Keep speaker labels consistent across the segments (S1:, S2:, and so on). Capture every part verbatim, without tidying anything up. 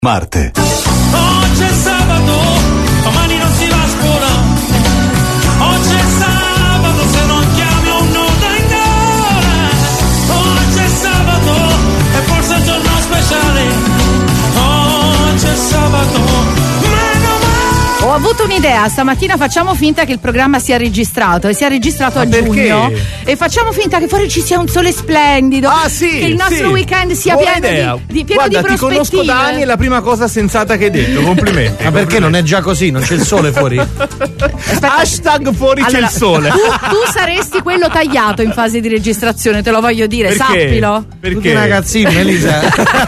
S1: Marte.
S2: Oggi è sabato, domani non si va a scuola. Oggi è sabato, se non chiami un nudo in gola. Oggi è sabato, e forse è un giorno speciale. Oggi è sabato.
S3: Ho avuto un'idea, stamattina facciamo finta che il programma sia registrato e sia registrato
S4: Ma
S3: a
S4: perché?
S3: giugno e facciamo finta che fuori ci sia un sole splendido,
S4: ah, sì,
S3: che il nostro
S4: sì.
S3: weekend sia
S4: Buona
S3: pieno
S4: idea.
S3: di, di, pieno
S4: Guarda,
S3: di prospettive.
S4: ti conosco da anni, è la prima cosa sensata che hai detto, complimenti.
S5: Ma perché non è già così? Non c'è il sole fuori?
S3: Aspetta.
S4: Hashtag fuori
S3: Allora,
S4: c'è il sole.
S3: Tu, tu saresti quello tagliato in fase di registrazione, te lo voglio dire,
S4: Perché?
S3: sappilo.
S4: Perché?
S5: Tutti ragazzini, Elisa.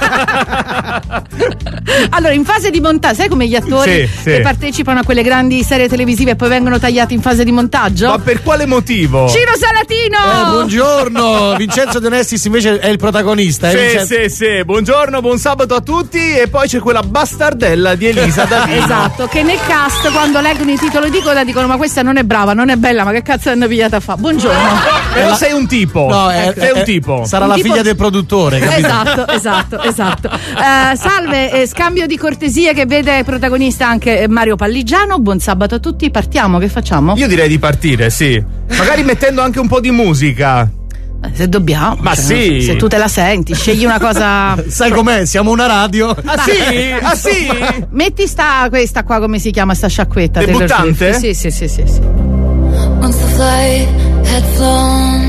S3: Allora, in fase di montaggio, sai come gli attori
S4: Sì, sì.
S3: che partecipano a quelle grandi serie televisive e poi vengono tagliati in fase di montaggio?
S4: Ma per quale motivo?
S3: Ciro Salatino!
S5: Eh, buongiorno, Vincenzo De Nestis invece è il protagonista.
S4: Sì,
S5: eh, Vincenzo?
S4: sì, sì, buongiorno, buon sabato a tutti. E poi c'è quella bastardella di Elisa Davino.
S3: Esatto, che nel cast quando leggono i titoli di coda dicono ma questa non è brava, non è bella, ma che cazzo l'hanno pigliata a fa? Buongiorno.
S4: Però sei un tipo.
S5: No, è,
S4: sei
S5: è-
S4: un tipo.
S5: Sarà
S3: Un
S5: la
S3: tipo-
S5: figlia del produttore, capito?
S3: Esatto, esatto, esatto. Eh, salve, eh, scambio di cortesie che vede protagonista anche Mario Palligiano. Buon sabato a tutti, partiamo, che facciamo?
S4: Io direi di partire, sì. Magari mettendo anche un po' di musica.
S3: Eh, Se dobbiamo.
S4: Ma sì.
S3: Se tu te la senti, scegli una cosa.
S5: Sai com'è? Siamo una radio.
S4: Ah sì? Ah sì?
S3: Metti sta questa qua, come si chiama sta sciacquetta? Taylor
S4: Debuttante?
S3: Swift. Sì, sì, sì, sì, sì.
S6: Once the flight had flown,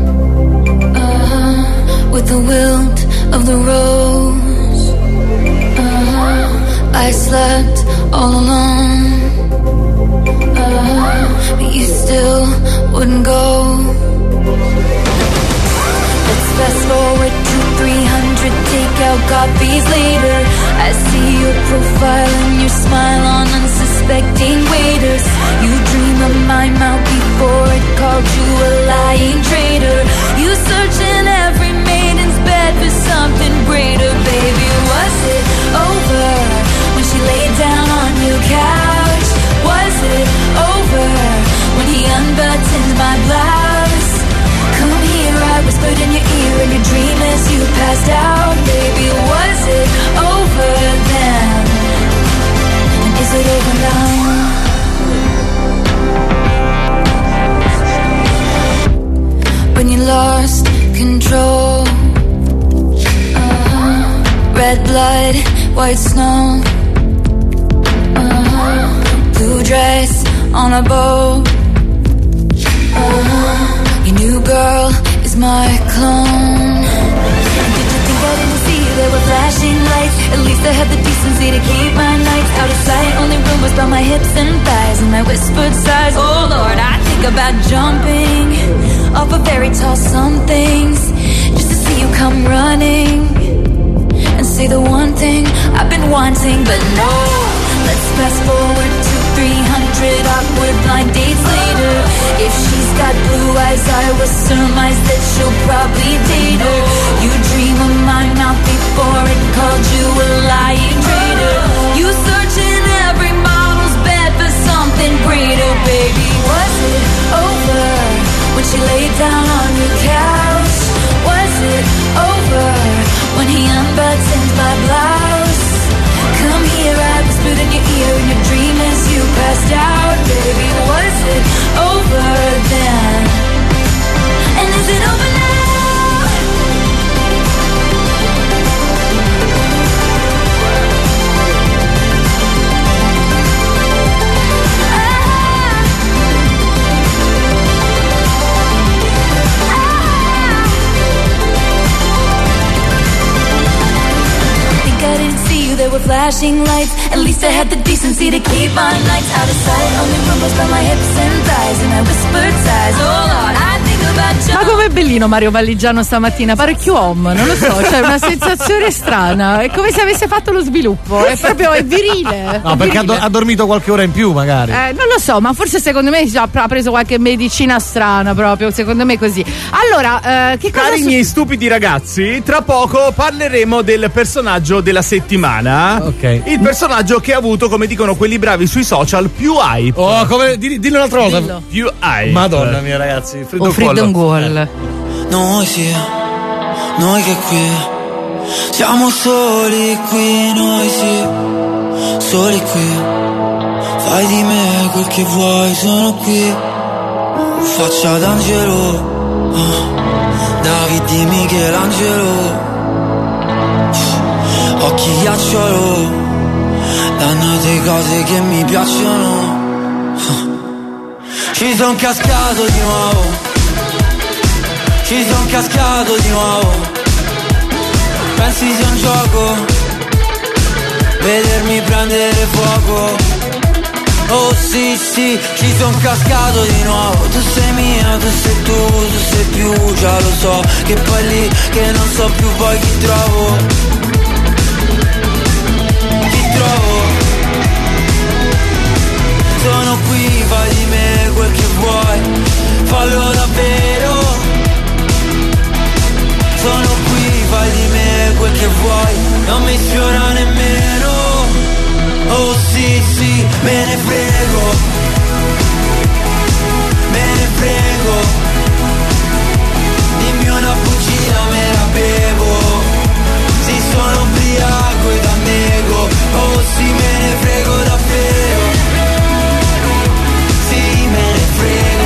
S6: uh-huh, with the wilt of the rose, uh-huh, I slept all alone, uh-huh, but you still wouldn't go. Let's fast forward to three hundred takeout copies later. I see your profile and your smile on unsuspecting waiters. You dream of my mouth before it called you a lying traitor. You search in every maiden's bed for something greater. Baby, was it over when she laid down on your couch? Was it over when he unbuttoned my blouse? Come here, I whispered in your ear in your dream as you passed out. Baby, was it over then? And is it over now? When you lost control, uh-huh. Red blood, white snow, uh-huh. Blue dress on a boat, uh-huh. Your new girl is my clone. And did you think I didn't see there were flashing lights? At least I had the decency to keep my nights out of sight. Only rumors about my hips and thighs and my whispered sighs. Oh Lord, I think about jumping off a very tall somethings just to see you come running and say the one thing I've been wanting. But no, let's fast forward to three hundred awkward blind dates later. If she's got blue eyes, I will surmise that she'll probably date her. You dream of my mouth before it called you a lying traitor. You search in every model's bed for something greater. Baby, was it over when she laid down on your couch? Was it over when he unbuttoned my blouse? Come here, I whispered in your ear in your dream as you passed out. Baby, was it over then? And is it over now? I didn't see you, there were flashing lights. At least I had the decency to keep my nights out of sight. Only rumors about my hips and thighs and my whispered sighs. Oh Lord, I think about you.
S3: Ma com'è bellino Mario Palligiano stamattina, parecchio home, non lo so, c'è una sensazione strana, è come se avesse fatto lo sviluppo, è proprio è virile.
S5: No, perché ha, do- ha dormito qualche ora in più, magari.
S3: Eh, non lo so, ma forse secondo me ha ha preso qualche medicina strana proprio, secondo me così. Allora, eh, che cosa
S4: Cari
S3: su-
S4: miei stupidi ragazzi, tra poco parleremo del personaggio della settimana.
S5: Ok.
S4: Il personaggio che ha avuto, come dicono quelli bravi sui social, più hype.
S5: Oh, come. Dillo, dillo un'altra volta.
S3: Dillo.
S4: Più hype.
S5: Madonna mia, ragazzi.
S3: o Freedom Wall?
S7: Noi sì, noi che qui
S1: Siamo soli qui, noi sì, soli qui. Fai di me quel che vuoi, sono qui. Faccia d'angelo, oh, David di Michelangelo. Occhi ghiacciolo, dannate cose che mi piacciono. Ci son cascato di nuovo, ci son cascato di nuovo. Pensi sia un gioco, vedermi prendere fuoco. Oh sì sì, ci son cascato di nuovo. Tu sei mia, tu sei tu, tu sei più, già lo so. Che poi lì, che non so più poi chi trovo. Chi trovo. Sono qui, fai di me quel che vuoi, fallo davvero. Sono qui, fai di me quel che vuoi, non mi sfiora nemmeno. Oh sì sì, me ne frego, me ne frego. Dimmi una bugia, me la bevo. Sì, sono ubriaco ed annego. Oh sì, me ne frego davvero. Sì, me ne frego.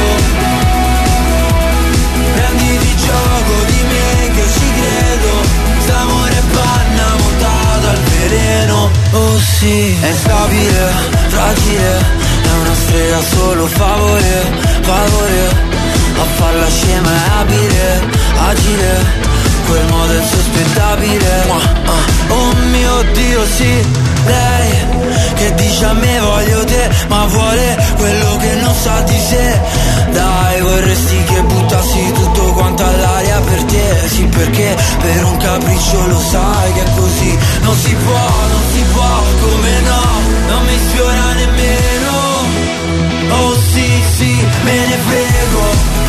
S1: Prenditi gioco di me che ci credo. St'amore è panna montata al veleno. Oh sì, è stabile, fragile, è una strega solo favore, favore. A farla scema è abile, agile, quel modo è insospettabile. Oh mio Dio sì, lei che dice a me voglio te, ma vuole quello che non sa di sé. Dai, vorresti che buttassi tutto quanto all'aria per te. Sì, perché per un capriccio lo sai che è così. Non si può, non si può, come no, non mi sfiora nemmeno. Oh sì, sì, me ne frego,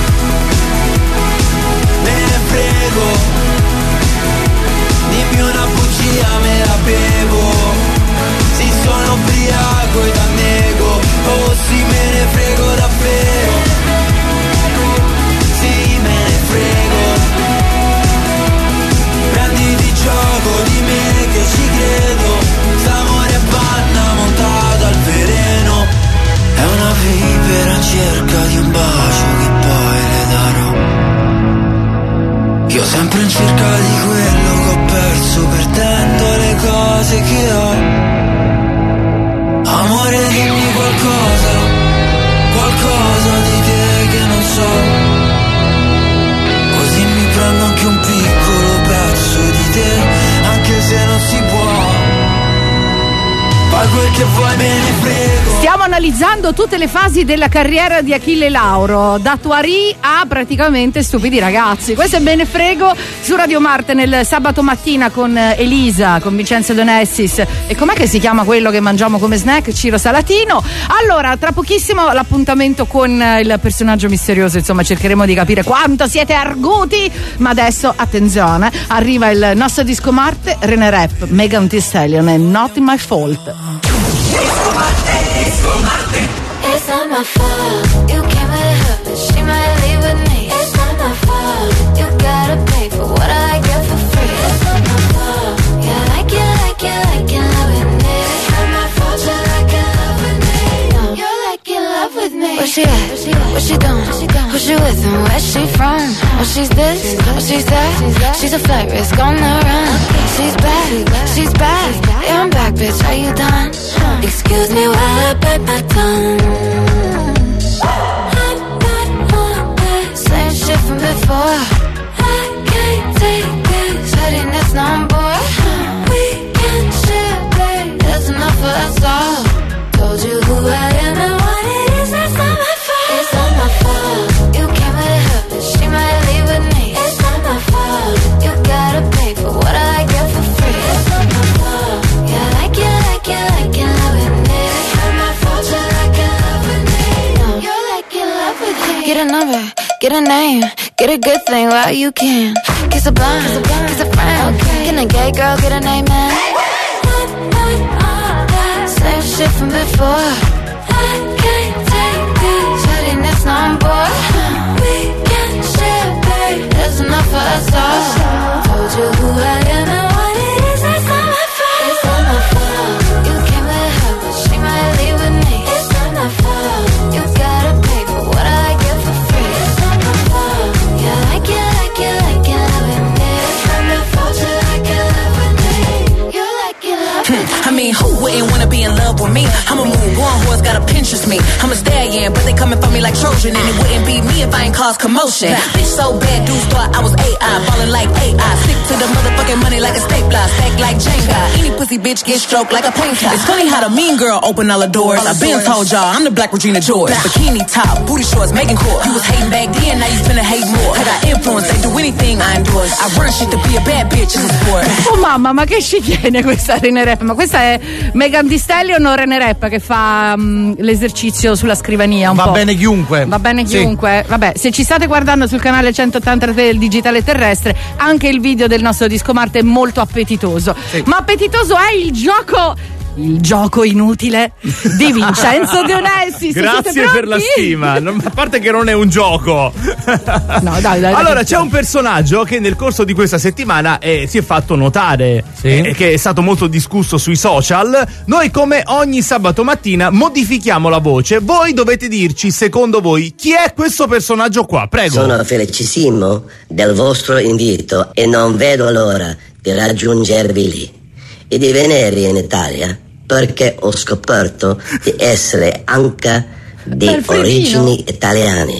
S1: me ne frego. Dimmi una bugia, me la bevo. Sì, sono ubriaco ed annego. Oh sì, me ne frego davvero. Sì, me ne frego. Prenditi gioco di me che ci credo. St'amore è panna montata al veleno. È una vipera in cerca di un bacio che poi le darò. Io sempre in cerca di quello che ho perso, perdendo le cose che ho. Amore, dimmi qualcosa, qualcosa di te che non so. Così mi prendo anche un piccolo pezzo di te, anche se non si può. Fai quel che vuoi, me ne frego.
S3: Stiamo analizzando tutte le fasi della carriera di Achille Lauro, da Tuarì a praticamente Stupidi ragazzi. Questo è Me ne frego su Radio Marte nel sabato mattina con Elisa, con Vincenzo Donessis e com'è che si chiama quello che mangiamo come snack? Ciro Salatino. Allora, tra pochissimo l'appuntamento con il personaggio misterioso, insomma cercheremo di capire quanto siete arguti, ma adesso attenzione, arriva il nostro disco Marte, René Rap, Megan Thee Stallion e Not My Fault.
S7: Disco Marte, Disco Marte.
S6: It's not my fault. You came with her, but she might leave with me. It's not my fault. You gotta pay for what I get for free. It's not my fault. Yeah, like you, like you, like you love with me. It's not my fault. You like you love with me. No, you're like you love with me. Where she at? What she doing? Who she with and where she from? Oh, she's this, oh, she's that. She's a flight risk on the run. She's back, she's back. Yeah, I'm back, bitch. Are you done? Excuse me while I bite my tongue. I'm not on that same shit from before. I can't take this headiness no more. We can share, babe. There's enough for us all. Told you who I am and what it is. That's not my fault. It's not my fault. You came with her, but she might leave with me. It's not my fault. You gotta pay for what I get for free. It's not my fault. Yeah, like you, like you, like you love with me. It's not my fault. You like you love with me. No, you're like you love with me. Get a number, get a name, get a good thing while you can. Kiss a blind, kiss a friend. Okay. Can a gay girl get a name, man? Same shit from before. I can't take this headiness no more. We can share, babe. There's enough for us all. Told you who I am and what
S8: mean, who wouldn't wanna be in love with me? I'm a moonborn horse, gotta Pinterest me. I'm a stallion, but they coming for me like Trojan, and it wouldn't be me if I ain't cause commotion. Bitch so bad, dudes thought I was A I, ballin' like A I. Stick to the motherfucking money like a stapler, stack like Jenga. Any pussy bitch get stroked like a painter. It's funny how the mean girl open all the doors. I been told y'all I'm the Black Regina George. Bikini top, booty shorts, making court. You was hating back then, now you finna hate more. I got influence, they do anything I endorse. I run shit to be a bad bitch in the sport.
S3: Oh mamma, ma che ci tiene questa Rene Rap? Ma questa è Megan Thee Stallion o Rene Rap che fa um, l'esercizio sulla scrivania un
S5: Va
S3: po'?
S5: bene chiunque.
S3: Va bene chiunque. Sì. Vabbè, se ci state guardando sul canale centottantatré del Digitale Terrestre, anche il video del nostro Disco Marte è molto appetitoso. Sì. Ma appetitoso è il gioco Il gioco inutile di Vincenzo De Onessi.
S4: Grazie per la stima. Non, a parte che non è un gioco.
S3: No, dai, dai.
S4: Allora, c'è un personaggio che nel corso di questa settimana eh, si è fatto notare, sì. eh, che è stato molto discusso sui social. Noi, come ogni sabato mattina, modifichiamo la voce. Voi dovete dirci, secondo voi, chi è questo personaggio qua? Prego.
S9: Sono felicissimo del vostro invito e non vedo l'ora di raggiungervi lì e di venire in Italia, perché ho scoperto di essere anche di
S3: Alfredino.
S9: origini italiane.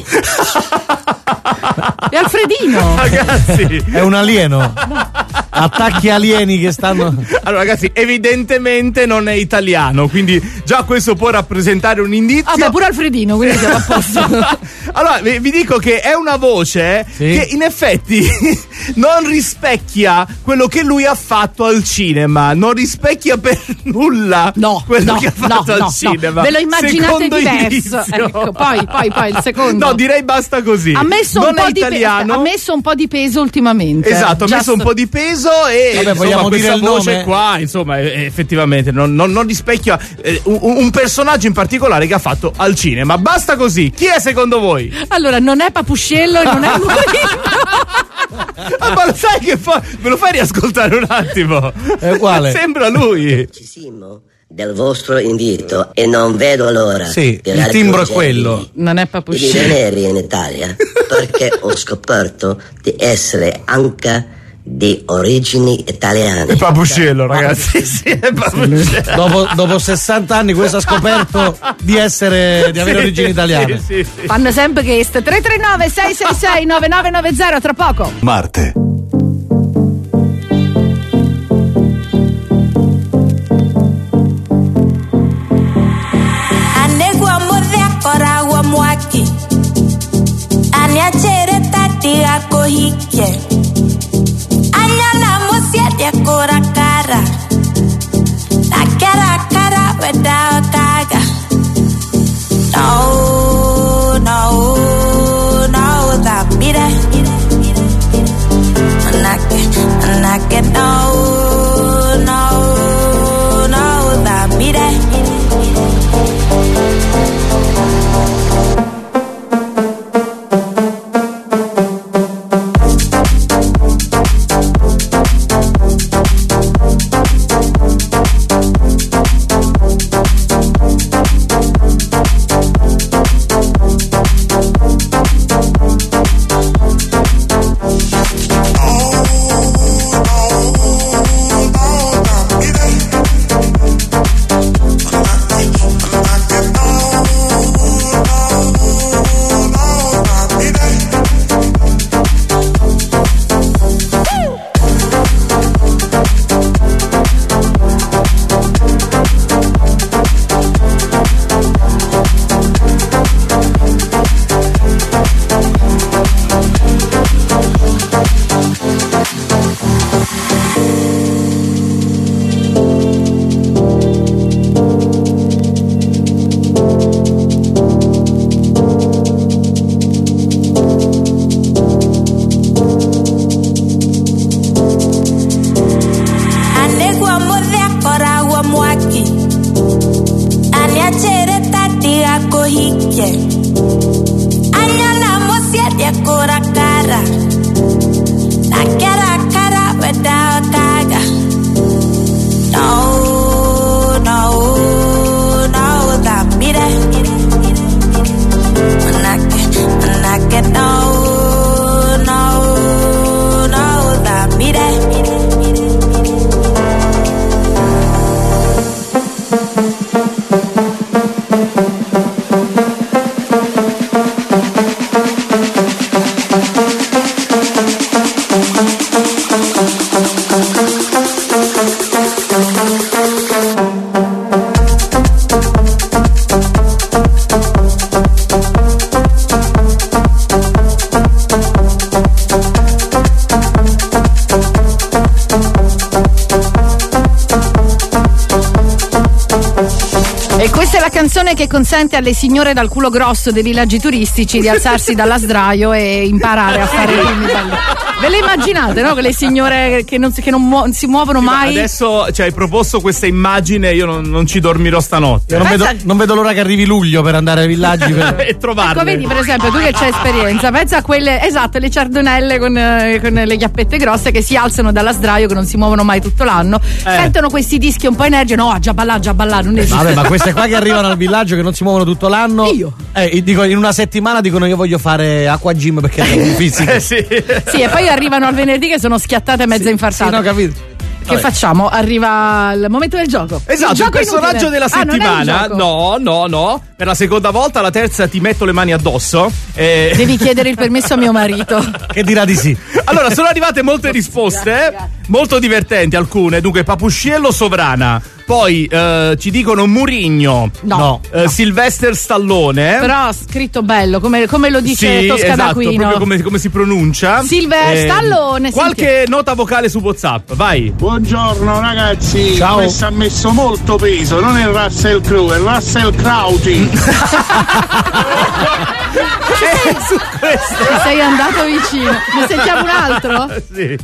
S3: È Alfredino.
S5: Ragazzi, è un alieno. No. Attacchi alieni che stanno.
S4: Allora, ragazzi, evidentemente non è italiano, quindi già questo può rappresentare un indizio.
S3: Ah, beh, pure Alfredino, quindi siamo a posto.
S4: Allora, vi, vi dico che è una voce sì. che in effetti non rispecchia quello che lui ha fatto al cinema, non rispecchia per nulla
S3: no,
S4: quello
S3: no,
S4: che ha fatto
S3: no,
S4: al cinema.
S3: No. Ve lo immaginate
S4: Secondo
S3: diverso. Ecco, poi, poi, poi il secondo.
S4: No, direi basta così.
S3: Ha messo,
S4: non
S3: un po, di
S4: italiano.
S3: pe- ha messo un po' di peso ultimamente.
S4: Esatto, ha
S3: Just...
S4: messo un po' di peso e
S5: vabbè,
S4: insomma,
S5: vogliamo
S4: questa
S5: dire il
S4: voce
S5: nome?
S4: Qua, insomma, effettivamente non, non, non rispecchia eh, un, un personaggio in particolare che ha fatto al cinema. Basta così. Chi è secondo voi?
S3: Allora, non è Papuscello e non è Murino.
S4: Ah, ma sai che fa? Me lo fai riascoltare un attimo?
S5: È quale?
S4: Sembra lui.
S9: Del vostro invito e non vedo l'ora.
S5: Sì,
S9: di
S5: il timbro è quello.
S3: Non è
S9: di
S3: Papuscello.
S9: venire in Italia, perché ho scoperto di essere anche di origini italiane.
S4: È Papuscello, ragazzi. Sì, è Papuscello.
S5: Dopo, dopo sessanta anni questo ha scoperto di essere di avere
S4: sì,
S5: origini italiane.
S4: Sì, sì, sì.
S3: Fanno sempre questo. tre tre nove sei sei sei nove nove nove zero, tra poco.
S10: Marte.
S11: Aniachere tati ako hike Anyana musiet ya kora kara Na kara kara weda kaga No, no, no, that mire Anake, anake, no, no, no, that mire
S3: Che consente alle signore dal culo grosso dei villaggi turistici di alzarsi dalla sdraio e imparare a fare i primi balli. Ve le immaginate, no? Quelle signore che non, che non muo- si muovono mai.
S4: Sì, adesso cioè, hai proposto questa immagine, io non, non ci dormirò stanotte.
S5: Io non, vedo, non vedo l'ora che arrivi luglio per andare ai villaggi per...
S4: e trovarle.
S3: Ecco, vedi, per esempio, tu che c'hai esperienza, pensa a quelle, esatto, le ciardonelle con, eh, con le chiappette grosse che si alzano dalla sdraio, che non si muovono mai tutto l'anno, eh. sentono questi dischi un po' energici, no, già ballà, già ballà, non esiste.
S5: Vabbè, ma queste qua che arrivano al villaggio che non si muovono tutto l'anno.
S3: Io?
S5: Eh, dico, in una settimana dicono io voglio fare acqua gym perché è un fisico.
S4: Eh, sì.
S3: Sì, e poi arrivano al venerdì che sono schiattate mezza sì, infartate.
S5: Sì, no, capito.
S3: Che Vabbè. facciamo? Arriva il momento del gioco.
S4: Esatto, il, gioco il personaggio della settimana. Ah, no, no, no. Per la seconda volta, la terza ti metto le mani addosso. E...
S3: Devi chiedere il permesso a mio marito.
S5: Che dirà di sì.
S4: Allora, sono arrivate molte risposte, grazie, grazie. molto divertenti alcune. Dunque, Papusciello Sovrana. Poi eh, ci dicono Murigno,
S3: no, no.
S4: Eh, Sylvester Stallone.
S3: Però scritto bello, come, come lo dice
S4: sì,
S3: Tosca
S4: esatto,
S3: d'Aquino.
S4: Proprio come, come si pronuncia.
S3: Sylvester eh, Stallone.
S4: Qualche senti. nota vocale su WhatsApp, vai.
S10: Buongiorno ragazzi.
S5: Ciao.
S10: Questo ha messo molto peso, non è Russell Crowe, è Russell Crowdy.
S3: eh, su questo. Ti sei andato vicino. Ne sentiamo un altro?
S4: Sì.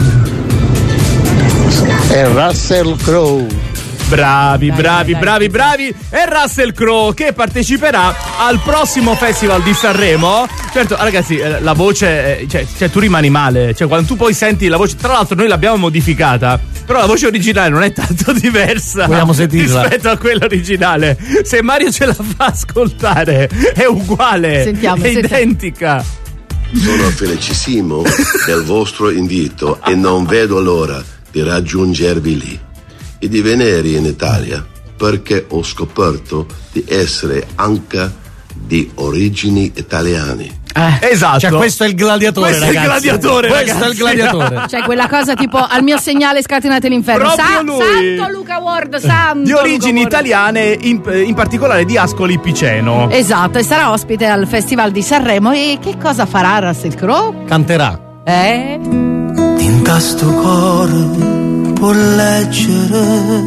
S10: È Russell Crowe.
S4: Bravi,
S3: dai,
S4: bravi,
S3: dai,
S4: bravi,
S3: dai.
S4: bravi. E Russell Crowe che parteciperà al prossimo Festival di Sanremo. Certo, ragazzi, la voce, cioè, cioè tu rimani male. Cioè, quando tu poi senti la voce, tra l'altro noi l'abbiamo modificata, però la voce originale non è tanto diversa.
S5: Vogliamo sentirla
S4: rispetto a quella originale. Se Mario ce la fa ascoltare, è uguale.
S3: Sentiamo,
S4: è
S3: sentiamo.
S4: identica.
S12: Sono felicissimo del vostro invito e non vedo l'ora di raggiungervi lì e di venire in Italia perché ho scoperto di essere anche di origini italiane.
S3: Eh.
S4: Esatto.
S5: Cioè, questo è il gladiatore,
S4: questo
S5: ragazzi.
S4: è il gladiatore,
S5: questo
S4: ragazzi.
S5: è il gladiatore.
S3: Cioè, quella cosa tipo al mio segnale scatenate l'inferno.
S4: Proprio
S3: Sa-
S4: lui.
S3: Santo Luca Ward, santo
S4: Di origini
S3: Luca Ward.
S4: italiane, in, in particolare di Ascoli Piceno.
S3: Esatto, e sarà ospite al Festival di Sanremo. E che cosa farà Russell Crowe?
S5: Canterà.
S3: Eh?
S1: Tinta sto cuore può leggere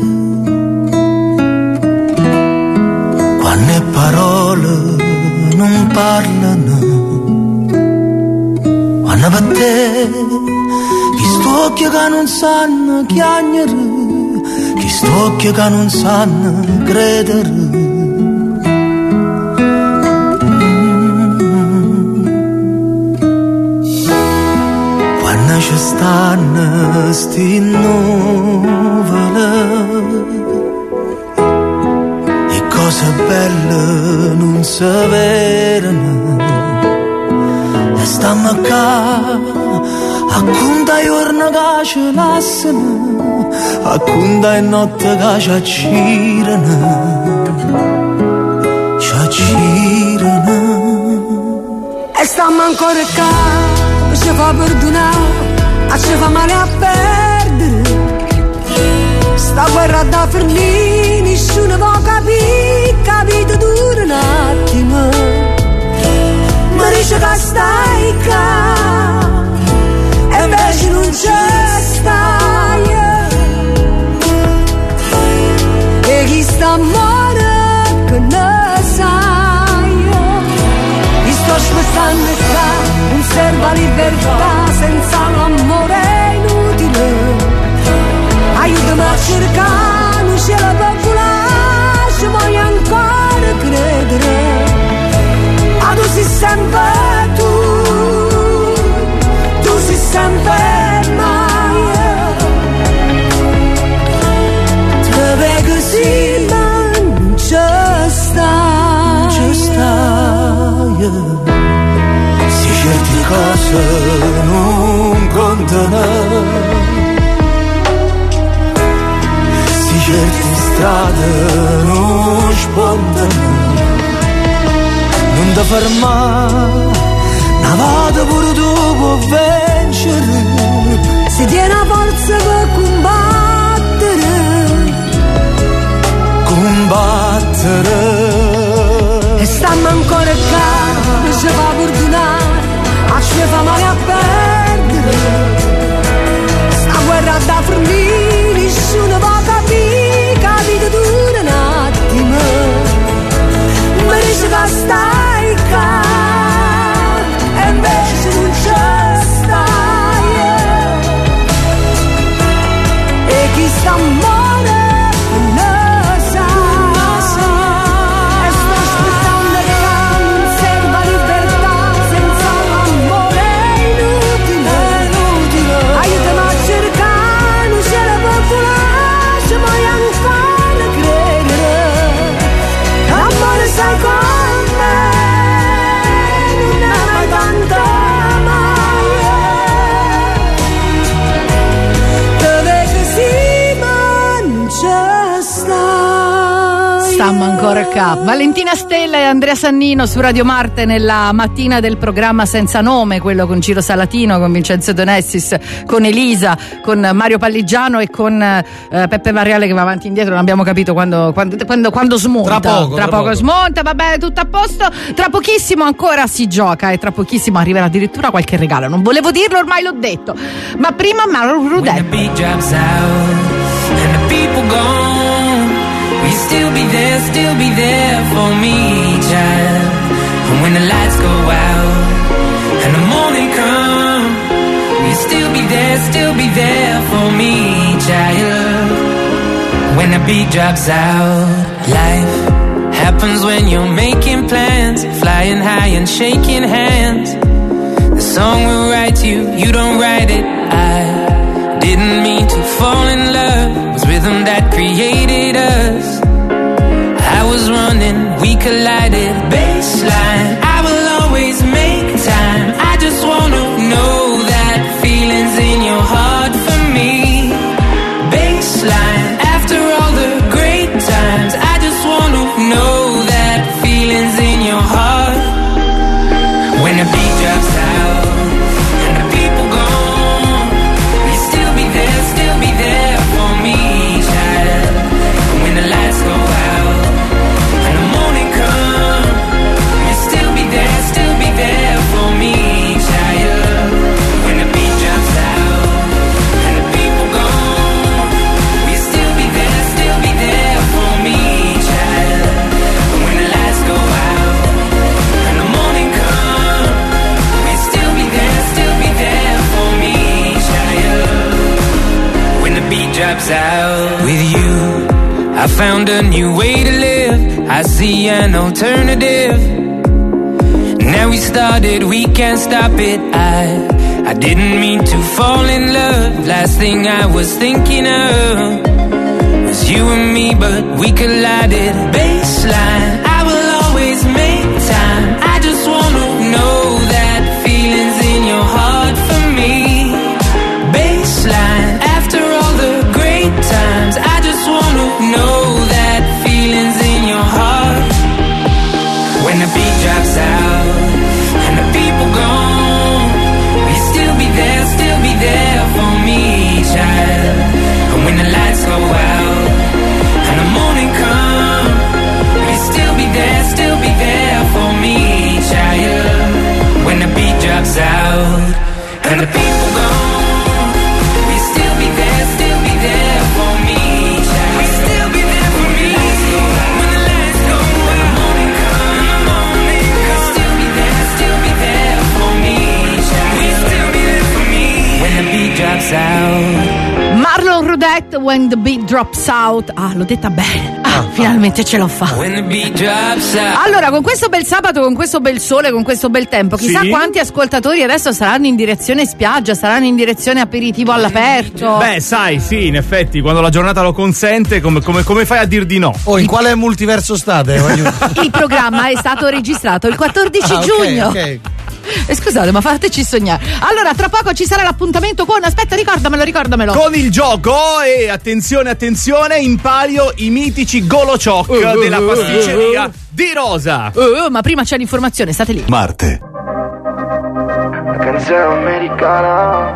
S1: quante parole non parlano, quando per te chi sto occhio che non sanno chiagnere, chi sto occhio che non sanno credere. Ci stanno sti nuvole e cose belle non si vedono e stiamo qua a conta giorno che ci lasciano, a conta notte che ci accirano, ci accirano
S13: e stiamo ancora qua. Ci fa perdonare, ci fa male a perdere. Sta guerra da Ferlini, nessuno può capire, capito dura un attimo. Ma dice che stai qua, e invece non c'è stai. E chi sta muore che ne sai. Mi sto aspettando qua. Non serve libertà senza l'amore è inutile. Aiutami a cercare un cielo popolare, ci voglio ancora credere. Ma tu sei sempre tu, tu sei sempre mai. Te vedo così ma non ci stai, ci stai. Certe cose non contano, sì
S1: certe strade non spontaneo, non ti fermare, una volta pure tu puoi vincere,
S13: si tiene a forza per combattere,
S1: combattere.
S13: E stiamo ancora qua, non si fa perdonare, a ci fa male a perdere, sta guerra da fornire, nessuno va a capire, capite dura un attimo, ma dice che stai qua, e invece non c'è stai, e chi sta morendo
S3: Stiamo ancora qua. Valentina Stella e Andrea Sannino su Radio Marte nella mattina del programma Senza Nome, quello con Ciro Salatino, con Vincenzo Donessis, con Elisa, con Mario Palligiano e con eh, Peppe Varriale che va avanti e indietro, non abbiamo capito quando, quando, quando, quando smonta.
S5: Tra poco,
S3: tra
S5: tra
S3: poco
S5: poco
S3: smonta, va bene, tutto a posto. Tra pochissimo ancora si gioca e tra pochissimo arriverà addirittura qualche regalo. Non volevo dirlo, ormai l'ho detto. Ma prima Mauro Rudet.
S14: We still be there, still be there for me, child. And when the lights go out and the morning come, we still be there, still be there for me, child. When the beat drops out, life happens when you're making plans, flying high and shaking hands. The song will write you, you don't write it. I didn't mean to fall in love, it was rhythm that created us. I was running, we collided, baseline, I will always make time. I just wanna know that feelings in your heart for me. Baseline, after all the great times, I just wanna know that feelings in your heart. When the beat drops out and the people gone, we still be there, still be there for me, child. When the lights go out and the morning come, we still be there, still be there for me, child. When the beat drops out and the people gone, we still be there, still be there for me, child. When the lights go out and the morning come, we still be there, still be there for me, child. When the beat drops out, with you I found a new way to live, I see an alternative. Now we started, we can't stop it. I I didn't mean to fall in love. Last thing I was thinking of was you and me, but we collided. Baseline, I will always make time. I just wanna know that feelings in your heart for me. Baseline, after all the great times, I just wanna know that feelings in your heart. When the beat drops out and the people gone, we still be there, still be there for me, child. And when the lights go out and the morning come, we still be there, still be there for me, child. When the beat drops out and the people gone, we still be there, still be there for me, child. We still be there for me. When the lights go out and the morning come, and the morning come, we still be there, still be there for me, child. We still be there for me. When the beat drops out.
S3: Marlon Rudet, When the Beat Drops Out. Ah, l'ho detta bene. Ah, finalmente ce l'ho fatta.
S14: When the beat drops out.
S3: Allora, con questo bel sabato, con questo bel sole, con questo bel tempo, chissà
S4: Sì.
S3: quanti ascoltatori adesso saranno in direzione spiaggia, saranno in direzione aperitivo all'aperto.
S4: Beh, sai, sì, in effetti, quando la giornata lo consente, come, come- come fai a dir di no?
S5: Oh, in quale multiverso state? Voglio-
S3: Il programma è stato registrato il quattordici
S5: Ah, ok,
S3: giugno.
S5: ok.
S3: E scusate, ma fateci sognare. Allora, tra poco ci sarà l'appuntamento con. Aspetta, ricordamelo, ricordamelo.
S4: Con il gioco e attenzione, attenzione, in palio i mitici Golochoc uh, della pasticceria uh, uh, di Rosa.
S3: Uh, uh, ma prima c'è l'informazione, state lì.
S15: Marte.
S16: La canzone americana,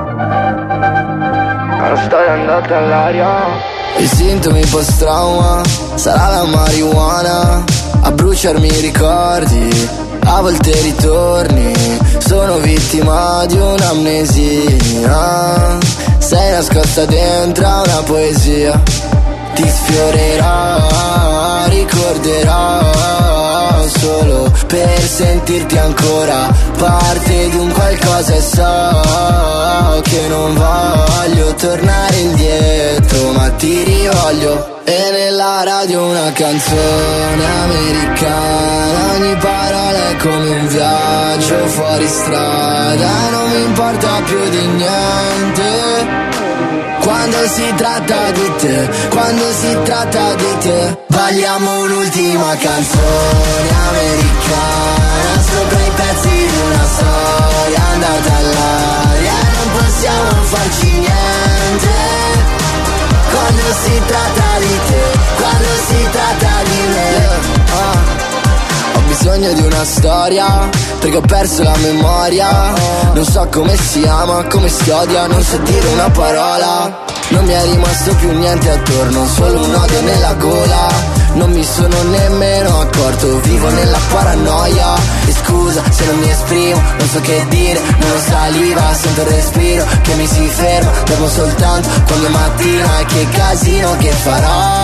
S16: la storia andata all'aria.
S17: I sintomi post-trauma, sarà la marijuana a bruciarmi i ricordi, a volte ritorni. Sono vittima di un'amnesia, sei nascosta dentro a una poesia. Ti sfiorerò, ricorderò solo per sentirti ancora parte di un qualcosa, e so che non voglio tornare indietro, ma ti rivoglio. E nella radio una canzone americana, ogni parola è come un viaggio fuori strada, non mi importa più di niente. Quando si tratta di te, quando si tratta di te, balliamo un'ultima canzone americana, sopra i pezzi di una storia andata all'aria, non possiamo farci niente. Quando si tratta di te, quando si tratta di me, ah. Ho bisogno di una storia, perché ho perso la memoria. Non so come si ama, come si odia, non so dire una parola. Non mi è rimasto più niente attorno, solo un odio nella gola. Non mi sono nemmeno accorto, vivo nella paranoia. E scusa se non mi esprimo, non so che dire, non ho saliva, sento il respiro che mi si ferma dopo soltanto quando è mattina. E che casino che farò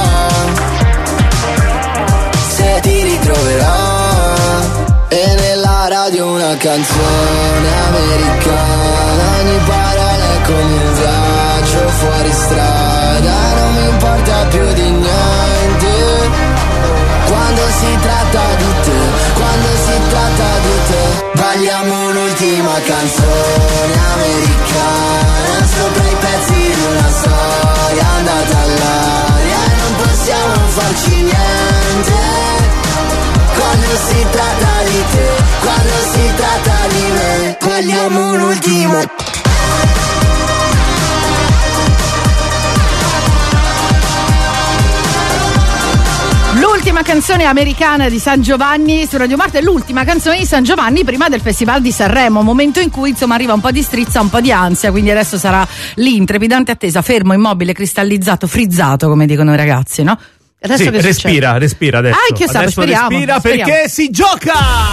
S17: se ti ritroverò. E nella radio una canzone americana, ogni parola è come un viaggio fuori strada, non mi importa più di niente. Quando si tratta di te, quando si tratta di te, balliamo un'ultima canzone americana, sopra i pezzi di una storia andata all'aria, e non possiamo farci niente. Quando si tratta di te, quando si tratta di me, balliamo un'ultima.
S3: L'ultima canzone americana di San Giovanni su Radio Marte è l'ultima canzone di San Giovanni prima del Festival di Sanremo, momento in cui insomma arriva un po' di strizza, un po' di ansia, quindi adesso sarà lì in trepidante attesa, fermo, immobile, cristallizzato, frizzato, come dicono i ragazzi, no? Adesso
S4: sì,
S3: che
S4: respira,
S3: succede?
S4: respira adesso.
S3: Ah, che sa,
S4: adesso
S3: speriamo,
S4: respira
S3: speriamo.
S4: Perché si gioca!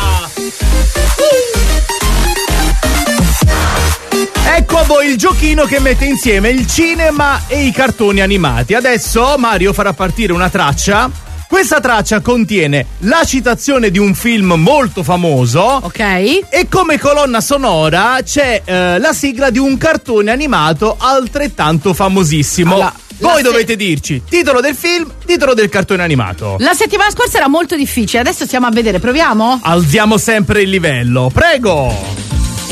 S4: Ecco a voi il giochino che mette insieme il cinema e i cartoni animati. Adesso Mario farà partire una traccia. Questa traccia contiene la citazione di un film molto famoso.
S3: Ok.
S4: E come colonna sonora c'è eh, la sigla di un cartone animato altrettanto famosissimo. Allora, voi se- dovete dirci titolo del film, titolo del cartone animato.
S3: La settimana scorsa era molto difficile, adesso stiamo a vedere, proviamo?
S4: Alziamo sempre il livello, prego.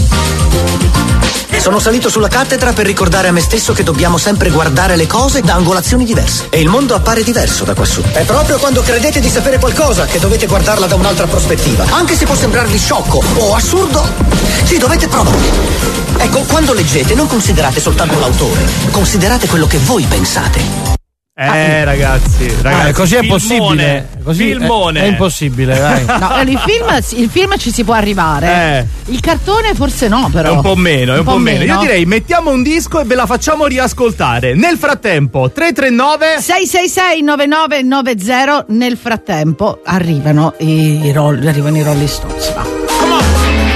S18: Sono salito sulla cattedra per ricordare a me stesso che dobbiamo sempre guardare le cose da angolazioni diverse. E il mondo appare diverso da quassù. È proprio quando credete di sapere qualcosa che dovete guardarla da un'altra prospettiva. Anche se può sembrarvi sciocco o assurdo, ci dovete provare. Ecco, quando leggete non considerate soltanto l'autore, considerate quello che voi pensate.
S4: Eh ragazzi, ragazzi,
S5: ah, così è
S4: filmone,
S5: possibile. Così
S4: filmone.
S5: È, è impossibile, dai.
S3: No, il film, il film ci si può arrivare.
S4: Eh.
S3: Il cartone forse no, però.
S4: È un po' meno, è un, un po' meno. meno. Io direi mettiamo un disco e ve la facciamo riascoltare. Nel frattempo, tre tre nove
S3: sei sei sei nove nove nove zero. Nel frattempo arrivano i, i, roll, arrivano i Rolling Stones. Va.
S2: Come on.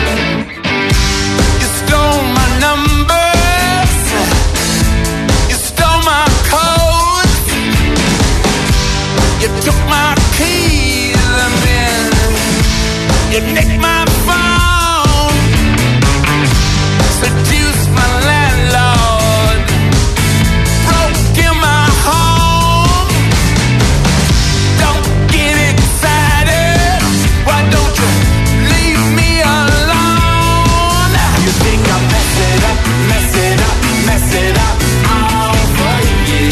S2: You stole my numbers. You stole my code. You took my keys and then you nicked my phone. Seduced my landlord. Broke in my home. Don't get excited. Why don't you leave me alone? You think I mess it up, mess it up, mess it up all for you.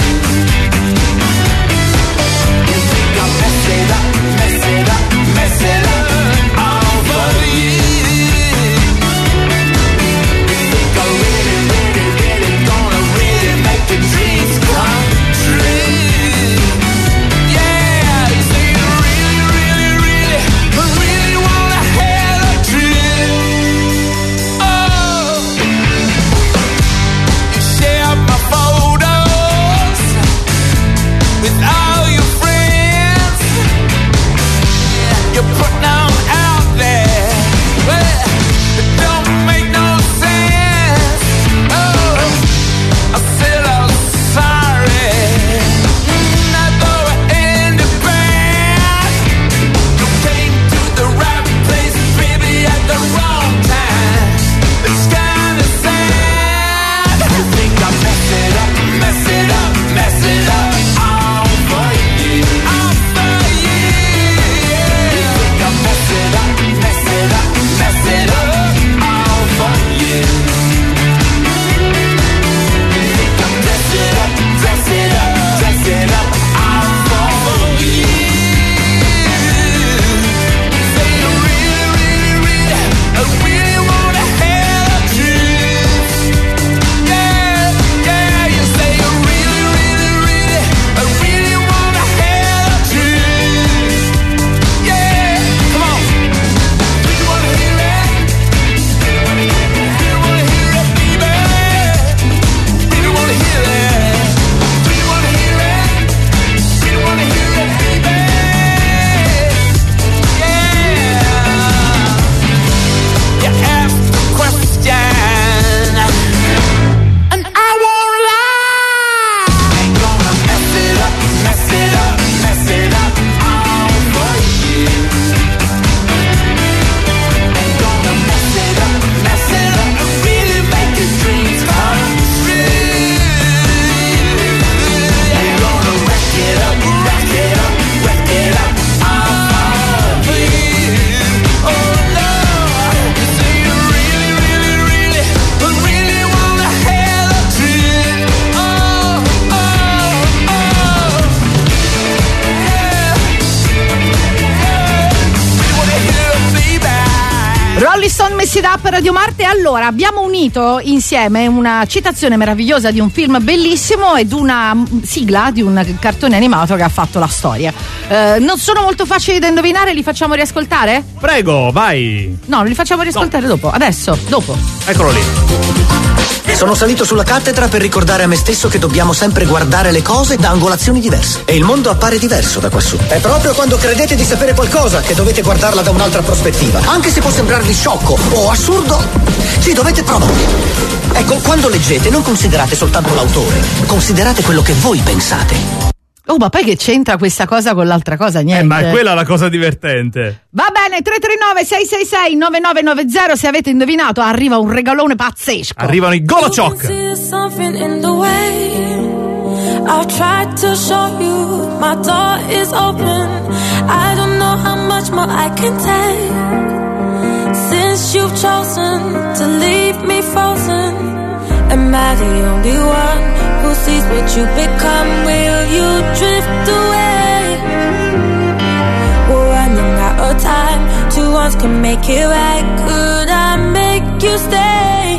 S2: You think I mess it up, mess it up, mess it up all for
S3: Rolling Stone messi da per Radio Marte. Allora, abbiamo unito insieme una citazione meravigliosa di un film bellissimo ed una sigla di un cartone animato che ha fatto la storia. Eh, non sono molto facili da indovinare, li facciamo riascoltare?
S4: Prego, vai.
S3: No, li facciamo riascoltare no. dopo. Adesso, dopo.
S4: Eccolo lì.
S18: Sono salito sulla cattedra per ricordare a me stesso che dobbiamo sempre guardare le cose da angolazioni diverse. E il mondo appare diverso da quassù. È proprio quando credete di sapere qualcosa che dovete guardarla da un'altra prospettiva. Anche se può sembrarvi sciocco o assurdo, ci dovete provare. Ecco, quando leggete non considerate soltanto l'autore, considerate quello che voi pensate.
S3: Oh, ma poi che c'entra questa cosa con l'altra cosa? Niente.
S4: Eh, ma è quella la cosa divertente.
S3: Va bene, tre tre nove sei sei sei nove nove nove zero, se avete indovinato arriva un regalone pazzesco.
S4: Arrivano i Golochok.
S11: I've tried to show you my door is open. I don't know how much more I can take. Since you've chosen to leave me frozen, am I the only one who sees what you become? Will you drift away? We're running out of time. Two ones can make it right. Could I make you stay?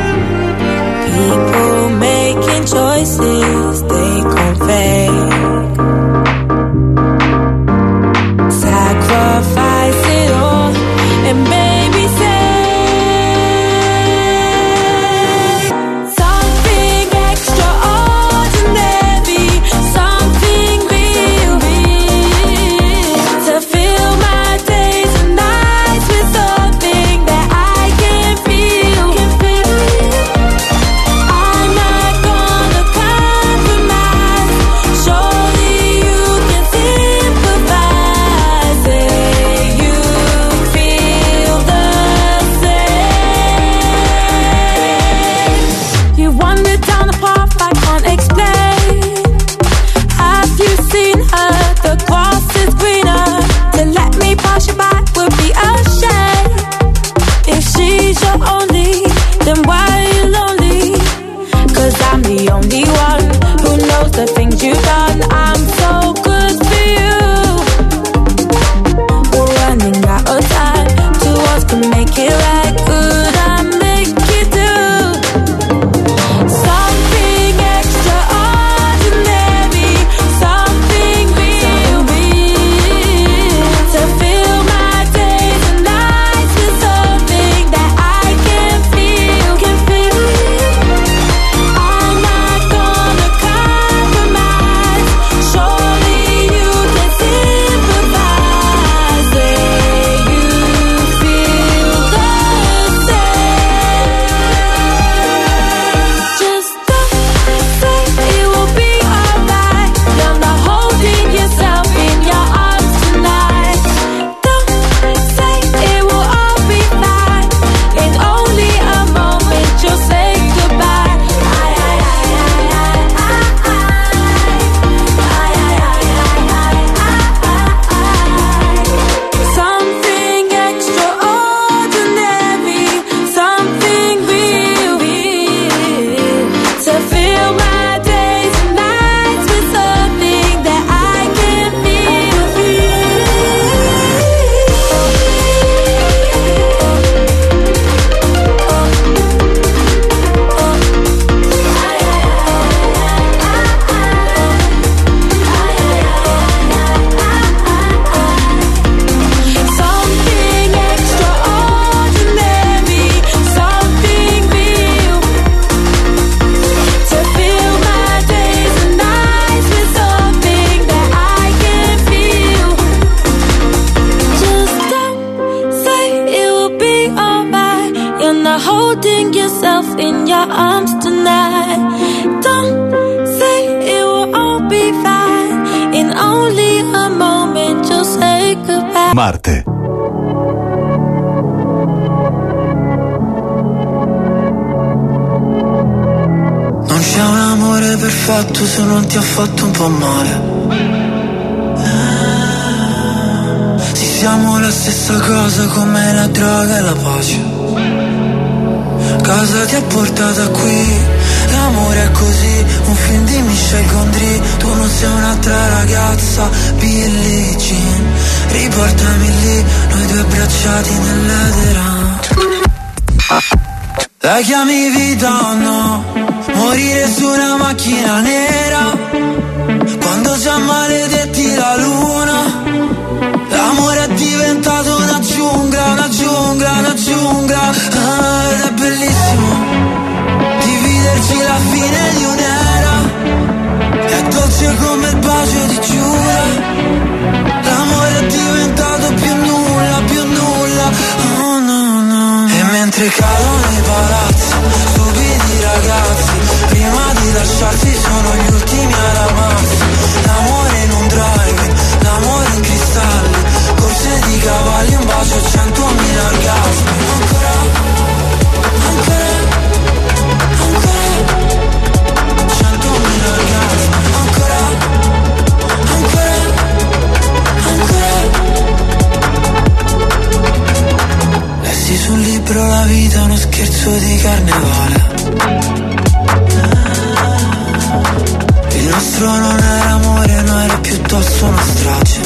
S11: People making choices they convey. Sacrifice it all and baby say something extraordinary, something real, real, to fill my days and nights with something that I can feel, can feel. I'm not gonna compromise. Surely you can sympathize. Say you feel the same. You wandered down a path I can't explain. Have you seen her? The grass is greener. To let me pass you by would be a shame. If she's your only, then why are you lonely? Cause I'm the only one who knows the things you've done. I'm so good for you. We're running out of time. Two us can make it right. Could I make you do something extraordinary, something real, real, to fill my days and nights with something that I can feel, can feel. I'm not gonna compromise. Surely you can sympathize. Say you feel the same. Just don't say it will be alright. You're not holding yourself in your arms tonight. Don't say it will all be fine. In only a moment you'll say goodbye. Something extraordinary, something real, real, to fill my days and nights with something that I can feel, something extraordinary, something real, to fill my days and nights with something that I can feel. Just don't say it will be alright. You're not holding yourself in your arms tonight. Don't say it will all be fine. In only a moment you'll say goodbye.
S15: Marte.
S1: Non c'è un amore perfetto se non ti ha fatto un po' male. Sì, siamo la stessa cosa come la droga e la pace. Cosa ti ha portata qui? L'amore è così, un film di Michel Gondry. Tu non sei un'altra ragazza, Billie Jean. Riportami lì, noi due abbracciati nell'edera. La chiami vita o no? Morire su una macchina nera, quando già maledetti la luna. L'amore è diventato una giungla, una giungla, una giungla, ah, ed è bellissimo dividerci la fine di un'era. È dolce come il bacio di Giura. L'amore è diventato più nulla, più nulla, oh no no. E mentre cadono i palazzi, stupidi ragazzi, prima di lasciarsi sono gli ultimi ad amarsi. L'amore in un drive, l'amore in cristalli, corse di cavalli, un bacio, centomila orgasmi. Ancora, ancora, ancora, centomila orgasmi. Ancora, ancora, ancora. Lessi sul libro La vita è uno scherzo di carnevale. Il nostro non era amore, no, era piuttosto una strage.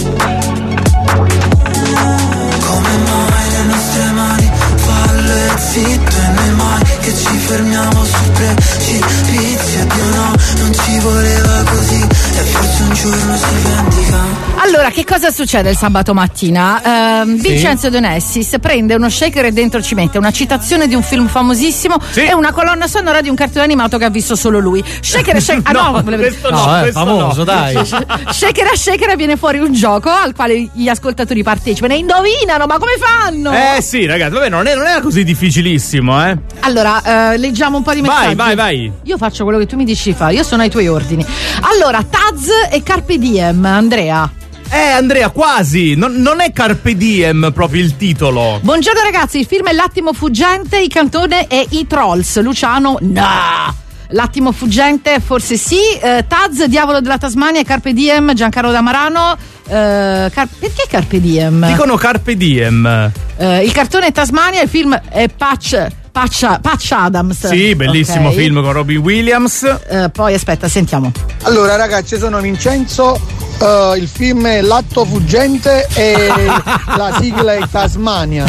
S1: Come mai le nostre mani fallo e zitto, e noi mai che ci fermiamo sul precipizio. Dio no, non ci voleva così, e forse un giorno si vendica.
S3: Allora, che cosa succede il sabato mattina? Uh,
S4: Sì.
S3: Vincenzo De Nessis prende uno shaker e dentro ci mette una citazione di un film famosissimo
S4: Sì.
S3: e una colonna sonora di un cartone animato che ha visto solo lui. Shaker e shaker. Ah,
S4: No,
S3: no, volevo-
S4: questo
S5: No,
S4: no,
S5: è
S4: questo
S5: famoso,
S4: no.
S5: dai.
S3: Shaker a shaker viene fuori un gioco al quale gli ascoltatori partecipano e indovinano, ma come fanno?
S4: Eh sì, ragazzi, vabbè, non, è, non era così difficilissimo, eh.
S3: Allora, eh, leggiamo un po' di messaggi.
S4: Vai, vai, vai.
S3: Io faccio quello che tu mi dici di fare, io sono ai tuoi ordini. Allora, Taz e Carpe Diem, Andrea.
S4: Eh, Andrea, quasi. Non, non è Carpe Diem proprio il titolo.
S3: Buongiorno ragazzi, il film è L'attimo fuggente, il cantone è I Trolls. Luciano, no. L'attimo fuggente, forse sì. Eh, Taz, Diavolo della Tasmania, Carpe Diem, Giancarlo Damarano. Eh, Car- perché Carpe Diem?
S4: Dicono Carpe Diem.
S3: Eh, il cartone è Tasmania, il film è Patch, Patch, Patch Adams.
S4: Sì, bellissimo
S3: Ok.
S4: film con Robbie Williams.
S3: Eh, poi aspetta, sentiamo.
S15: Allora ragazzi, sono Vincenzo, uh, il film è L'atto fuggente e la sigla è Tasmania.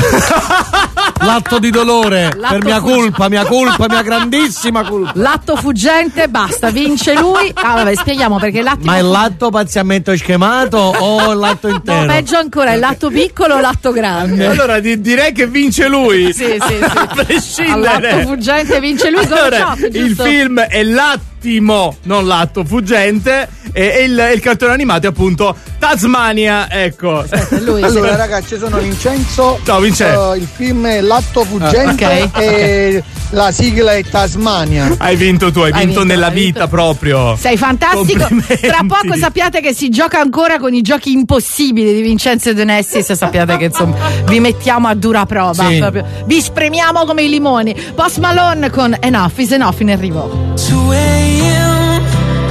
S5: L'atto di dolore,
S3: L'atto
S5: per mia
S3: fugg-
S5: colpa, mia colpa, mia grandissima colpa.
S3: L'atto fuggente, basta, vince lui. Ah, vabbè, spieghiamo perché l'attimo
S5: Ma è l'atto parzialmente schemato o l'atto
S3: No,
S5: intero?
S3: peggio ancora, è l'atto piccolo o l'atto grande?
S4: Allora di- direi che vince lui.
S3: Sì, sì, sì.
S4: A prescindere.
S3: All'atto fuggente vince lui come
S4: Allora,
S3: gioco,
S4: il
S3: giusto?
S4: film è L'attimo, non l'atto fuggente, e, e il, il cartone animato è appunto Tasmania, ecco.
S3: Lui,
S15: Allora
S3: sì.
S15: ragazzi, sono Vincenzo.
S4: Ciao, Vincenzo.
S15: Uh, il film è L'atto fuggente
S3: Ah, ok.
S15: e la sigla è Tasmania.
S4: Hai vinto tu, hai,
S3: Hai
S4: vinto,
S3: vinto,
S4: nella
S3: hai
S4: vita
S3: vinto.
S4: proprio.
S3: Sei fantastico.
S4: Complimenti.
S3: Tra poco sappiate che si gioca ancora con i giochi impossibili di Vincenzo De Nessis. Sappiate che insomma vi mettiamo a dura prova.
S5: Sì.
S3: Proprio. Vi spremiamo come i limoni. Post Malone con Enough is Enough in arrivo.
S1: two a.m.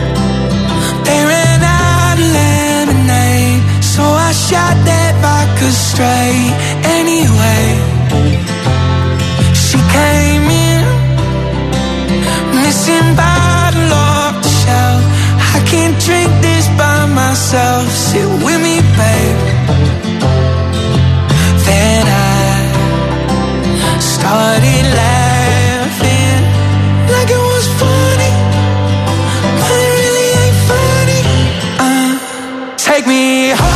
S1: They ran out of lemonade, so I shot that vodka straight. Anyway, she came in, missing bottle off the shelf. I can't drink this by myself. Sit with me, babe. Then I started laughing like it was funny, but it really ain't funny. Uh, take me home,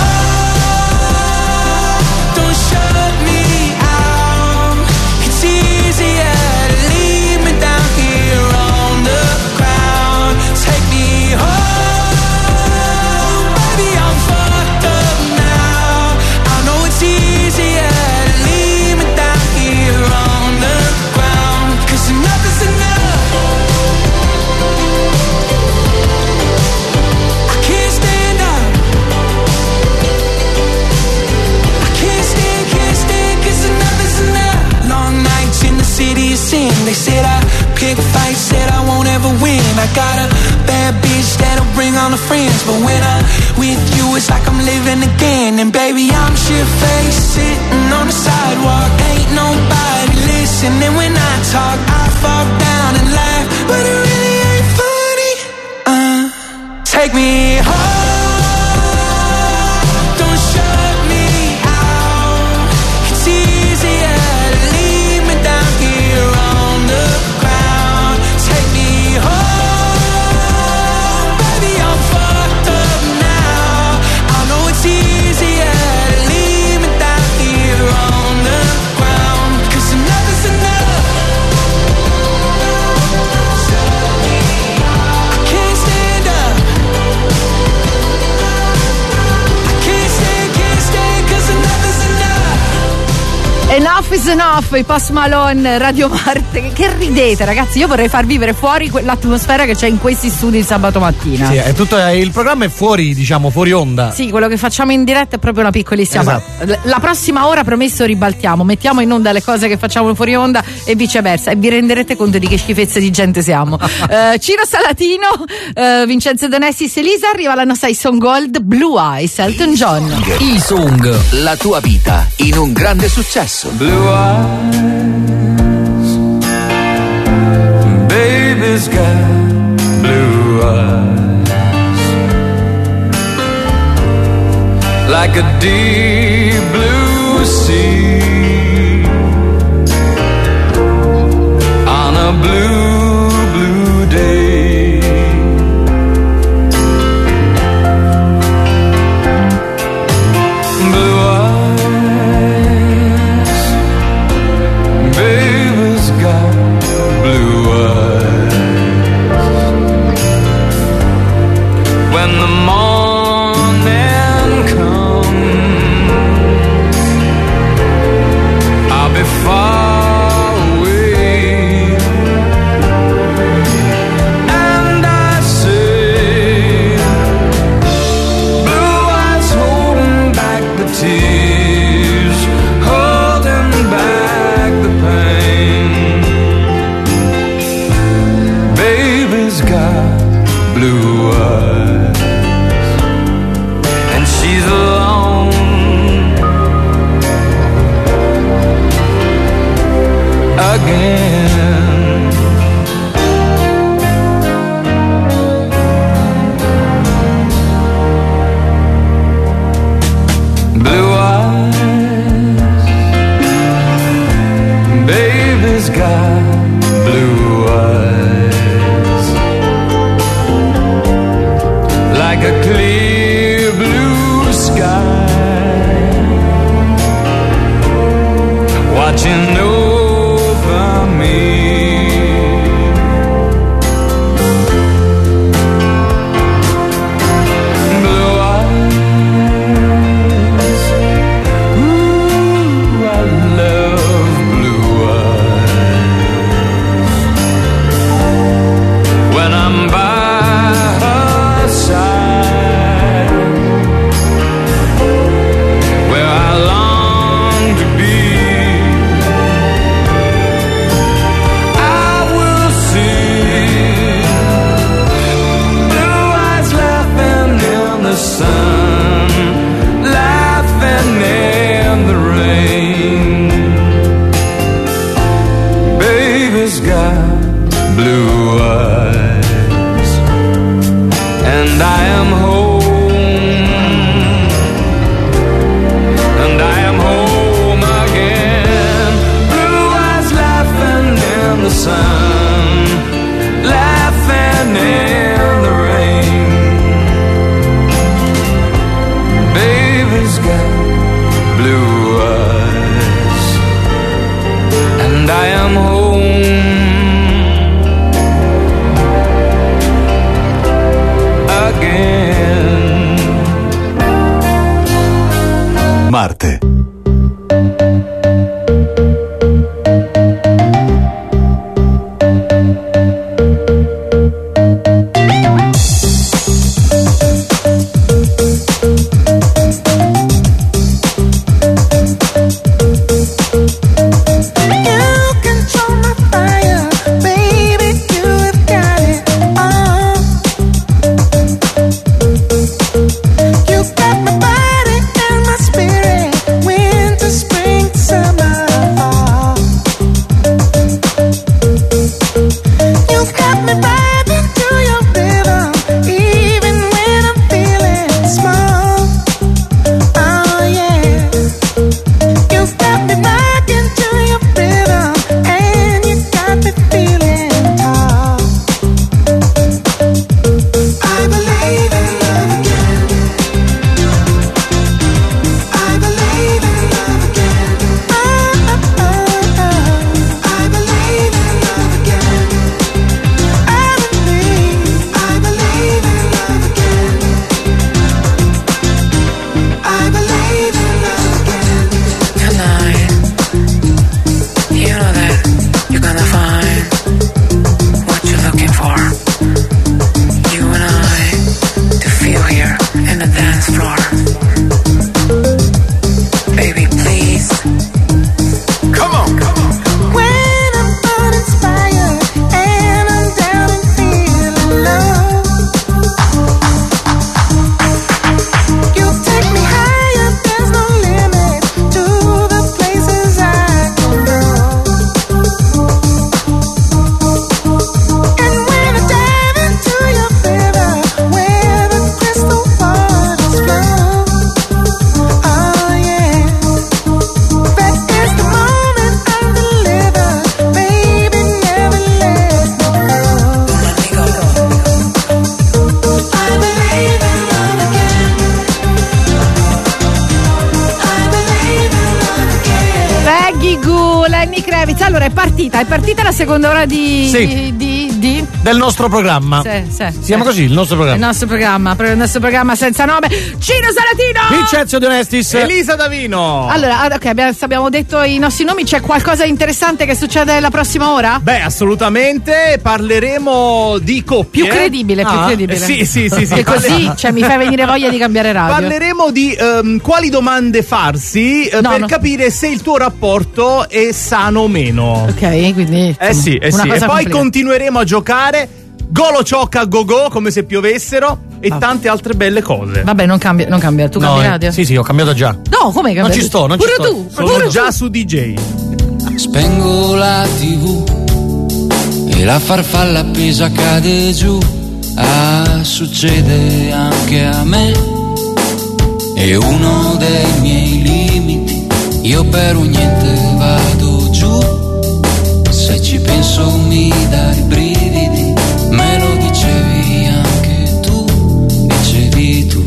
S1: don't shut me out. It's easier to leave me down here on the ground. Take me home, baby, I'm fucked up now. I know it's easier to leave me down here on the ground, 'cause enough is enough. I can't stand up, I can't stand, can't stand, 'cause enough is enough. Long nights in the city of sin. They said I pick fights, said I won't ever win. I got a bad bitch that'll bring all the friends, but when I'm with you it's like I'm living again. And baby, I'm shit-faced, sitting on the sidewalk, ain't nobody listening when I talk. I fall down and laugh, but it really ain't funny. Uh, take me home, don't shut me out. It's easier to leave me down here on the
S3: Enough is enough, i Post Malone, Radio Marte. Che ridete, ragazzi, io vorrei far vivere fuori l'atmosfera che c'è in questi studi il sabato mattina.
S5: Sì, è tutto, il programma è fuori, diciamo, fuori onda.
S3: Sì, quello che facciamo in diretta è proprio una piccolissima.
S5: Esatto.
S3: La prossima ora, promesso, ribaltiamo, mettiamo in onda le cose che facciamo fuori onda e viceversa, e vi renderete conto di che schifezze di gente siamo. uh, Ciro Salatino, uh, Vincenzo Donessis, Elisa, arriva la nostra Song Gold, Blue Eyes, Elton John.
S19: E-Song, la tua vita in un grande successo.
S14: Blue eyes, baby's got blue eyes, like a deep blue sea, on a blue, blue day. Blue baby's got blue eyes. When the morning comes, I'll be far away, and I say, blue eyes holding back the tears, holding back the pain. Baby's got blue eyes, and she's alone again. Blue eyes, baby's got blue eyes, like a clear blue sky, watching over me. Blue eyes, ooh, I love blue eyes. When I'm by her side, where I long to be, I will see blue eyes laughing in the sun, laughing in the rain. Baby's got blue eyes, and I am home, and I am home again. Blue eyes laughing in the sun, laughing in the rain. Baby's got blue eyes, and I am home again.
S20: Marte.
S13: You got my body and my spirit when
S3: Figu, Lenny Kravitz. Allora è partita, è partita la seconda ora di,
S5: sì.
S3: di, di, di...
S5: del nostro programma.
S3: Sì, sì,
S5: si chiama
S3: sì.
S5: così il nostro programma.
S3: Il nostro programma, il nostro programma senza nome. Cino Salatino!
S5: Vincenzo De Onestis.
S4: Elisa Davino.
S3: Allora, ok, abbiamo, abbiamo detto i nostri nomi. C'è qualcosa di interessante che succede la prossima ora?
S4: Beh, assolutamente. Parleremo di coppie.
S3: Più credibile,
S4: ah.
S3: più credibile.
S4: Sì, sì, sì, sì.
S3: E così, cioè, mi fai venire voglia di cambiare radio.
S4: Parleremo di um, quali domande farsi uh,
S3: No,
S4: per
S3: no.
S4: capire se il tuo rapporto è sano o meno.
S3: Ok, quindi
S4: Eh sì, eh
S3: una
S4: sì. E
S3: cosa
S4: poi
S3: complicata.
S4: continueremo a giocare Golo ciocca go go come se piovessero e
S3: Ah.
S4: tante altre belle cose.
S3: Vabbè, non cambia, non cambia. Tu
S5: No,
S3: cambi
S5: eh,
S3: radio?
S5: sì, sì, ho cambiato già.
S3: No, come cambi?
S5: Non ci sto, non
S3: pure
S5: ci sto.
S3: tu,
S4: Sono
S3: pure
S4: già
S3: tu.
S4: su D J.
S20: Spengo la tivù e la farfalla appesa cade giù. Ah, succede anche a me. È uno dei miei limiti. Io per un niente vado giù. Se ci penso mi dai brividi. Me lo dicevi anche tu. Dicevi tu.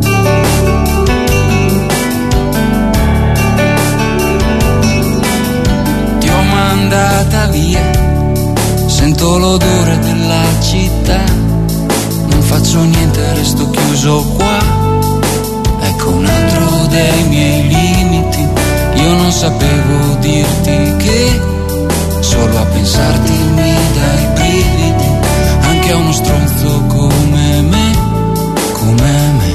S20: Ti ho mandata via. Sento l'odore della città. Non faccio niente, resto chiuso qua. Ecco un altro dei miei limiti. Io non sapevo dirti che solo a pensarti mi dai brividi. Anche a uno stronzo come me, come me.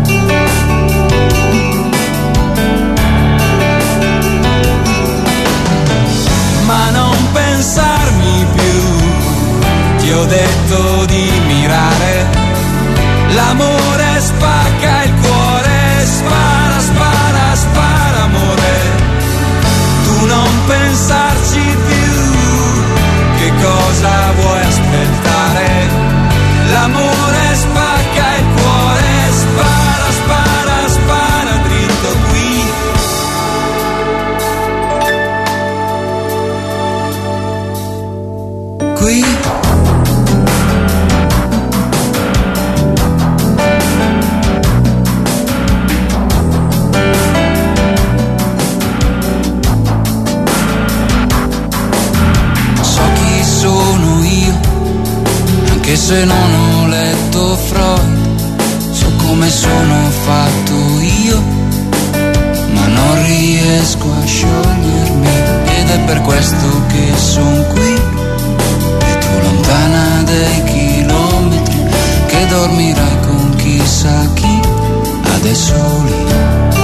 S20: Ma non pensarmi più. Ti ho detto di mirare. L'amore spacca il cuore. Spara, spara, spara amore. Tu non pensarci più. Che cosa vuoi aspettare? L'amore spacca il cuore. Spara, spara, spara dritto qui. Qui. Anche se non ho letto Freud, so come sono fatto io, ma non riesco a sciogliermi, ed è per questo che son qui, e tu lontana dei chilometri, che dormirai con chissà chi, adesso lì.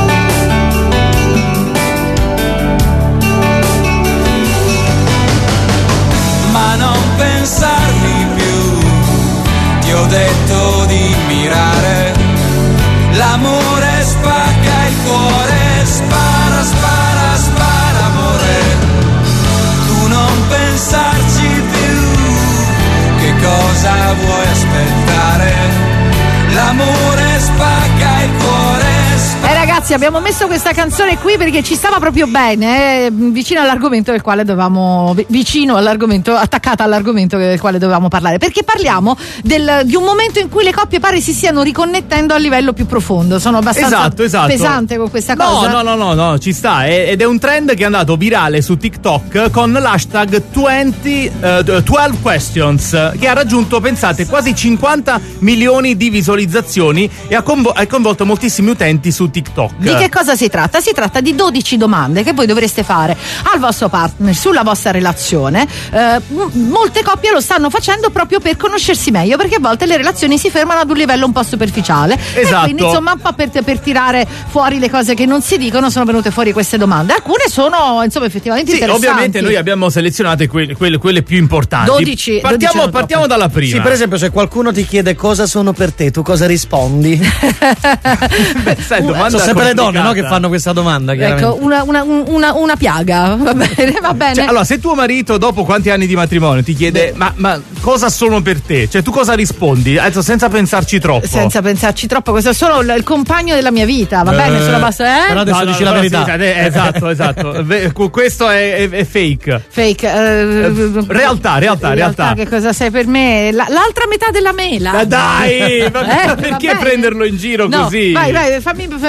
S20: Ma non pensarmi più, ti ho detto di mirare. L'amore spacca il cuore. Spara, spara, spara amore. Tu non pensarci più. Che cosa vuoi aspettare? L'amore spacca il cuore.
S3: Eh ragazzi, abbiamo messo questa canzone qui perché ci stava proprio bene, eh, vicino all'argomento del quale dovevamo, vicino all'argomento, attaccata all'argomento del quale dovevamo parlare, perché parliamo del, di un momento in cui le coppie pare si stiano riconnettendo a livello più profondo. Sono abbastanza
S4: esatto, esatto.
S3: pesante con questa
S4: no,
S3: cosa.
S4: No, no, no, no, ci sta, è, ed è un trend che è andato virale su TikTok con l'hashtag venti, uh, dodici questions, che ha raggiunto, pensate, quasi cinquanta milioni di visualizzazioni e ha, convo- ha coinvolto moltissimi utenti su TikTok.
S3: Di che cosa si tratta? Si tratta di dodici domande che voi dovreste fare al vostro partner sulla vostra relazione. Eh, m- molte coppie lo stanno facendo proprio per conoscersi meglio, perché a volte le relazioni si fermano ad un livello un po' superficiale.
S4: Esatto.
S3: E quindi insomma un po' per, per tirare fuori le cose che non si dicono sono venute fuori queste domande. Alcune sono insomma effettivamente
S4: Sì,
S3: interessanti.
S4: ovviamente noi abbiamo selezioone quelle, quelle, quelle più importanti.
S3: dodici,
S4: Partiamo,
S3: dodici
S4: partiamo dalla prima.
S5: Sì, per esempio, se qualcuno ti chiede cosa sono per te, tu cosa rispondi?
S4: Beh, sai, domanda
S5: sono sempre le donne, no,
S4: complicata.
S5: che fanno questa domanda. chiaramente.
S3: Ecco, una, una, una, una piaga, va bene, va bene.
S4: Cioè, allora, se tuo marito dopo quanti anni di matrimonio ti chiede ma, ma cosa sono per te? Cioè, tu cosa rispondi? Adesso, senza pensarci troppo.
S3: Senza pensarci troppo, questo è solo il, il compagno della mia vita, va bene? Sulla base, eh?
S5: Però adesso
S4: No, no,
S5: dici
S4: no,
S5: la
S4: no,
S5: verità.
S4: sì, eh, esatto, esatto. Ve- Questo è, è- è fake.
S3: Fake. eh,
S4: Realtà, realtà, realtà.
S3: Che cosa sei per me? La- l'altra metà della mela.
S4: Ma dai, ma
S3: Eh,
S4: perché
S3: va bene.
S4: prenderlo in giro
S3: No,
S4: così?
S3: Vai, vai, fammi, fammi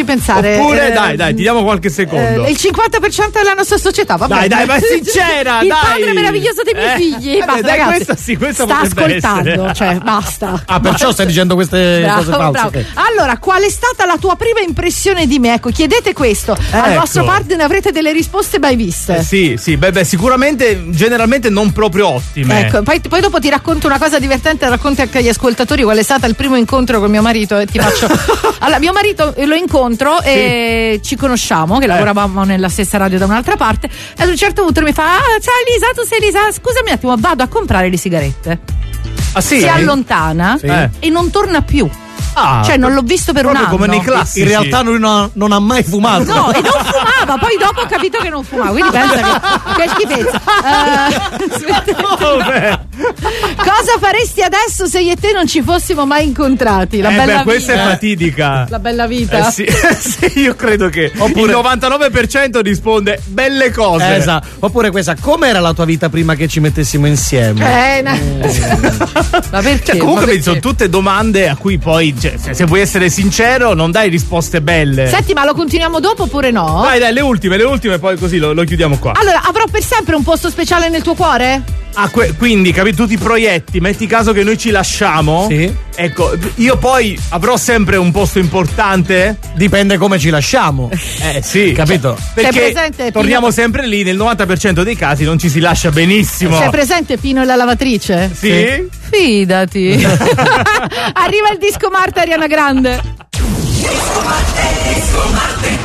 S3: Fammici pensare.
S4: Oppure,
S3: eh,
S4: dai, dai, ti diamo qualche secondo.
S3: Eh, il cinquanta per cento della nostra società, va
S4: Dai,
S3: bene.
S4: dai, ma è sincera,
S3: il
S4: dai.
S3: padre meraviglioso dei miei
S4: Eh,
S3: figli.
S4: vabbè,
S3: Basta,
S4: dai,
S3: ragazzi.
S4: questa sì, questa
S3: sta
S4: potrebbe
S3: ascoltando,
S4: essere.
S3: cioè, basta.
S5: Ah, perciò stai dicendo queste
S3: Bravo,
S5: cose false.
S3: bravo.
S5: ok.
S3: Allora, qual è stata la tua prima impressione di me? Ecco, chiedete questo al
S4: Ecco.
S3: vostro partner, avrete delle risposte mai viste.
S4: Eh, sì, sì, beh, beh, sicuramente, generalmente non proprio ottime.
S3: Ecco, poi, poi dopo ti racconto una cosa divertente, racconti anche agli ascoltatori qual è stato il primo incontro con mio marito e ti faccio. Allora, mio marito lo incontro e ci conosciamo, che
S4: Eh.
S3: lavoravamo nella stessa radio da un'altra parte, e ad un certo punto mi fa: ah, ciao Elisa, tu sei Elisa, scusami un attimo, vado a comprare le sigarette.
S4: Ah, sì?
S3: Si allontana
S5: Sì.
S3: e non torna più.
S4: Ah,
S3: Cioè, non l'ho visto per un
S4: proprio
S3: anno.
S4: come nei classici.
S5: In realtà lui non ha, non ha mai fumato.
S3: No, e non fumava, poi dopo ho capito che non fumava, quindi pensa che, che schifezza. Eh, aspetta. Cosa faresti adesso se io e te non ci fossimo mai incontrati? La
S4: Eh,
S3: bella
S4: beh, questa
S3: vita.
S4: è fatidica.
S3: La bella vita.
S4: Eh sì, sì, io credo che
S5: Oppure-
S4: il novantanove per cento risponde belle cose.
S5: Eh, esatto. Oppure questa, com'era la tua vita prima che ci mettessimo insieme?
S3: Eh, na- Ma perché?
S4: Cioè, comunque
S3: Ma
S4: vedi, sono
S3: perché?
S4: tutte domande a cui poi, cioè, se, se vuoi essere sincero, non dai risposte belle.
S3: Senti, ma lo continuiamo dopo oppure no?
S4: Dai, dai, le ultime, le ultime, poi così lo, lo chiudiamo qua.
S3: Allora, avrò per sempre un posto speciale nel tuo cuore?
S4: Ah, que- quindi, capi, tu ti proietti, metti caso che noi ci lasciamo.
S5: Sì.
S4: Ecco, io poi avrò sempre un posto importante.
S5: Dipende come ci lasciamo.
S4: Eh sì,
S5: Capito?
S4: Perché
S3: Sei presente,
S4: torniamo
S3: Pino?
S4: sempre lì, nel novanta per cento dei casi non ci si lascia benissimo.
S3: C'è presente Pino e la lavatrice?
S4: Sì?
S3: Fidati. Arriva il disco Marta Ariana Grande.
S7: Disco Marte, Disco Marte.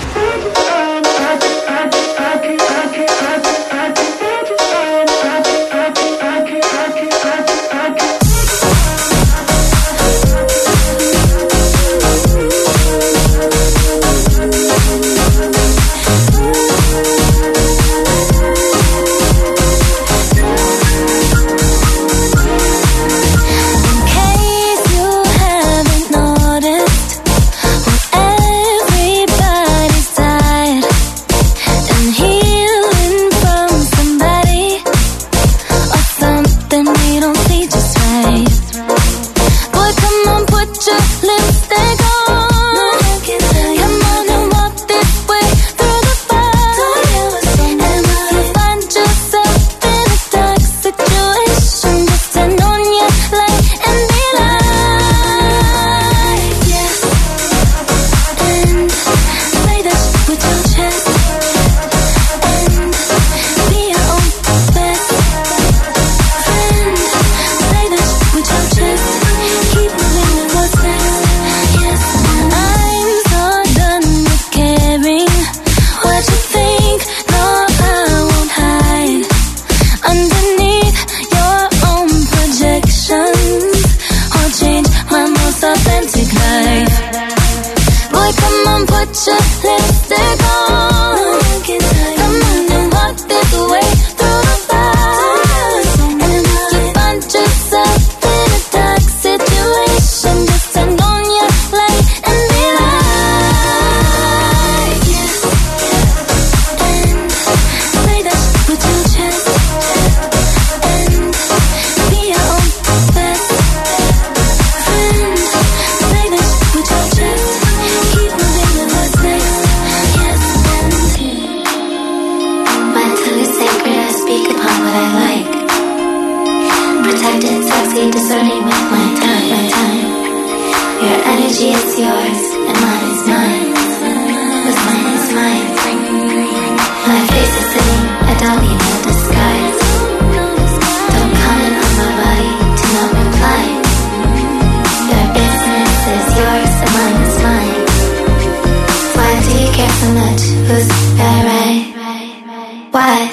S6: In case you haven't noticed, everybody's tired and healing from somebody or something we don't see just right. Boy, come on, put your lipstick on. Come on and walk this way through the fire. And if you find yourself in a dark situation, just turn on your light and be light. Yeah. And say that shit with your chest. And be your own best friend. Say that shit with your chest. Keep moving with what's next. Yes, I'm so done with caring what you think. No, I won't hide underneath your own projections. I'll change my most authentic life. Boy, come on, put your lipstick on. Come on and walk this way through the fire. And if you find yourself in a dark situation, just turn on your light and be light. Yeah. And say that shit with your chest. And be your own best friend. Say that shit with your chest. Keep moving with what's next. Yes, and my tongue is sacred. I speak upon what I like. Protected, sexy, discerning with my time. My time. Your energy is yours, and mine is mine. What's mine is mine. My face is sitting, I don't need no disguise. Don't comment on my body, do not reply. Your business is yours, and mine is mine. Why do you care so much? Who's that right? Why?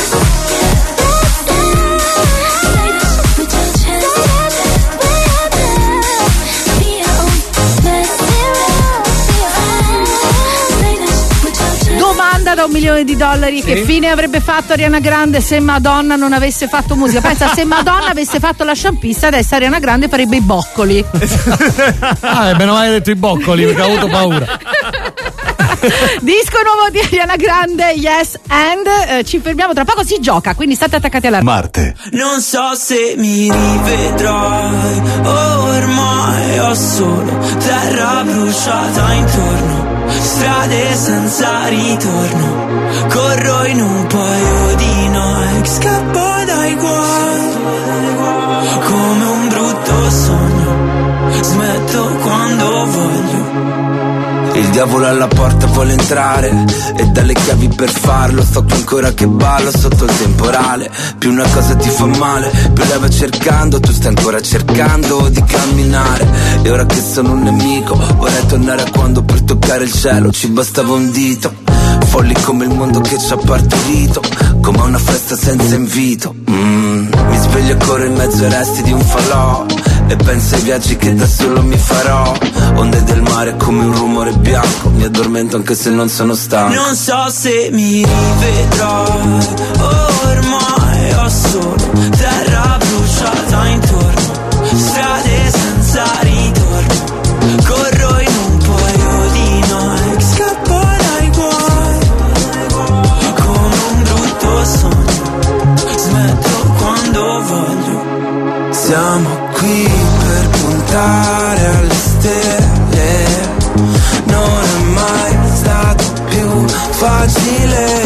S3: Domanda da un milione di dollari:
S5: Sì.
S3: che fine avrebbe fatto Ariana Grande se Madonna non avesse fatto musica? Pensa, se Madonna avesse fatto la sciampista, adesso Ariana Grande farebbe i boccoli.
S5: Ah, e meno male hai detto i boccoli perché ho avuto paura.
S3: Disco nuovo di Ariana Grande, Yes and eh, ci fermiamo tra poco, si gioca, quindi state attaccati alla
S19: Marte.
S1: Non so se mi rivedrai, ora ormai ho solo terra bruciata intorno, strade senza ritorno, corro in un paio di Nike, scappo dai guai, come un brutto sogno, smetto quando voglio.
S17: Il diavolo alla porta vuole entrare e dalle chiavi per farlo. Sto qui ancora che ballo sotto il temporale. Più una cosa ti fa male, più la vai cercando. Tu stai ancora cercando di camminare. E ora che sono un nemico vorrei tornare a quando per toccare il cielo ci bastava un dito. Folli come il mondo che ci ha partorito, come una festa senza invito. mm, Mi sveglio e corro in mezzo ai resti di un falò e penso ai viaggi che da solo mi farò. Onde del mare come un rumore bianco, mi addormento anche se non sono stanco.
S1: Non so se mi rivedrai, ormai ho solo terra bruciata intorno, strade senza ritorno, corro in un paio di Nike, scappo dai guai, come un brutto sogno, smetto quando voglio.
S17: Siamo qui per puntare alle stelle, non è mai stato più facile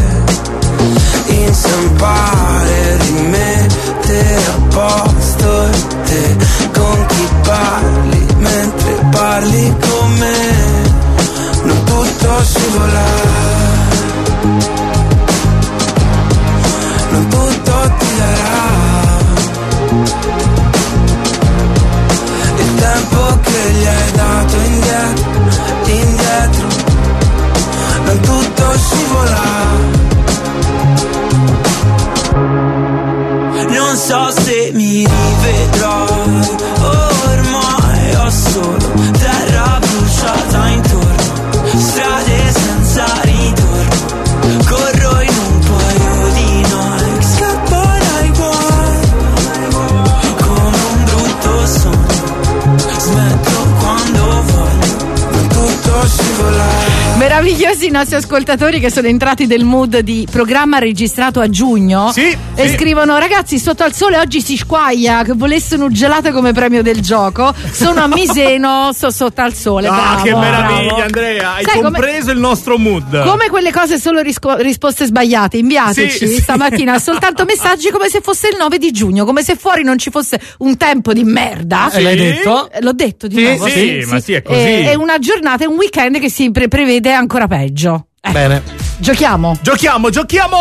S17: inciampare, rimettere a posto e te con chi parli mentre parli con me, non tutto scivola, non tutto ti darà il tempo che gli hai dato indietro, indietro, non tutto scivola.
S1: Non so se mi rivedrai, ormai ho solo terra bruciata intorno, strade senza ritorno, corro in un paio di Nike, scappo dai guai, come un brutto sogno, smetto quando voglio, non tutto scivola.
S3: Meravigliosi i nostri ascoltatori che sono entrati nel mood di programma registrato a giugno.
S4: Sì,
S3: e
S4: sì.
S3: scrivono: ragazzi, sotto al sole oggi si squaglia, che volessero un gelato come premio del gioco. Sono a Miseno, sto sotto al sole.
S4: Ah,
S3: bravo,
S4: che meraviglia,
S3: bravo.
S4: Andrea, hai
S3: Sai,
S4: compreso
S3: come,
S4: il nostro mood.
S3: come quelle cose solo risco- risposte sbagliate. Inviateci
S4: Sì, sì.
S3: stamattina soltanto messaggi come se fosse il nove di giugno, come se fuori non ci fosse un tempo di merda.
S5: Sì. L'hai detto?
S3: Eh, L'ho detto di
S4: Sì,
S3: nuovo.
S4: sì, ma sì, è così.
S3: E, è una giornata, è un weekend che si pre- prevede ancora peggio. Eh,
S5: Bene.
S3: Giochiamo.
S4: Giochiamo, giochiamo!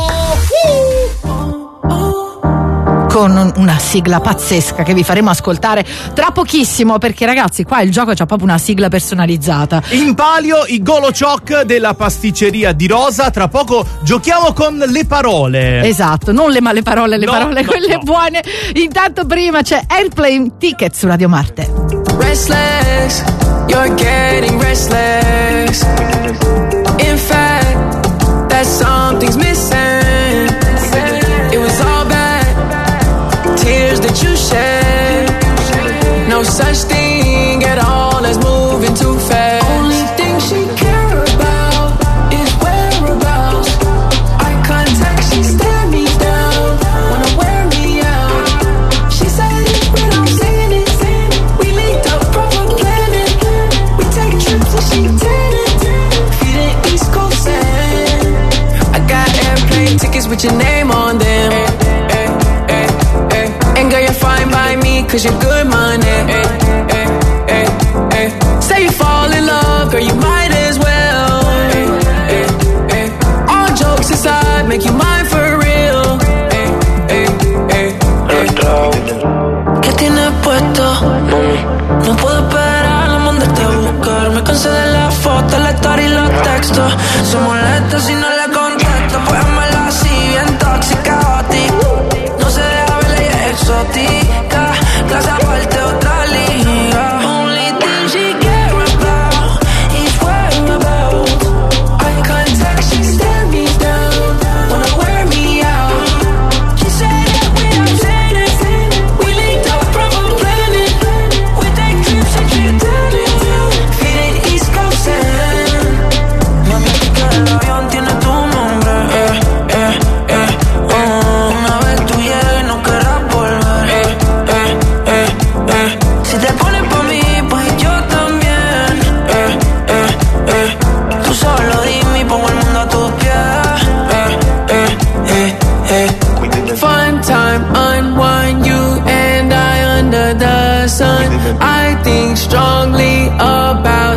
S3: Con una sigla pazzesca che vi faremo ascoltare tra pochissimo, perché ragazzi qua il gioco c'ha proprio una sigla personalizzata.
S4: In palio i Golo Choc della pasticceria di Rosa. Tra poco giochiamo con le parole.
S3: Esatto, non le male parole, le
S4: No,
S3: parole
S4: no,
S3: quelle
S4: no.
S3: buone. Intanto prima c'è Airplane Ticket su Radio Marte.
S14: Restless, you're getting restless. In fact, that something's missing. It was all bad, tears that you shed. No such thing at all as moving too fast. Only thing she care about is whereabouts. Eye contact, she stare me down, wanna wear me out. She said it when I'm saying it. We linked up, proper planning. We take trips and she did it. Feeling East Coast sand. I got airplane tickets with your name on them. Eh, eh, eh, eh. And girl, you're fine by me, cause you're good money. Eh, eh, eh, eh. Say you fall in love, girl, you might as well. Eh, eh, eh. All jokes aside, make you mine for real. Eh, eh, eh, eh. ¿Qué tienes puesto? Mami, no puedo esperar a mandarte a buscar. Me cansé de las fotos, la story y los textos. Se molesta si no le contesto. Pues házmela así, bien tóxica a ti. No se deja ver, ella es exótica. Clase aparte, otra liga. Only thing she care about is whereabouts. Eye contact, she stare me down, wanna wear me out. She said that when I'm saying it, we linked up, proper planning. We take trips and she did it. Feeling East Coast sand. Mami, girl,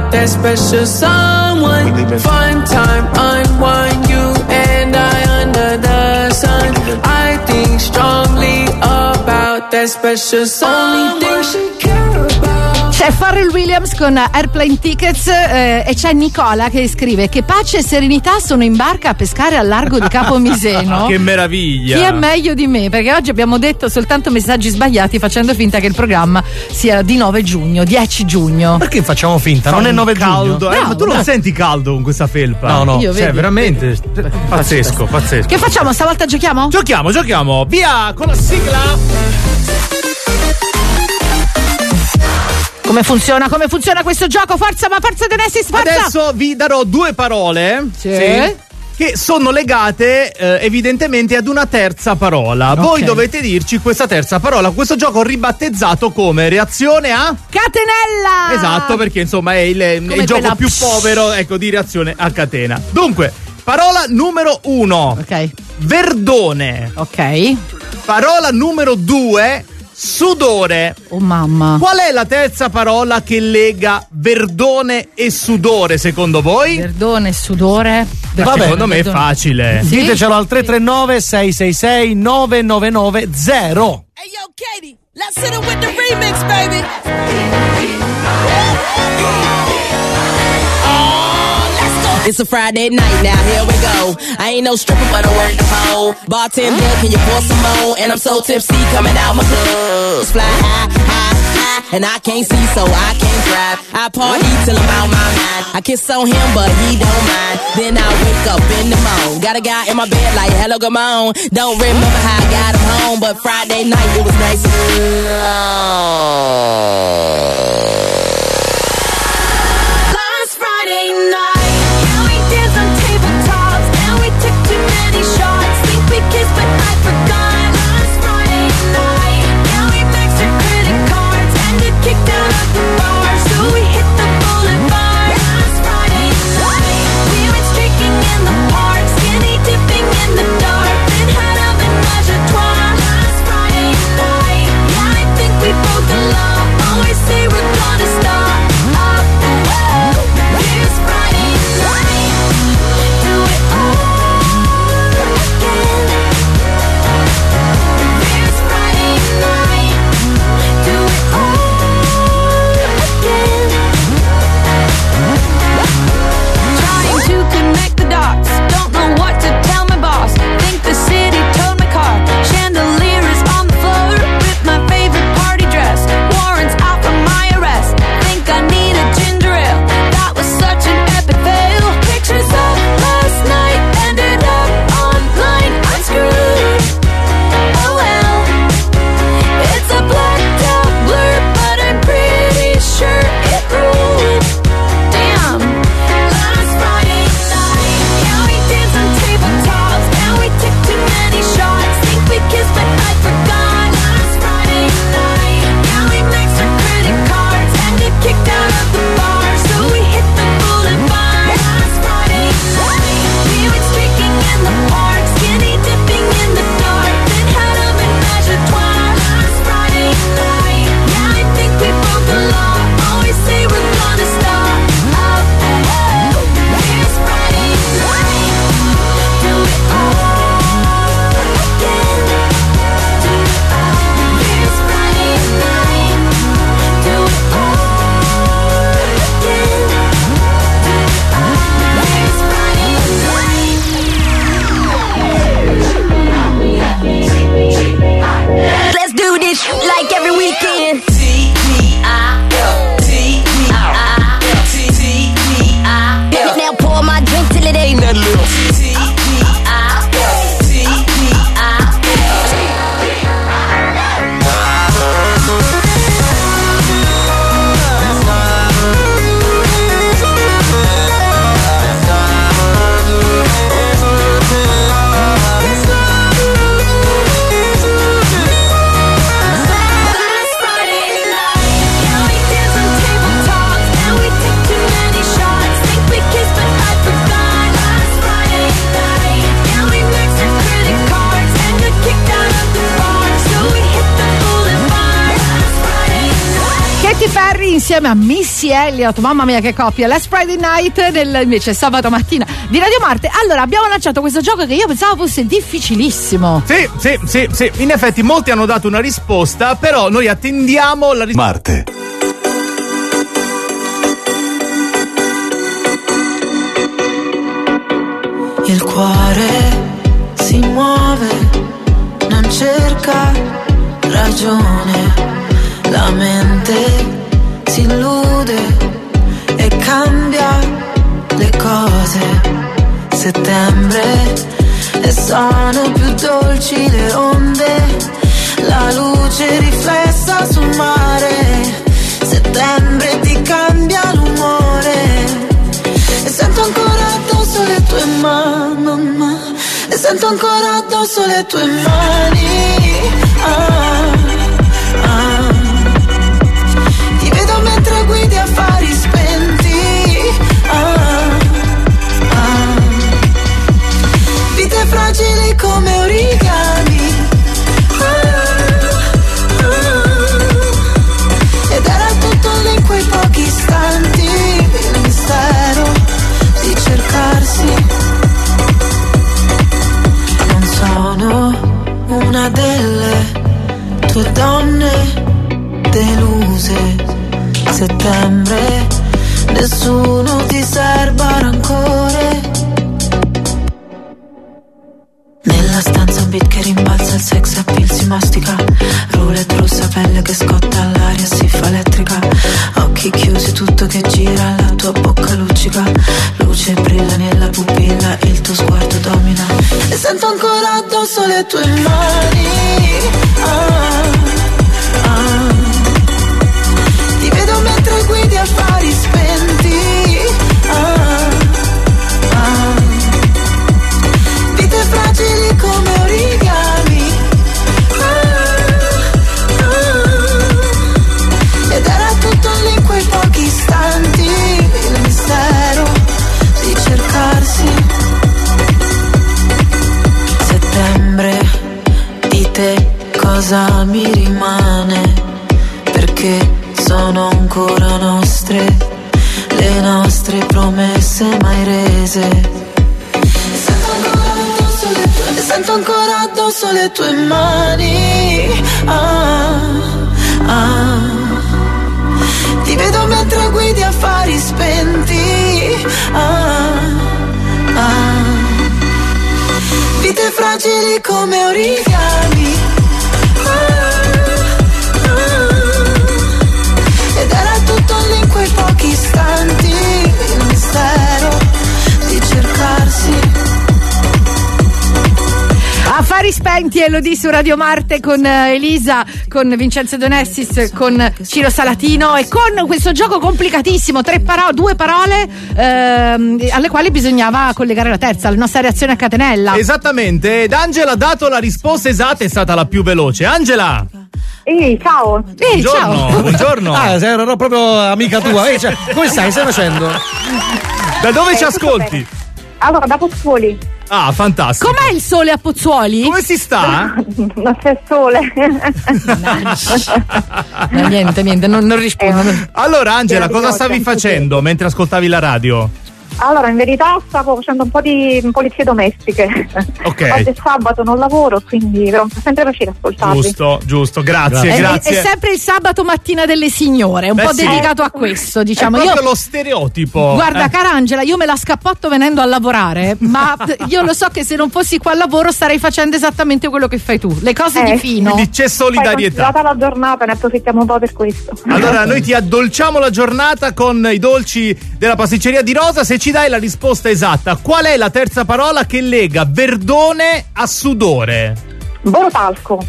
S14: about that special someone. Fun time, unwind, you and I under the sun. I think strongly about that special someone. Only thing she care about.
S3: C'è Pharrell Williams con Airplane Tickets eh, e c'è Nicola che scrive che pace e serenità sono in barca a pescare al largo di Capomiseno.
S4: Che meraviglia!
S3: Chi è meglio di me? Perché oggi abbiamo detto soltanto messaggi sbagliati facendo finta che il programma sia di nove giugno, dieci giugno.
S5: Perché facciamo finta?
S4: Fa
S5: Non è
S4: un
S5: nove
S4: caldo,
S5: giugno.
S4: eh,
S3: No,
S4: ma tu
S3: no.
S4: non senti caldo con questa felpa?
S5: No, no.
S3: Io,
S4: Cioè,
S3: vedi,
S4: veramente pazzesco, pazzesco.
S3: Che facciamo? Stavolta giochiamo?
S4: Giochiamo, giochiamo. Via con la sigla.
S3: Come funziona? Come funziona questo gioco? Forza, ma forza Denessis, forza!
S4: Adesso vi darò due parole.
S3: Sì.
S4: Che sono legate eh, evidentemente ad una terza parola.
S3: Okay.
S4: Voi dovete dirci questa terza parola. Questo gioco ho ribattezzato come reazione a
S3: Catenella!
S4: Esatto, perché insomma è il, è il
S3: Come
S4: gioco
S3: quella-
S4: più povero, ecco, di reazione a catena. Dunque, parola numero uno.
S3: Ok.
S4: Verdone.
S3: Ok.
S4: Parola numero due. Sudore.
S3: Oh mamma.
S4: Qual è la terza parola che lega verdone e sudore secondo voi?
S3: Verdone e sudore.
S4: Ma
S5: Vabbè,
S4: secondo me è
S3: verdone.
S4: facile.
S3: Sì?
S5: Ditecelo al tre tre nove sei sei sei nove nove nove zero.
S8: Hey yo, Katie, let's hit it with the remix, baby. It's a Friday night now, here we go. I ain't no stripper, but I work the pole. Bartender, can you pour some more? And I'm so tipsy, coming out my clothes. Fly high, high, high, and I can't see, so I can't drive. I party till I'm out my mind. I kiss on him, but he don't mind. Then I wake up in the morning. Got a guy in my bed like, hello, come on. Don't remember how I got him home, but Friday night, it was nice and
S11: Last Friday night, yeah, we danced on tabletops, and we took too many shots. Think we kissed, but I forgot. Last Friday night, yeah, we maxed our credit cards and get kicked out of the bar, so we hit the boulevard. Last Friday night, we went streaking in the park, skinny dipping in the dark, then had a menage a trois. Last Friday night, yeah, I think we broke the law. Always say we're gonna stop.
S3: insieme a Missy Elliott, mamma mia che coppia. Last Friday Night nel, invece sabato mattina di Radio Marte. Allora abbiamo lanciato questo gioco che io pensavo fosse difficilissimo.
S4: Sì, sì, sì, sì. In effetti molti hanno dato una risposta, però noi attendiamo la risposta.
S21: Marte.
S11: Il cuore si muove, non cerca ragione, la mente si illude e cambia le cose. Settembre e sono più dolci le onde, la luce riflessa sul mare. Settembre ti cambia l'umore e sento ancora addosso le tue mani, e sento ancora addosso le tue mani. Ah, ah. Ti vedo mentre guidi affari spenti. Ah, ah. Vite fragili come origami. Ah, ah. Ed era tutto lì in quei pochi istanti, il mistero di cercarsi. Non sono una delle tue donne deluse. Settembre, nessuno ti serba rancore. Nella stanza un beat che rimbalza, il sex appeal si mastica. Roulette rossa, pelle che scotta, l'aria si fa elettrica. Occhi chiusi, tutto che gira, la tua bocca luccica. Luce brilla nella pupilla, il tuo sguardo domina. E sento ancora addosso le tue mani. Ah, ah. Ti vedo mentre guidi affari spenti. Ah, ah. Vite fragili come origami. Ah, ah. Ed era tutto lì in quei pochi istanti, il mistero di cercarsi. Settembre, di te cosa mi rimane? Perché sono ancora nostre, le nostre promesse mai rese. E sento ancora addosso le tue mani. Ah, ah. Ti vedo mentre guidi affari spenti. Ah, ah. Vite fragili come origami. Ah, ah. Ed era tutto lì in quei pochi istanti, il mistero di cercarsi.
S3: Affari spenti, Elodie su Radio Marte con Elisa, con Vincenzo Donessis, con Ciro Salatino e con questo gioco complicatissimo, tre paro- due parole ehm, alle quali bisognava collegare la terza, la nostra reazione a catenella.
S4: Esattamente, ed Angela ha dato la risposta esatta, è stata la più veloce. Angela!
S22: Ehi, ciao!
S3: Ehi,
S4: buongiorno,
S3: ciao!
S4: Buongiorno!
S5: Ah, ero proprio amica tua. Ehi, cioè, come stai? Che stai facendo?
S4: Da dove
S22: eh,
S4: ci ascolti?
S22: Allora, da Pozzuoli.
S4: Ah, fantastico.
S3: Com'è il sole a Pozzuoli?
S4: Come si sta?
S22: Non c'è sole.
S3: No, niente, niente, non, non rispondo.
S4: Allora, Angela, cosa stavi facendo mentre ascoltavi la radio?
S22: Allora, in verità stavo facendo un po' di pulizie domestiche.
S4: Ok.
S22: Oggi è sabato, non lavoro, quindi però mi fa sempre piacere ascoltarvi.
S4: Giusto, giusto, grazie,
S3: È,
S4: grazie.
S3: è sempre il sabato mattina delle signore, un
S4: Beh,
S3: po'
S4: sì.
S3: dedicato a questo, diciamo.
S4: È proprio
S3: Io,
S4: lo stereotipo.
S3: guarda,
S4: eh.
S3: cara Angela, io me la scappotto venendo a lavorare, ma io lo so che se non fossi qua al lavoro starei facendo esattamente quello che fai tu, le cose
S22: Eh,
S3: di fino.
S4: Quindi c'è solidarietà.
S22: Poi, la giornata, ne approfittiamo un po' per questo.
S4: Allora, noi ti addolciamo la giornata con i dolci della pasticceria di Rosa. Se ci dai la risposta esatta, qual è la terza parola che lega verdone a sudore?
S22: Borotalco.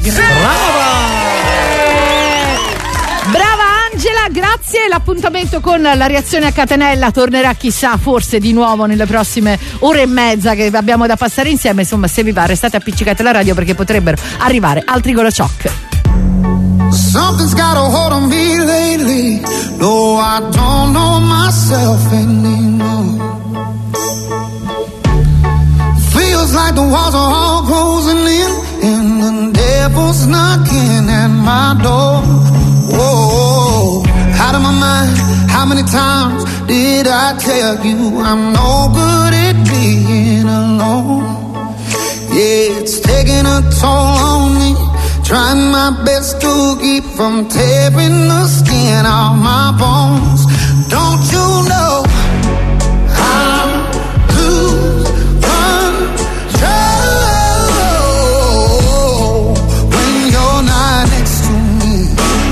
S3: Brava Angela, grazie. L'appuntamento con la reazione a catenella tornerà chissà forse di nuovo nelle prossime ore e mezza che abbiamo da passare insieme. Insomma, se vi va restate appiccicate alla radio perché potrebbero arrivare altri Golociocc.
S1: Something's got a hold on me lately. No, I don't know myself anymore. Feels like the walls are all closing in and the devil's knocking at my door. Whoa, out of my
S9: mind. How many times did I tell you I'm no good at being alone? Yeah, it's taking a toll on me. Trying my best to keep from tearing the skin off my bones. Don't you know I'm lose control when you're not next to me?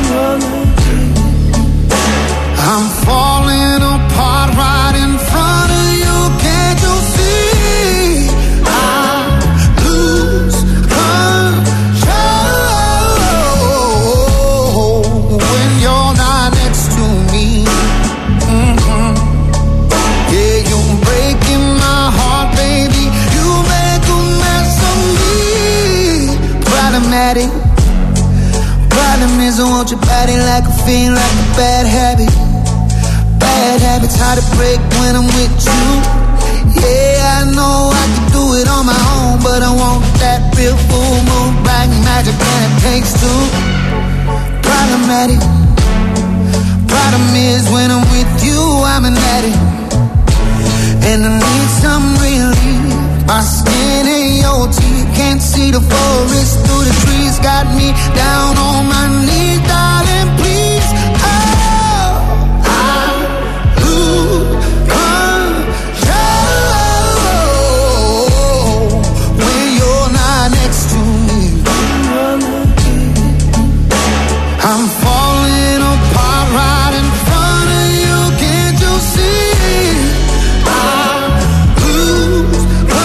S9: I'm falling apart right in front of you. Can't you see? I lose control when you're not next to me. Mm-hmm. Yeah, you're breaking my heart, baby. You make a mess of me. Problematic. Problem is I want your body like a fiend, like a bad habit. Bad habits hard to break when I'm with you. Yeah, I know I can do it on my own, but I want that real full moon, black magic, and it takes two. Problematic. Problem is when I'm with you, I'm an addict, and I need some relief. My skin and your teeth, can't see the forest through the trees. Got me down on my knees, darling, please. Oh, I lose control when you're not next to me. I'm falling apart right in front of you. Can't you see? I lose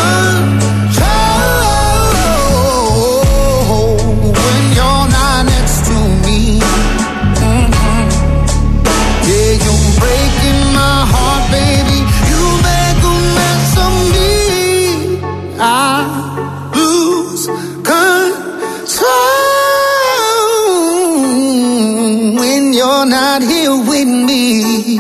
S9: control when you're not next to me. Mm-hmm. Yeah, you're breaking my heart, baby. You make a mess of me. I lose control when you're not here with me.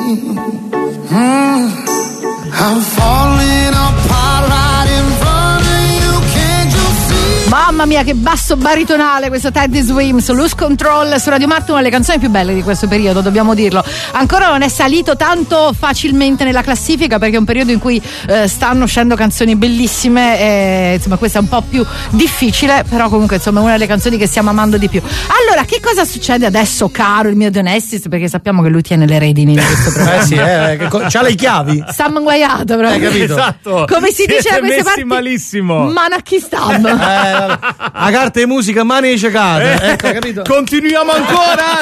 S9: Mm. I'm falling apart right in front of you. Can't you see?
S3: Mamma mia, che basso baritonale questo Teddy Swims, Lose Control su Radio Marte, una delle canzoni più belle di questo periodo, dobbiamo dirlo. Ancora non è salito tanto facilmente nella classifica perché è un periodo in cui eh, stanno uscendo canzoni bellissime e insomma questa è un po' più difficile, però comunque insomma è una delle canzoni che stiamo amando di più. Allora, che cosa succede adesso, caro il mio Donestis, perché sappiamo che lui tiene le redini in questo programma.
S5: Eh sì, eh, che co- c'ha le chiavi.
S3: Sta manguaiato, però.
S5: Hai capito?
S4: Esatto.
S3: Come si dice da queste parti?
S4: malissimo.
S3: Manacchi stam.
S5: Eh, a carta di musica mani e cecate.
S4: Eh,
S5: ecco, capito?
S4: Continuiamo ancora.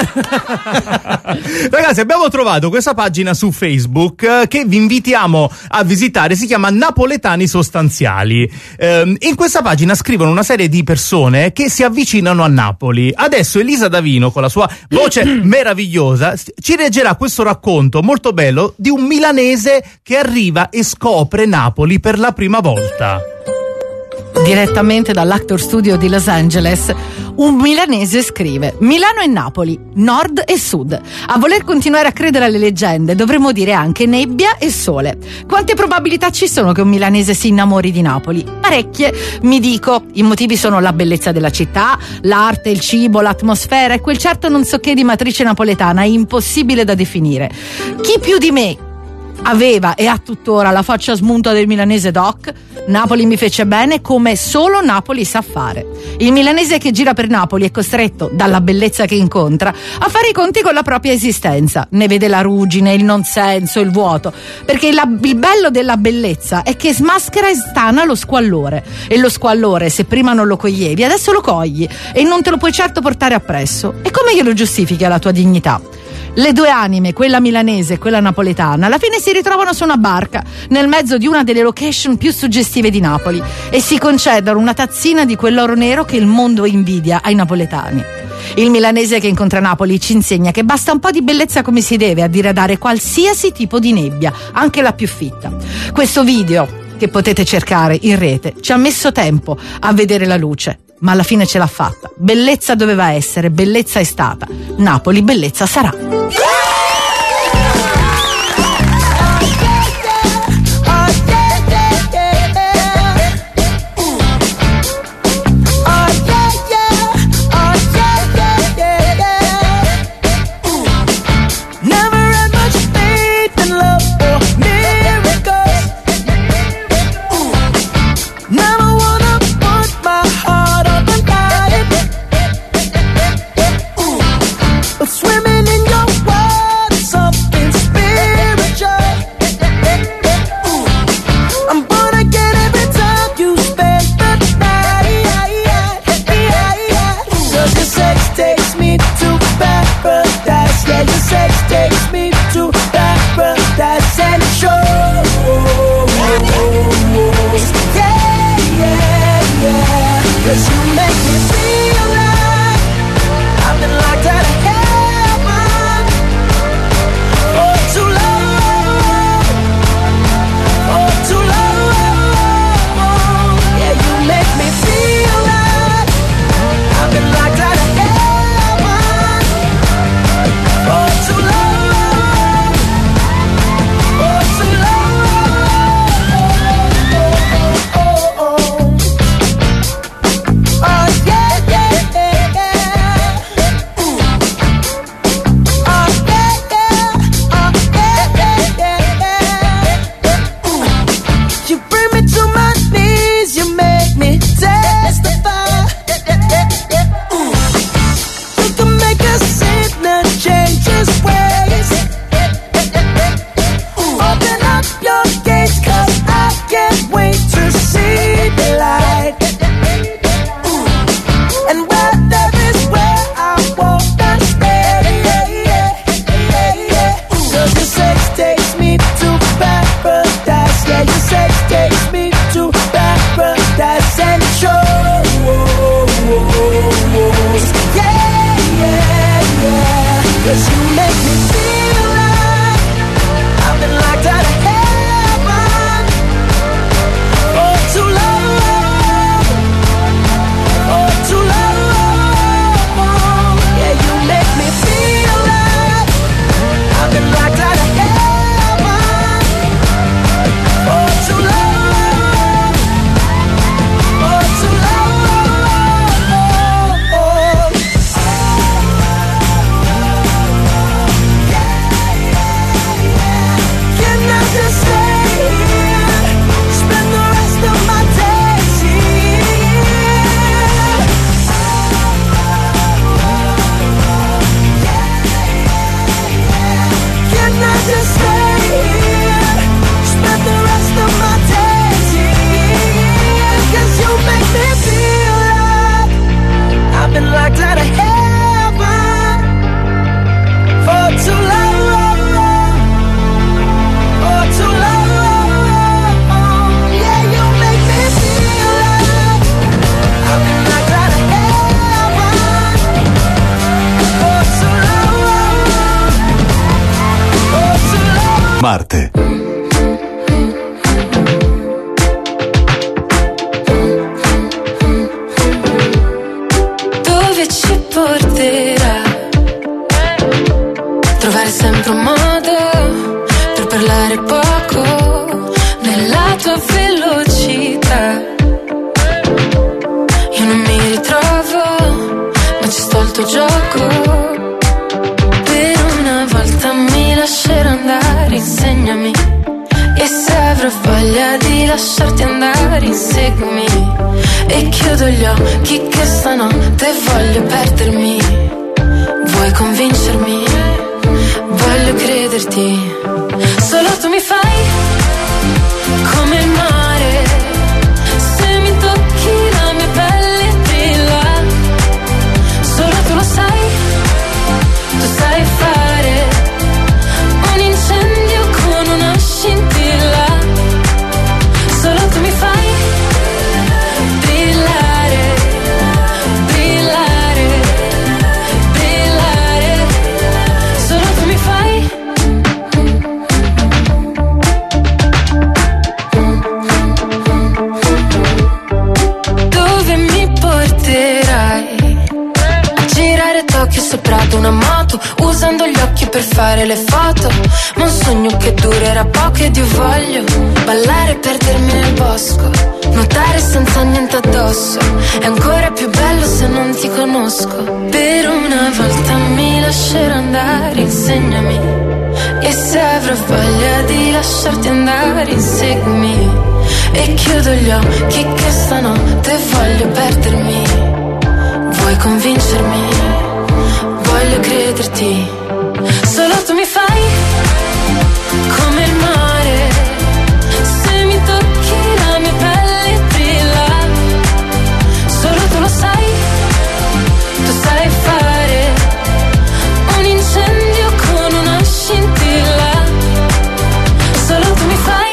S4: Ragazzi, abbiamo trovato questa pagina su Facebook eh, che vi invitiamo a visitare, si chiama Napoletani Sostanziali. Eh, in questa pagina scrivono una serie di persone che si avvicinano a Napoli. Adesso Elisa Davino, con la sua voce meravigliosa, ci leggerà questo racconto molto bello di un milanese che arriva e scopre Napoli per la prima volta.
S3: Direttamente dall'Actor Studio di Los Angeles, un milanese scrive: Milano e Napoli, nord e sud. A voler continuare a credere alle leggende dovremmo dire anche nebbia e sole. Quante probabilità ci sono che un milanese si innamori di Napoli? Parecchie, mi dico. I motivi sono la bellezza della città, l'arte, il cibo, l'atmosfera e quel certo non so che di matrice napoletana impossibile da definire. Chi più di me aveva e ha tuttora la faccia smunta del milanese doc? Napoli mi fece bene come solo Napoli sa fare. Il milanese che gira per Napoli è costretto, dalla bellezza che incontra, a fare i conti con la propria esistenza. Ne vede la ruggine, il non senso, il vuoto, perché il, il bello della bellezza è che smaschera e stana lo squallore, e lo squallore, se prima non lo coglievi, adesso lo cogli e non te lo puoi certo portare appresso. E come glielo giustifichi alla tua dignità? Le due anime, quella milanese e quella napoletana, alla fine si ritrovano su una barca nel mezzo di una delle location più suggestive di Napoli e si concedono una tazzina di quell'oro nero che il mondo invidia ai napoletani. Il milanese che incontra Napoli ci insegna che basta un po' di bellezza come si deve a diradare qualsiasi tipo di nebbia, anche la più fitta. Questo video, che potete cercare in rete, ci ha messo tempo a vedere la luce, ma alla fine ce l'ha fatta. Bellezza doveva essere, bellezza è stata. Napoli bellezza sarà.
S11: Never
S10: Marte.
S11: Dove ci porterà? Trovare sempre un modo per parlare poco nella tua velocità. Io non mi ritrovo, ma ci sto al tuo gioco. Per una volta mi lascerò andare, insegnami. E se avrò voglia di lasciarti andare, inseguimi. E chiudo gli occhi che stanotte voglio perdermi. Vuoi convincermi? Voglio crederti. Solo tu mi fai come il mare. Se mi tocchi la mia pelle brilla. Solo tu lo sai. Tu sai fare un incendio con una scintilla. Solo tu mi fai brillare, brillare, brillare. Solo tu mi fai. Dove mi porterai? A girare Tokyo sopra ad una moto, usando gli occhi per fare le foto. Ma un sogno che durerà poco ed io voglio ballare e perdermi nel bosco, nuotare senza niente addosso. È ancora più bello se non ti conosco. Per una volta mi lascerò andare, insegnami. E se avrò voglia di lasciarti andare, inseguimi. E chiudo gli occhi che stanotte voglio perdermi. Vuoi convincermi? Voglio crederti. Solo tu mi fai come il mare. Se mi tocchi la mia pelle brilla. Solo tu lo sai. Tu sai fare un incendio con una scintilla. Solo tu mi fai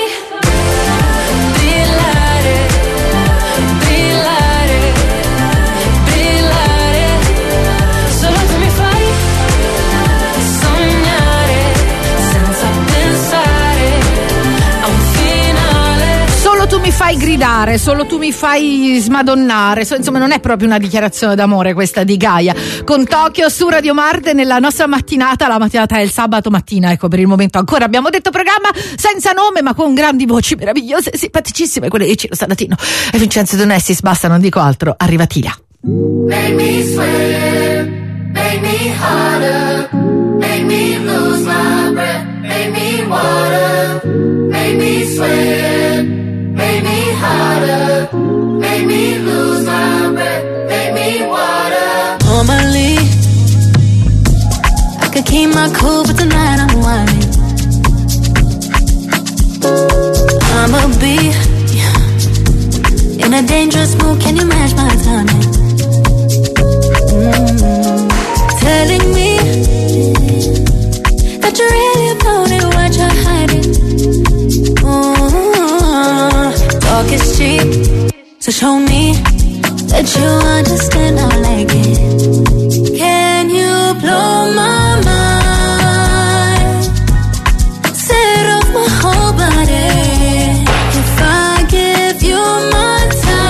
S11: brillare, brillare, brillare. Solo tu mi fai sognare senza pensare a un finale.
S3: Solo tu mi fai gridare, solo tu mi fai smadonnare. So, insomma, non è proprio una dichiarazione d'amore questa di Gaia. Con Tokyo su Radio Marte nella nostra mattinata, la mattinata è il sabato mattina. Ecco, per il momento ancora abbiamo detto programma senza nome, ma con grandi voci meravigliose, simpaticissime, quelle di Ciro Salatino e Vincenzo Donessis. Basta, non dico altro. Arriva Tila.
S2: Make me sweat, make me harder, make me lose my breath, make me water, make me sweat, make me harder, make me lose my breath, make me water.
S11: Normally, I could keep my cool, but tonight I'm whining. I'ma be in a dangerous mood. Can you match my timing? Mm. Telling me that you're really about it, what you're hiding. Mm. Talk is cheap, so show me that you understand. I like it. Can you blow my mind? Set off my whole body. If I give you my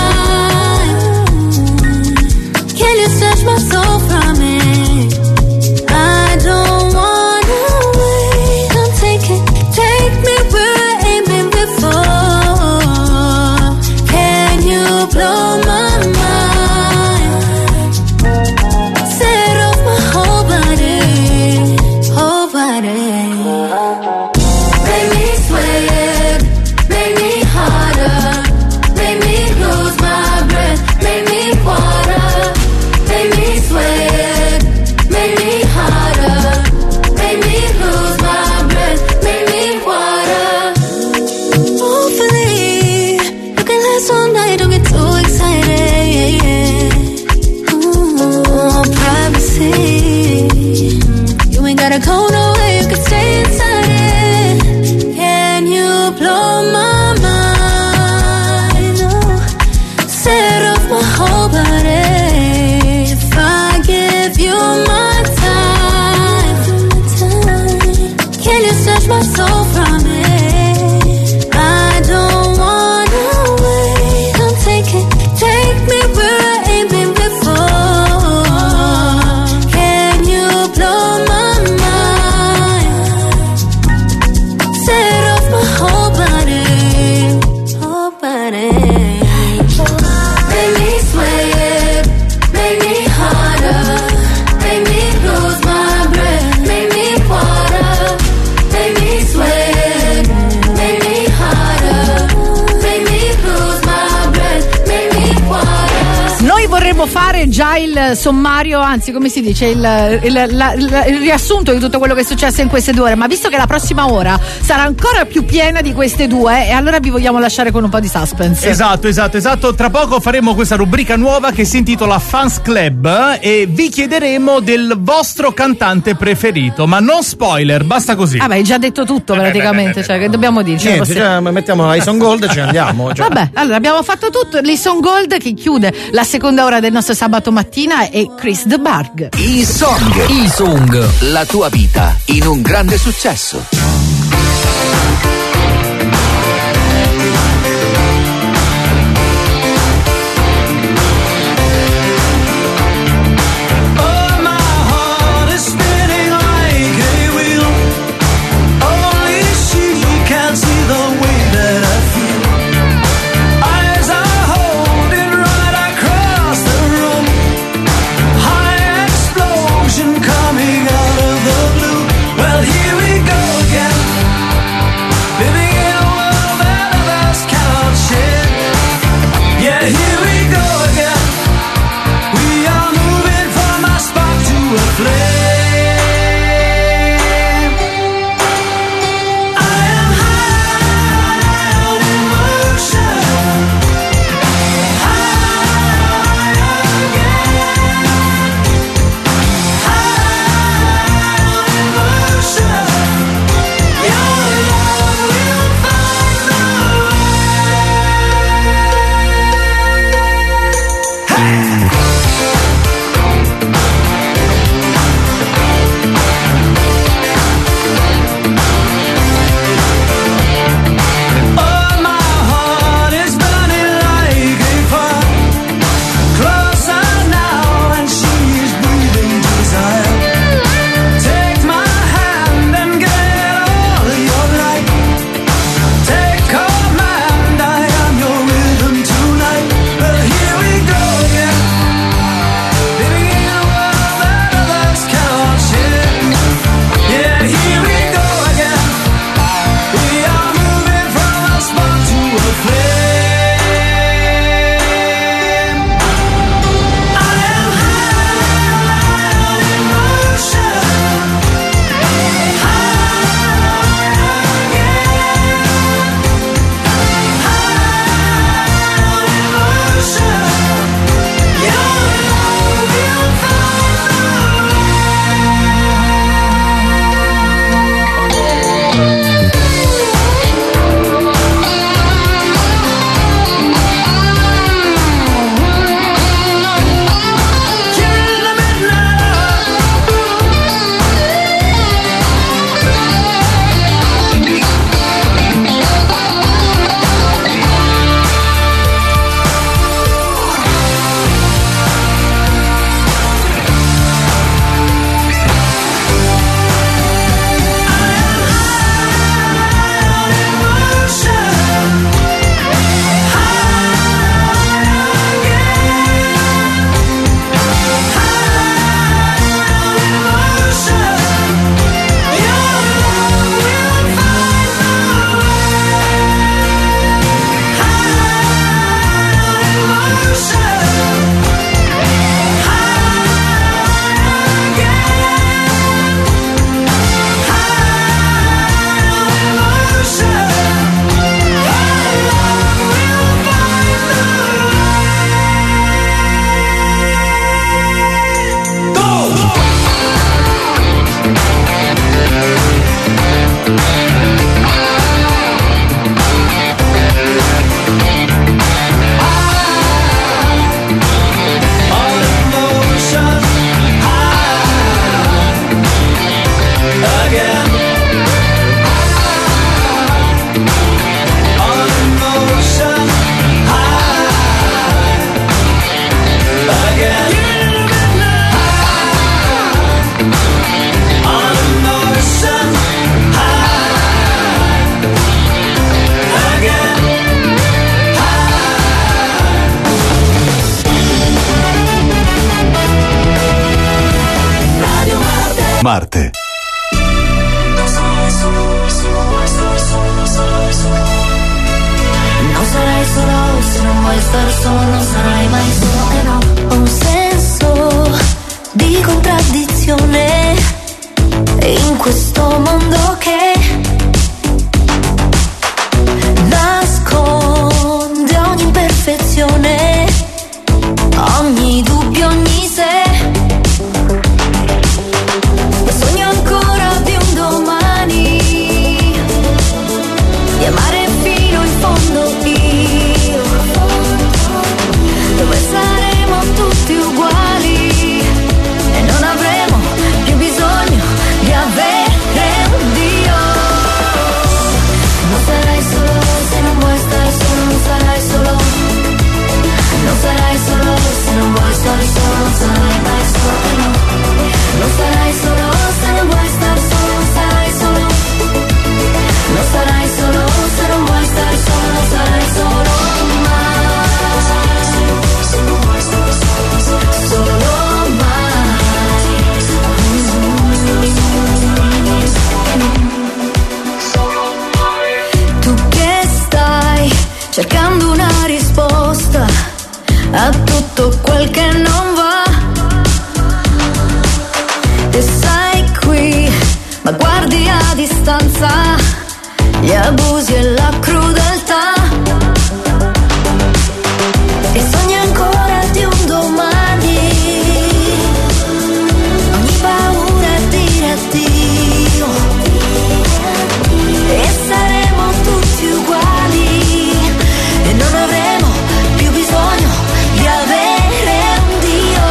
S11: time, can you snatch my soul from it? I don't wanna wait. Come take it, take me where I ain't been before. Can you blow my mind? Set off my whole body. Make me sweat, make me harder, make me lose my breath, make me water, make me sweat, make me harder, make me lose my breath, make me water.
S3: Noi vorremmo fare già il sommario, anzi come si dice, il, il, la, il, il riassunto di tutto quello che è successo in queste due ore, ma visto che la prossima ora sarà ancora più piena di queste due, e allora vi vogliamo lasciare con un po' di suspense.
S4: Esatto, esatto, esatto. Tra poco faremo questa rubrica nuova che si intitola Fans Club e vi chiederemo del vostro cantante preferito, ma non spoiler, basta così.
S3: Ah beh, hai già detto tutto praticamente, cioè che dobbiamo dirci?
S5: Niente, cioè, mettiamo Ison Gold e ce ne andiamo. Cioè.
S3: Vabbè, allora abbiamo fatto tutto. L'Ison Gold che chiude la seconda ora del nostro sabato mattina è Chris de Burgh.
S19: I Song. I Song. La tua vita in un grande successo.
S2: Coming out of the blue. Well, here we go again.
S10: Marte.
S6: Non sarai solo se non vuoi stare solo, non sarai mai solo, e no. Ho un senso di contraddizione in questo mondo che nasconde ogni imperfezione, ogni dubbio, ogni se. E sogno ancora di un domani, di amare fino in fondo io, dove saremo tutti uguali e non avremo più bisogno di avere un Dio. Non sarai solo se non vuoi stare solo, non sarai solo, non sarai solo se non vuoi stare solo, non sarai mai solo, no. Non sarai solo se non vuoi stare solo, non sarai solo, non sarai solo se non vuoi stare solo, non sarai solo mai, solo mai. Tu che stai cercando una risposta a tutto quel che non va, e sei qui ma guardi a distanza gli abusi e la crudeltà, e sogni ancora di un domani, ogni paura è dire addio, e saremo tutti uguali e non avremo più bisogno di avere un Dio.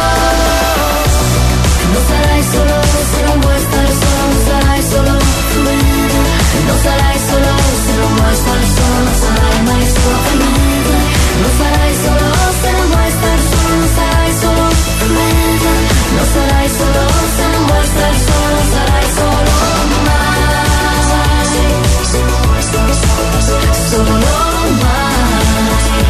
S6: Non sarai solo se non vuoi stare solo, non sarai solo, non sarai solo se non vuoi stare solo, non sarai mai solo, non sarai solo se non vuoi stare solo, non sarai solo, non sarai solo se non vuoi stare solo, non sarai solo mai, solo mai.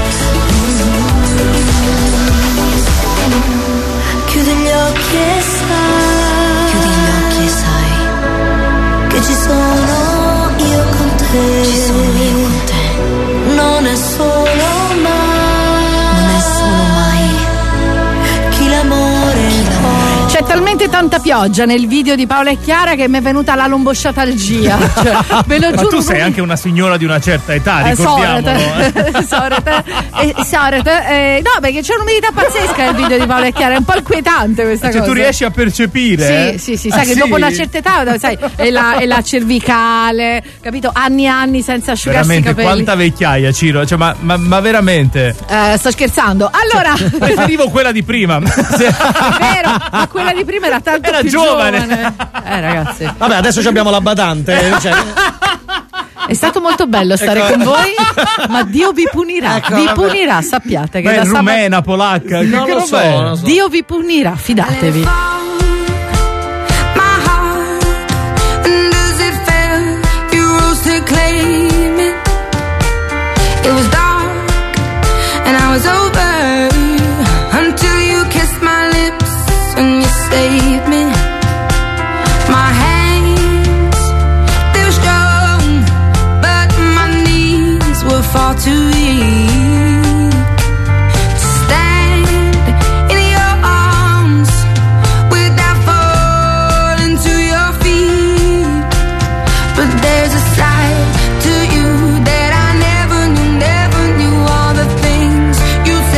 S6: Chiudi gli occhi e sai, chiudi gli occhi e sai che ci sono io con te, ci sono io con te. Non è solo mai, non è solo mai chi l'amore, chi l'amore.
S3: C'è talmente tanta pioggia nel video di Paola e Chiara che mi è venuta la lombosciatalgia. Cioè, ve lo
S4: Ma
S3: giuro.
S4: tu sei anche una signora di una certa età,
S3: Eh,
S4: ricordiamolo.
S3: Sorete, sorete, eh, sorete, eh, no, perché c'è un'umidità pazzesca nel video di Paola e Chiara, è un po' inquietante questa
S4: Cioè,
S3: cosa.
S4: tu riesci a percepire?
S3: Sì, sì, sì,
S4: Ah,
S3: sai che
S4: sì?
S3: dopo una certa età, sai, è la, è la cervicale, capito? Anni e anni senza asciugarsi
S4: Veramente,
S3: i capelli.
S4: quanta vecchiaia, Ciro. Cioè, ma, ma, ma veramente.
S3: Eh, sto scherzando. Allora,
S4: Preferivo quella di prima.
S3: è vero, ma quella di prima era tanto
S4: Era
S3: più
S4: giovane.
S3: giovane. Eh, ragazzi.
S5: Vabbè, adesso abbiamo la badante. Cioè,
S3: È stato molto bello stare
S5: Ecco.
S3: con voi, ma Dio vi punirà.
S5: Ecco,
S3: vi
S5: vabbè.
S3: punirà, sappiate che
S4: Ma è
S3: da sabato-
S4: rumena, polacca.
S5: Non
S4: che
S5: lo
S4: roba
S5: so,
S4: è?
S5: non lo so.
S3: Dio vi punirà, fidatevi.
S11: My heart, and does it feel you rose to claim it? It was dark and I was over until you kissed my lips and you saved me. My hands, they were strong, but my knees were far too weak to stand in your arms without falling to your feet. But there's a side to you that I never knew, never knew. All the things you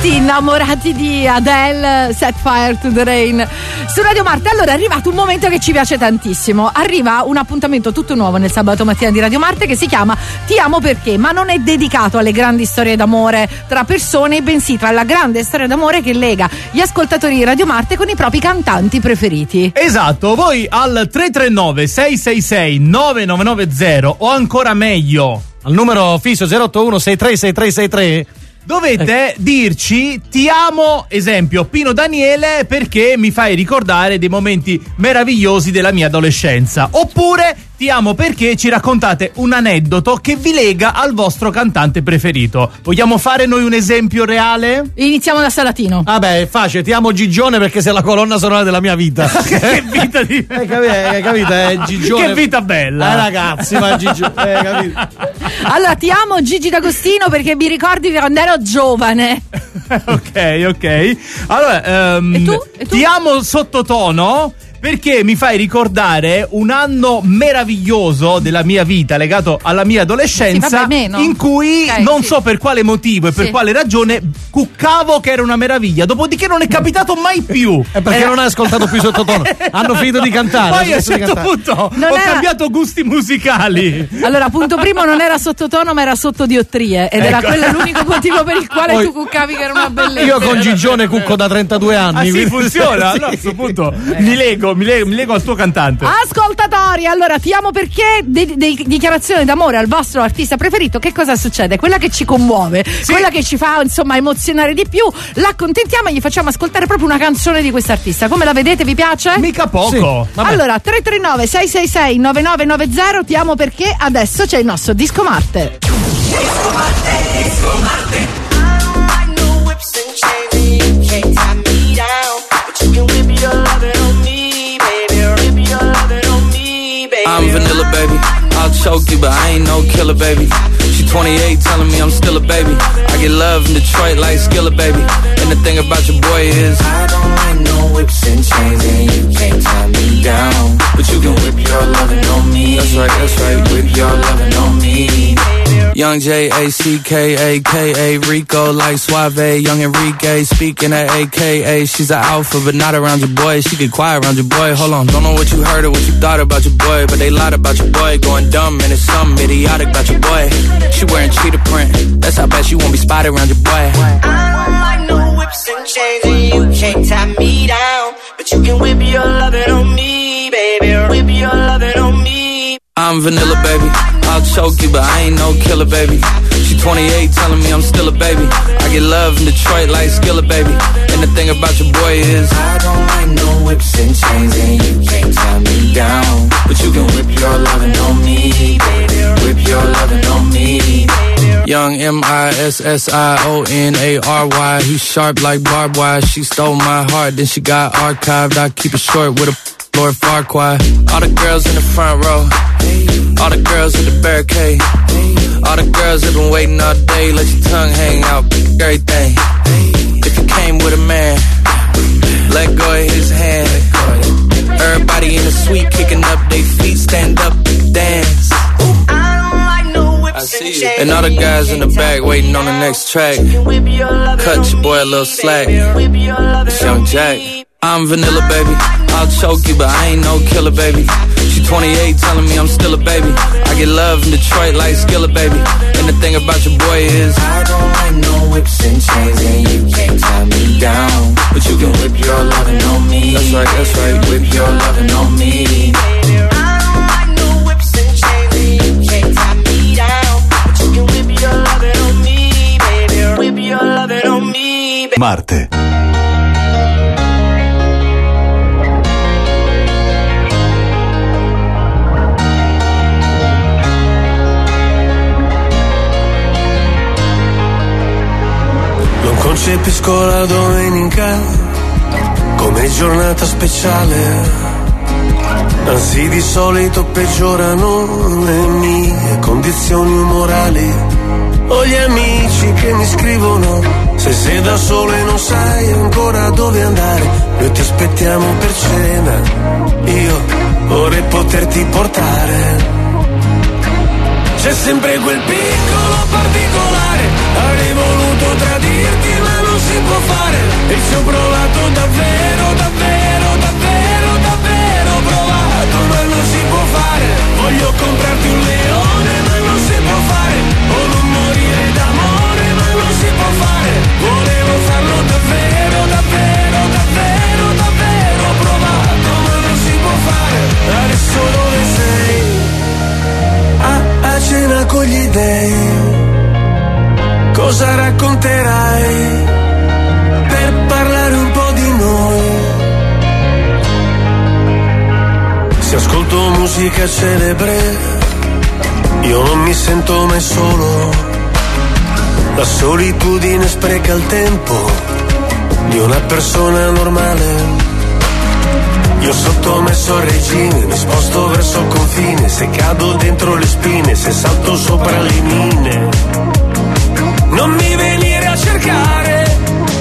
S3: Tutti innamorati di Adele, Set Fire to the Rain su Radio Marte. Allora è arrivato un momento che ci piace tantissimo. Arriva un appuntamento tutto nuovo nel sabato mattina di Radio Marte che si chiama Ti amo perché, ma non è dedicato alle grandi storie d'amore tra persone, bensì tra la grande storia d'amore che lega gli ascoltatori di Radio Marte con i propri cantanti preferiti.
S4: Esatto, voi al tre tre nove sei sei sei nove nove nove zero o ancora meglio
S5: al numero fisso zero otto uno sei tre sei tre sei tre
S4: dovete dirci ti amo, esempio Pino Daniele, perché mi fai ricordare dei momenti meravigliosi della mia adolescenza, oppure ti amo perché ci raccontate un aneddoto che vi lega al vostro cantante preferito. Vogliamo fare noi un esempio reale?
S3: Iniziamo da Salatino.
S5: Vabbè, è facile, ti amo Gigione perché sei la colonna sonora della mia vita.
S4: Che vita di...
S5: Hai capito? Hai capito? È Gigione.
S4: Che vita bella.
S5: Eh ragazzi, ma Gigione, eh, capito?
S3: Allora, ti amo Gigi D'Agostino perché mi ricordi quando ero giovane.
S4: Ok, ok. Allora, um,
S3: e tu? E tu?
S4: Ti amo sottotono perché mi fai ricordare un anno meraviglioso della mia vita legato alla mia adolescenza,
S3: sì, vabbè, meno.
S4: in cui
S3: okay,
S4: non
S3: sì.
S4: so per quale motivo e per
S3: sì.
S4: quale ragione cuccavo che era una meraviglia, dopodiché non è capitato mai più.
S5: È perché eh. non hai ascoltato più sottotono, hanno finito di cantare.
S4: Poi a un certo punto
S3: non
S4: ho
S3: era...
S4: cambiato gusti musicali.
S3: Allora, punto primo, non era sottotono ma era sotto diottrie ed ecco. era quello l'unico motivo per il quale Poi, tu cuccavi che era una bellezza.
S5: Io con Gigione cucco da trentadue anni.
S4: Ah sì, funziona? Sì. Allora, a questo punto eh. mi lego, mi lego, mi lego al tuo cantante.
S3: Ascoltatori, allora ti amo perché de- de- dichiarazione d'amore al vostro artista preferito. Che cosa succede? Quella che ci commuove, sì. quella che ci fa insomma emozionare di più, l'accontentiamo e gli facciamo ascoltare proprio una canzone di quest'artista. Come la vedete, vi piace?
S4: Mica poco.
S3: Sì. Allora tre tre nove sei sei sei nove nove nove zero, ti amo perché adesso c'è il nostro Disco Marte.
S7: Disco Marte, Disco Marte.
S10: I'm vanilla, baby. I'll choke you, but I ain't no killer, baby. She twenty-eight, telling me I'm still a baby. I get love in Detroit like Skilla, baby. And the thing about your boy is I don't like no whips and chains, and you can't tie me down. But you can whip your lovin' on me. That's right, that's right, whip your lovin' on me. Young J A C K A K A Rico like Suave, Young Enrique speaking at A K A. She's an alpha but not around your boy. She get quiet around your boy. Hold on, don't know what you heard or what you thought about your boy, but they lied about your boy. Going dumb and it's something idiotic about your boy. She wearing cheetah print. That's how bad she won't be spotted around your boy.
S7: I don't like no whips and chains, and you can't tie me down. But you can whip your lovin' on me, baby. Whip your lovin' on me.
S10: I'm vanilla, baby. I'll choke you, but I ain't no killer, baby. She twenty-eight, telling me I'm still a baby. I get love in Detroit like Skilla, baby. And the thing about your boy is I don't like no whips and chains, and you can't tie me down. But you can whip your lovin' on me, baby. Whip your lovin' on me. Young M I S S I O N A R Y. He's sharp like barbed wire. She stole my heart, then she got archived. I keep it short with a Lord Farquaad. All the girls in the front row, all the girls in the barricade, all the girls that been waiting all day. Let your tongue hang out, everything. If you came with a man, let go of his hand. Everybody in the suite kicking up their feet, stand up, dance. I see you. And all the guys in the back waiting on the next track. Cut your boy a little slack. It's Young Jack. I'm vanilla, baby. I'll choke you, but I ain't no killer, baby. She twenty-eight, telling me I'm still a baby. I get love in Detroit like Skilla, baby. And the thing about your boy is I don't like no whips and chains, and you can't tie me down. But you can whip your lovin' on me. That's right, that's right, whip your lovin' on me.
S7: I don't like no whips and chains, and you can't tie me down. But you can whip your lovin' on me, baby. Whip your lovin' on me, baby.
S21: Marte.
S23: Concepisco la domenica come giornata speciale, anzi di solito peggiorano le mie condizioni umorali. Ho gli amici che mi scrivono se sei da solo e non sai ancora dove andare, noi ti aspettiamo per cena, io vorrei poterti portare. C'è sempre quel piccolo particolare, avrei voluto tradirti ma non si racconterai per parlare un po' di noi. Se ascolto musica celebre, io non mi sento mai solo. La solitudine spreca il tempo di una persona normale. Io sottomesso al regime, mi sposto verso il confine. Se cado dentro le spine, se salto sopra le mine, non mi venire a cercare.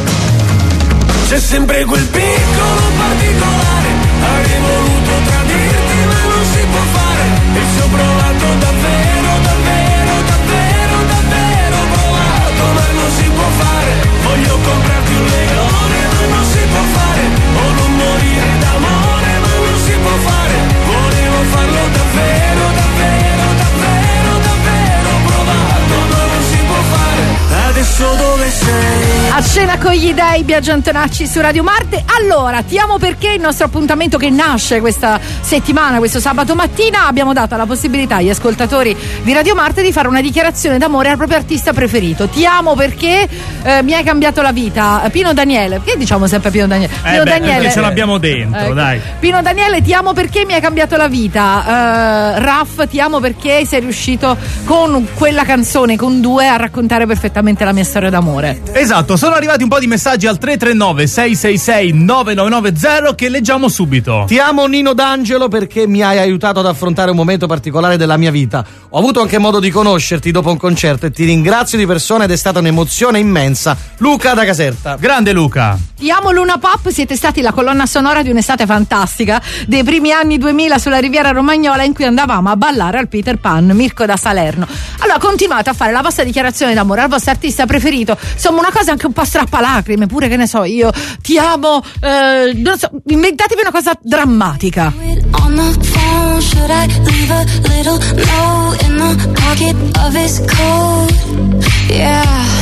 S23: C'è sempre quel piccolo particolare. Avrei voluto tradirti ma non si può fare. E ci ho provato davvero, davvero, davvero, davvero provato, ma non si può fare. Voglio comprarti un leone ma non si può fare. O non morire d'amore ma non si può fare. Volevo farlo davvero, davvero, davvero, davvero provato, ma non si può fare. Adesso dove sei?
S3: A cena con gli dei, Biagio Antonacci su Radio Marte. Allora, ti amo perché il nostro appuntamento che nasce questa settimana, questo sabato mattina, abbiamo dato la possibilità agli ascoltatori di Radio Marte di fare una dichiarazione d'amore al proprio artista preferito. Ti amo perché eh, mi hai cambiato la vita. Pino Daniele, che diciamo sempre Pino Daniele? Pino
S4: eh beh,
S3: Daniele
S4: ce l'abbiamo dentro,
S3: ecco.
S4: Dai.
S3: Pino Daniele, ti amo perché mi hai cambiato la vita. Uh, Raff, ti amo perché sei riuscito con quella canzone, con due, a raccontare perfettamente la mia storia d'amore.
S4: Esatto, sono arrivati un po' di messaggi al tre tre nove sei sei sei nove nove nove zero che leggiamo subito.
S5: Ti amo Nino D'Angelo perché mi hai aiutato ad affrontare un momento particolare della mia vita. Ho avuto anche modo di conoscerti dopo un concerto e ti ringrazio di persona ed è stata un'emozione immensa. Luca da Caserta.
S4: Grande Luca.
S3: Ti amo Luna Pop, siete stati la colonna sonora di un'estate fantastica dei primi anni duemila sulla Riviera Romagnola in cui andavamo a ballare al Peter Pan. Mirko da Salerno. Allora continuate a fare la vostra dichiarazione d'amore al vostro artista preferito, insomma una cosa anche un po' strappalacrime, pure che ne so io, ti amo, eh, non so, inventatevi una cosa drammatica.
S11: On the phone, should I leave a little note in the pocket of his coat? Yeah,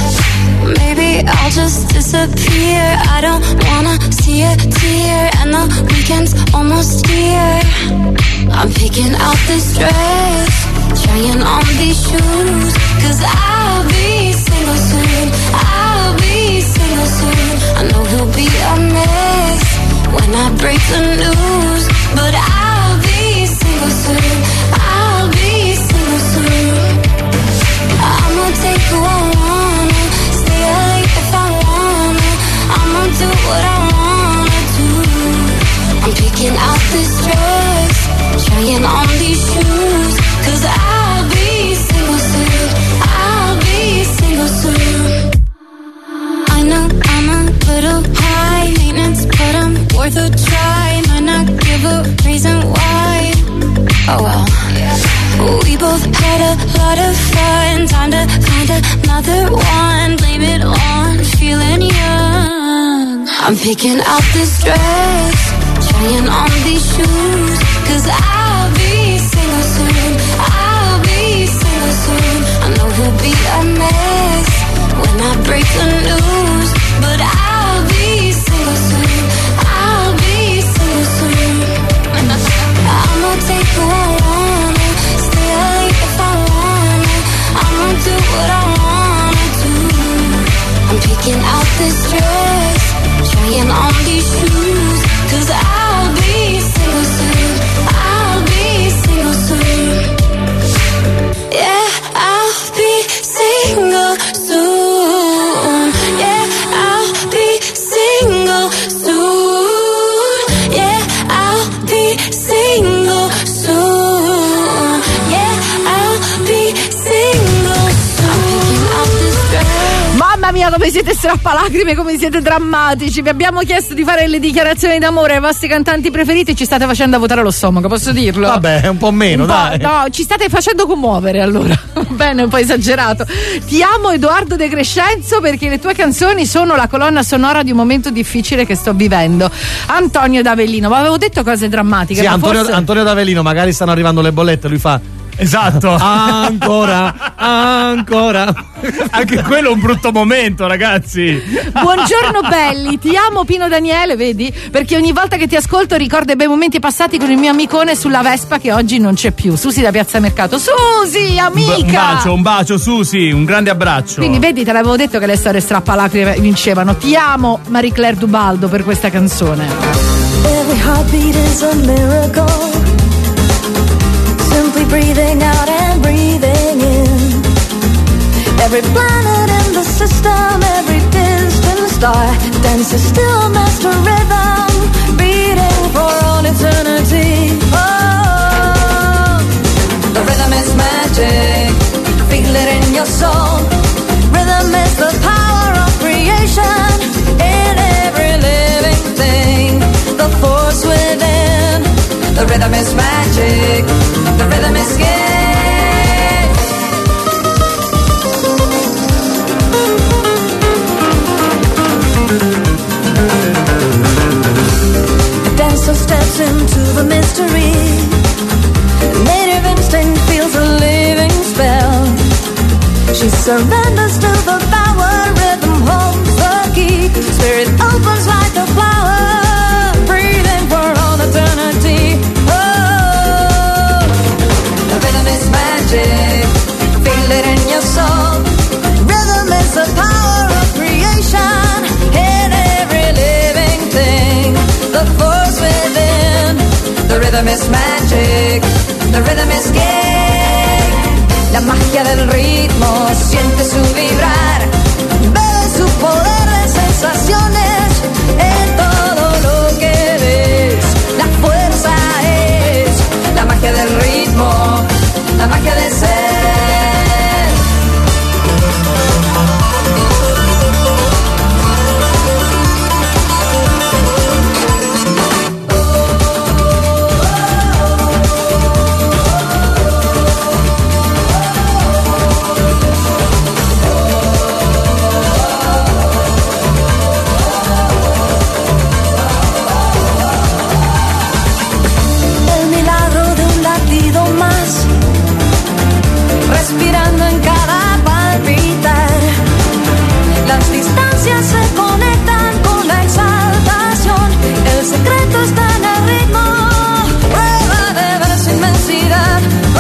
S11: maybe I'll just disappear. I don't wanna see a tear, and the weekend's almost here. I'm picking out this dress, trying on these shoes, cause I'll be single soon, I'll be single soon. I know he'll be a mess when I break the news, but I'll be single soon, I'll be single soon. I'ma take who I wanna, stay up late if I wanna, I'ma do what I wanna do. I'm picking out this dress, trying on these shoes, cause I'll be single soon, I'll be single soon. I know I'm a little high maintenance, but I'm worth a try. Might not give a reason why. Oh well. We both had a lot of fun. Time to find another one. Blame it on feeling young. I'm picking out this dress, trying on these shoes, cause I'll be single soon, I'll be single soon. I know he'll be a mess when I break the news, but I'll be single soon, I'll be single soon. I'ma take who I wanna, stay up late if I wanna, I'ma do what I wanna do. I'm picking out this dress, trying on these shoes, cause I'll be single soon, I'll be single soon. Yeah, I'll be single soon. Yeah, I'll be single soon. Yeah, I'll be single soon. Yeah, I'll be single soon. I'm picking out this dress.
S3: Mamma mia, come siete strappalacrime, come siete drammatici. Vi abbiamo chiesto di fare le dichiarazioni d'amore ai vostri cantanti preferiti, ci state facendo votare lo stomaco, posso dirlo?
S5: Vabbè, un po' meno,
S3: un po',
S5: dai.
S3: No, ci state facendo commuovere allora. Bene, un po' esagerato. Ti amo Edoardo De Crescenzo perché le tue canzoni sono la colonna sonora di un momento difficile che sto vivendo. Antonio D'Avellino, ma avevo detto cose drammatiche.
S5: Sì,
S3: ma
S5: Antonio,
S3: forse...
S5: Antonio D'Avellino, magari stanno arrivando le bollette, lui fa
S4: Esatto.
S5: Ancora, ancora.
S4: Anche quello è un brutto momento, ragazzi.
S3: Buongiorno belli, ti amo Pino Daniele, vedi? Perché ogni volta che ti ascolto ricordo i bei momenti passati con il mio amicone sulla Vespa che oggi non c'è più. Susi da Piazza Mercato. Susi, amica!
S4: Un bacio, un bacio, Susi, un grande abbraccio.
S3: Quindi vedi, te l'avevo detto che le storie strappalacrime vincevano. Ti amo Marie Claire Dubaldo per questa canzone.
S11: Every heartbeat is a miracle. Simply breathing out and breathing in. Every planet in the system, every distant star dances still, master rhythm, beating for all eternity. Oh, the rhythm is magic, feel it in your soul. Rhythm is the power of creation in every living thing. The force within, the rhythm is magic, the rhythm is skin. Dancer steps into the mystery. Native instinct feels a living spell. She surrenders to the power. Rhythm holds the key. Spirit opens like a flower, breathing for all eternity. Oh, the rhythm is magic. Feel it in your soul. Rhythm is the power of creation in every living thing. The force within, the rhythm is magic, the rhythm is game. La magia del ritmo siente su vibrar, bebe su poder de sensaciones en todo lo que ves. La fuerza es la magia del ritmo, la magia del ser. Respirando en cada palpitar, las distancias se conectan con la exaltación. El secreto está en el ritmo, prueba de ver su inmensidad.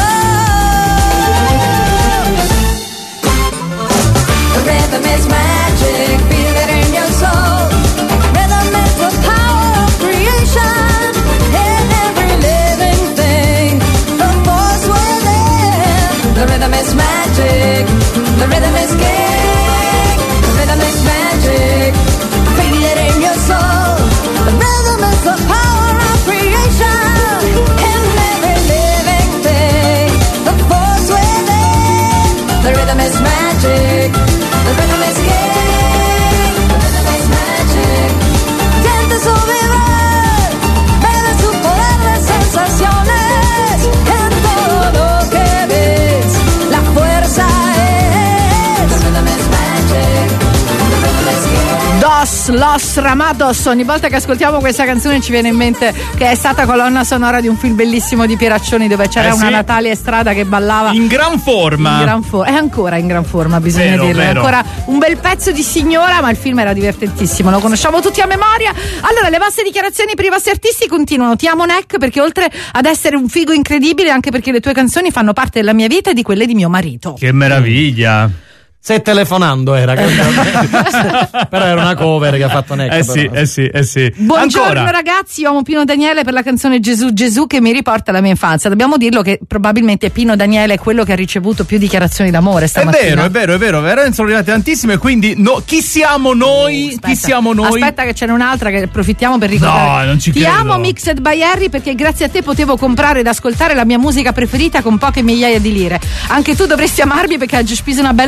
S11: Oh, the rhythm is magic, feel it in your soul. Rhythm is the power of creation in every living thing. The force within, the rhythm is magic, the rhythm is king, the rhythm is magic, feel it in your soul. The rhythm is the power of creation in every living thing. The force within, the rhythm is magic, the rhythm is king, the rhythm is magic. Siente su vibrar, bebe su poder de sensaciones en todo lo que ves. La fuerza es, the rhythm is magic, the rhythm is king.
S3: Dos, Los Ramados. Ogni volta che ascoltiamo questa canzone ci viene in mente che è stata colonna sonora di un film bellissimo di Pieraccioni dove c'era
S4: Eh
S3: una
S4: sì.
S3: Natalia Estrada che ballava
S4: In gran forma.
S3: in gran forma. È ancora in gran forma, bisogna
S4: Vero,
S3: dirlo. È
S4: vero.
S3: ancora un bel pezzo di signora, ma il film era divertentissimo, lo conosciamo tutti a memoria. Allora, le vostre dichiarazioni per i vostri artisti continuano. Ti amo Neck perché oltre ad essere un figo incredibile, anche perché le tue canzoni fanno parte della mia vita e di quelle di mio marito.
S4: Che meraviglia.
S5: Se telefonando era, però era una cover che ha fatto Neck.
S4: Eh sì,
S5: però.
S4: eh sì, eh sì.
S3: Buongiorno
S4: Ancora.
S3: ragazzi, io amo Pino Daniele per la canzone Gesù Gesù che mi riporta alla mia infanzia. Dobbiamo dirlo che probabilmente Pino Daniele è quello che ha ricevuto più dichiarazioni d'amore
S4: È
S3: stamattina.
S4: vero, è vero, è vero, veramente sono arrivate tantissime, quindi no, chi siamo noi?
S3: Aspetta,
S4: chi siamo noi?
S3: Aspetta che ce n'è un'altra che approfittiamo per ricordare.
S4: No, non ci
S3: Ti
S4: credo.
S3: amo Mixed by Harry perché grazie a te potevo comprare ed ascoltare la mia musica preferita con poche migliaia di lire. Anche tu dovresti amarmi perché hai già speso una bella cusarellata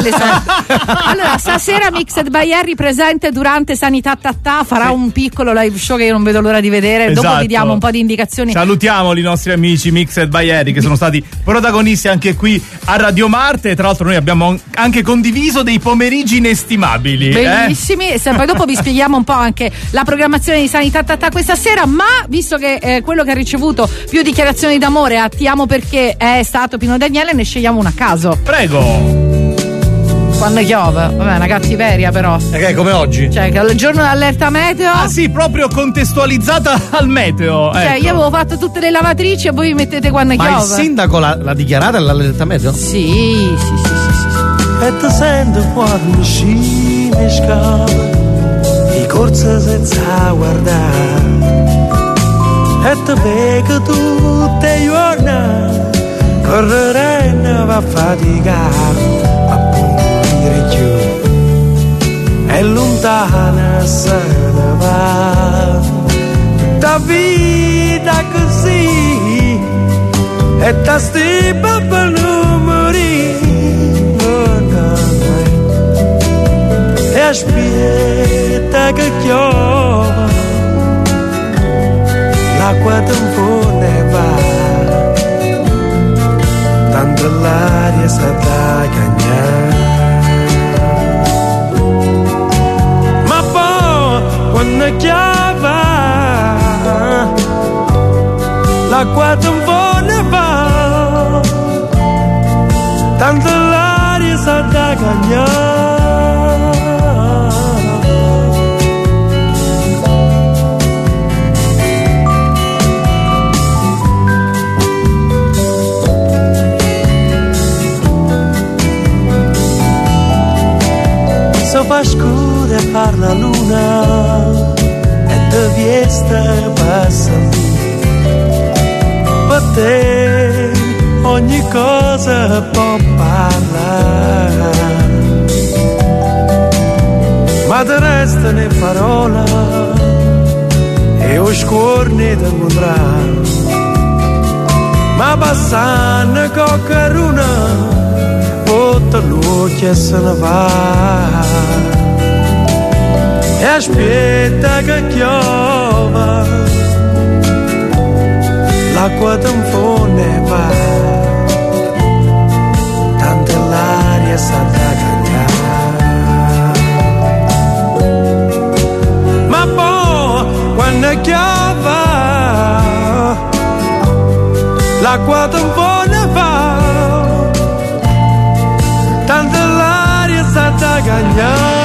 S3: le solite. Allora, stasera Mixed by Harry presente durante Sanità Tattà, farà sì. un piccolo live show che io non vedo l'ora di vedere.
S4: Esatto.
S3: Dopo vi diamo un po' di indicazioni.
S4: Salutiamoli i nostri amici Mixed by Harry che sono stati protagonisti anche qui a Radio Marte. Tra l'altro noi abbiamo anche condiviso dei pomeriggi inestimabili.
S3: Bellissimi.
S4: Eh?
S3: E poi dopo vi spieghiamo un po' anche la programmazione di Sanità Tattà questa sera, ma visto che eh, quello che ha ricevuto più dichiarazioni d'amore a Ti amo perché è stato Pino Daniele, ne scegliamo una a caso.
S4: Prego.
S3: Quando piove, vabbè, una cattiveria però.
S5: Perché come oggi?
S3: Cioè, che al giorno d'allerta meteo.
S4: Ah sì, proprio contestualizzata al meteo.
S3: Cioè,
S4: ecco.
S3: io avevo fatto tutte le lavatrici e voi mi mettete quando
S5: Ma
S3: piove.
S5: Ma il sindaco l'ha, l'ha dichiarata l'allerta meteo?
S3: Sì, sì, sì, sì, sì, sì.
S23: E ti sento quando scende scala, i corse senza guardare. E ti vedo tutte le giornate, correre ne va a faticare. E lontana se ne va tutta vita così e ta stipa per non morire e aspetta che piova l'acqua tempo ne va tanto l'aria sta da cagnare. Quando chiava l'acqua tempo ne va tanto l'aria sa da cagnare. Se fa scuro e parla luna e te viesta passa per te ogni cosa può parlare ma te resta ne parola e o scorne te incontrare ma passando coccaruna tutta luce se ne va e aspetta che piova l'acqua tempo ne va tanto l'aria sa da cagnare ma poi quando piova l'acqua tempo ne va tanto l'aria sa da cagnare.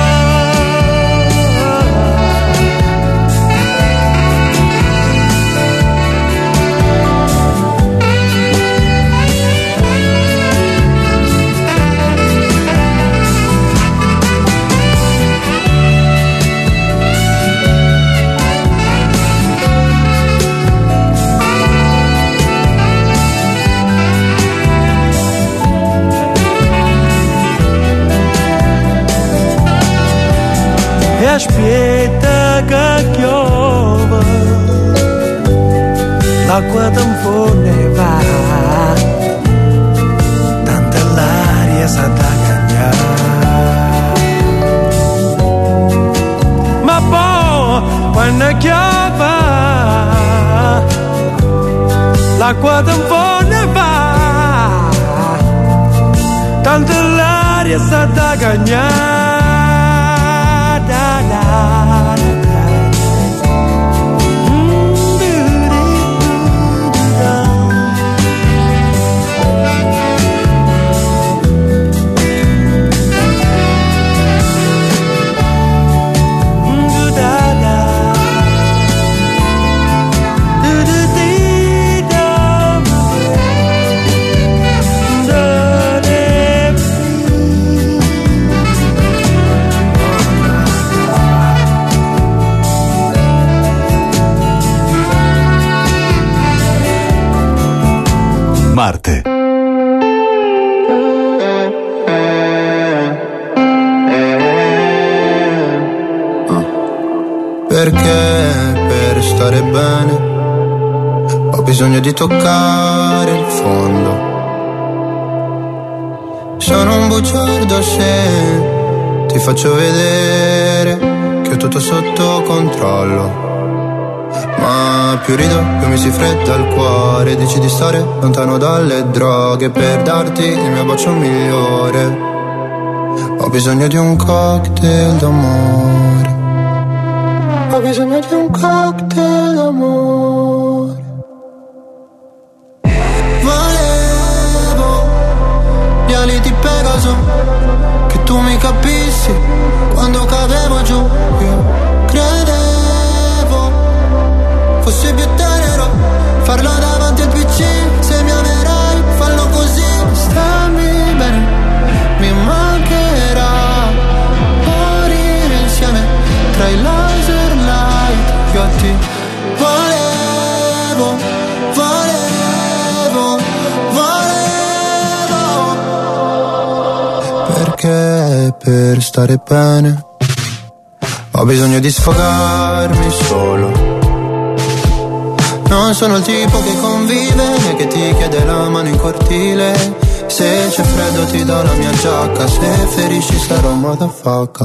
S23: E aspetta che piova l'acqua tempo ne va tanta l'aria sa da cagnare ma poi quando piova l'acqua tempo ne va tanto l'aria sa da cagnare.
S12: Marte.
S17: Perché per stare bene ho bisogno di toccare il fondo.
S9: Sono un bugiardo se ti faccio vedere che ho tutto sotto controllo. Ma più rido, più mi si fredda il cuore. Dici di stare lontano dalle droghe per darti il mio bacio migliore. Ho bisogno di un cocktail d'amore. Ho bisogno di un cocktail d'amore. Volevo gli ali di Pegaso, che tu mi capissi quando cadevo giù. Io credevo fosse più tenero farlo davanti al P C. Se mi amerai fallo così, stammi bene, mi mancherà morire insieme tra i laser light. Io a ti volevo, volevo, volevo, perché per stare bene ho bisogno di sfogarmi solo. Non sono il tipo che convive né che ti chiede la mano in cortile. Se c'è freddo ti do la mia giacca, se ferisci sarò motherfucker.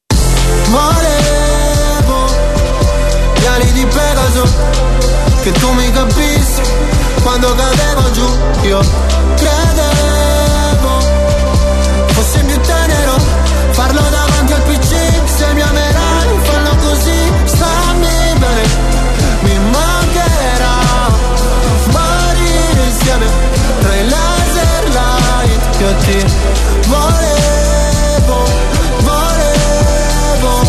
S9: Volevo gli ali di Pegaso, che tu mi capissi quando cadevo giù. Io credevo fosse più tenero farlo davanti al P C. Se mi amerai fallo così, stammi bene, mi mancherà morire insieme tra i laser light. Io ti volevo, volevo,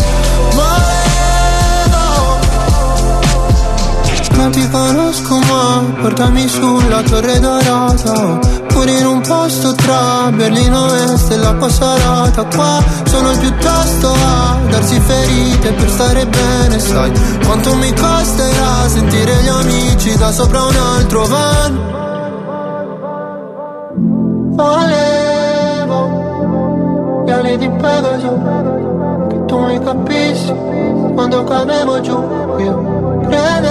S9: volevo. Non ti conosco ma portami sulla Torre Dorata, pure in un posto tra Berlino Est e la Passarata. Qua sono piuttosto a darsi ferite per stare bene. Sai quanto mi costerà sentire gli amici da sopra un altro van. Volevo gli ali di Pegaso, che tu mi capissi quando cadevo giù. Io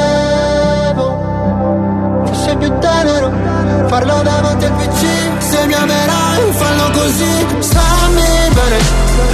S9: credevo fosse più tenero farlo davanti al P C. Se mi amerai fallo così, stammi bene.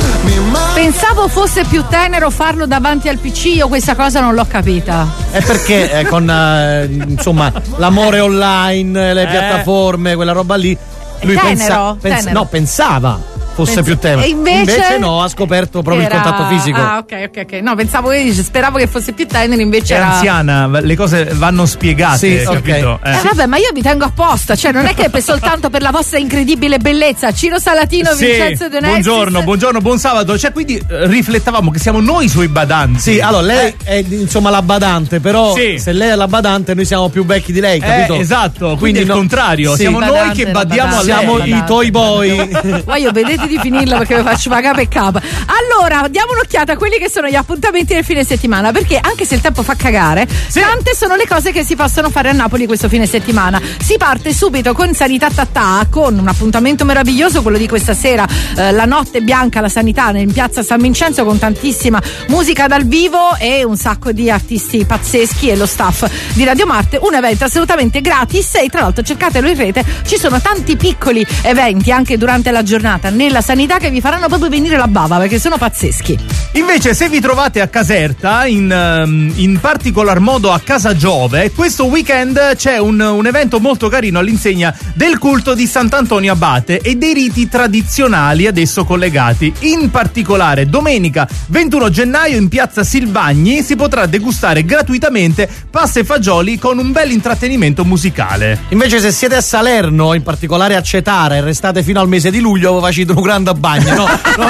S3: Pensavo fosse più tenero farlo davanti al P C, io questa cosa non l'ho capita.
S5: È perché eh, con eh, insomma l'amore online, le
S3: Eh.
S5: piattaforme, quella roba lì, lui
S3: Tenero?
S5: pensa, pensa-
S3: Tenero.
S5: no, pensava fosse
S3: Pensa-
S5: più tenero.
S3: e invece-
S5: no, ha scoperto proprio
S3: Era-
S5: il contatto fisico.
S3: Ah, ok, ok, ok. No, pensavo che speravo che fosse più tenero, invece
S4: È
S3: era.
S4: anziana, le cose vanno spiegate,
S5: Sì,
S4: capito?
S3: Eh, vabbè, ma io vi tengo apposta, cioè non è che è per soltanto per la vostra incredibile bellezza. Ciro Salatino,
S4: Sì,
S3: Vincenzo De Nestis.
S4: buongiorno, buongiorno, buon sabato. Cioè, quindi eh, riflettavamo che siamo noi suoi badanti.
S5: Sì, allora lei è insomma la badante, però
S4: Sì.
S5: se lei è la badante noi siamo più vecchi di lei, capito?
S4: Eh, esatto, quindi è il
S5: no-
S4: contrario,
S5: sì.
S4: siamo noi che badiamo a lei.
S5: Siamo i toy boy.
S3: Voglio vedete di finirla perché vi faccio pagare per capa. Allora, diamo un'occhiata a quelli che sono gli appuntamenti del fine settimana, perché anche se il tempo fa cagare, tante sono le cose che si possono fare a Napoli questo fine settimana. Si parte subito con Sanità Tattà, con un appuntamento meraviglioso, quello di questa sera, eh, la notte bianca alla Sanità in piazza San Vincenzo, con tantissima musica dal vivo e un sacco di artisti pazzeschi e lo staff di Radio Marte. Un evento assolutamente gratis e tra l'altro cercatelo in rete, ci sono tanti piccoli eventi anche durante la giornata nella Sanità che vi faranno proprio venire la bava perché sono pazzeschi.
S4: Invece, se vi trovate a Caserta, in, ehm, in particolar modo a Casa Giove, questo weekend c'è un, un evento molto carino all'insegna del culto di Sant'Antonio Abate e dei riti tradizionali ad esso collegati. In particolare, domenica ventuno gennaio in piazza Silvagni si potrà degustare gratuitamente pasta e fagioli con un bel intrattenimento musicale.
S5: Invece se siete a Salerno, in particolare a Cetara, e restate fino al mese di luglio, vi facete un grande bagno, no? No,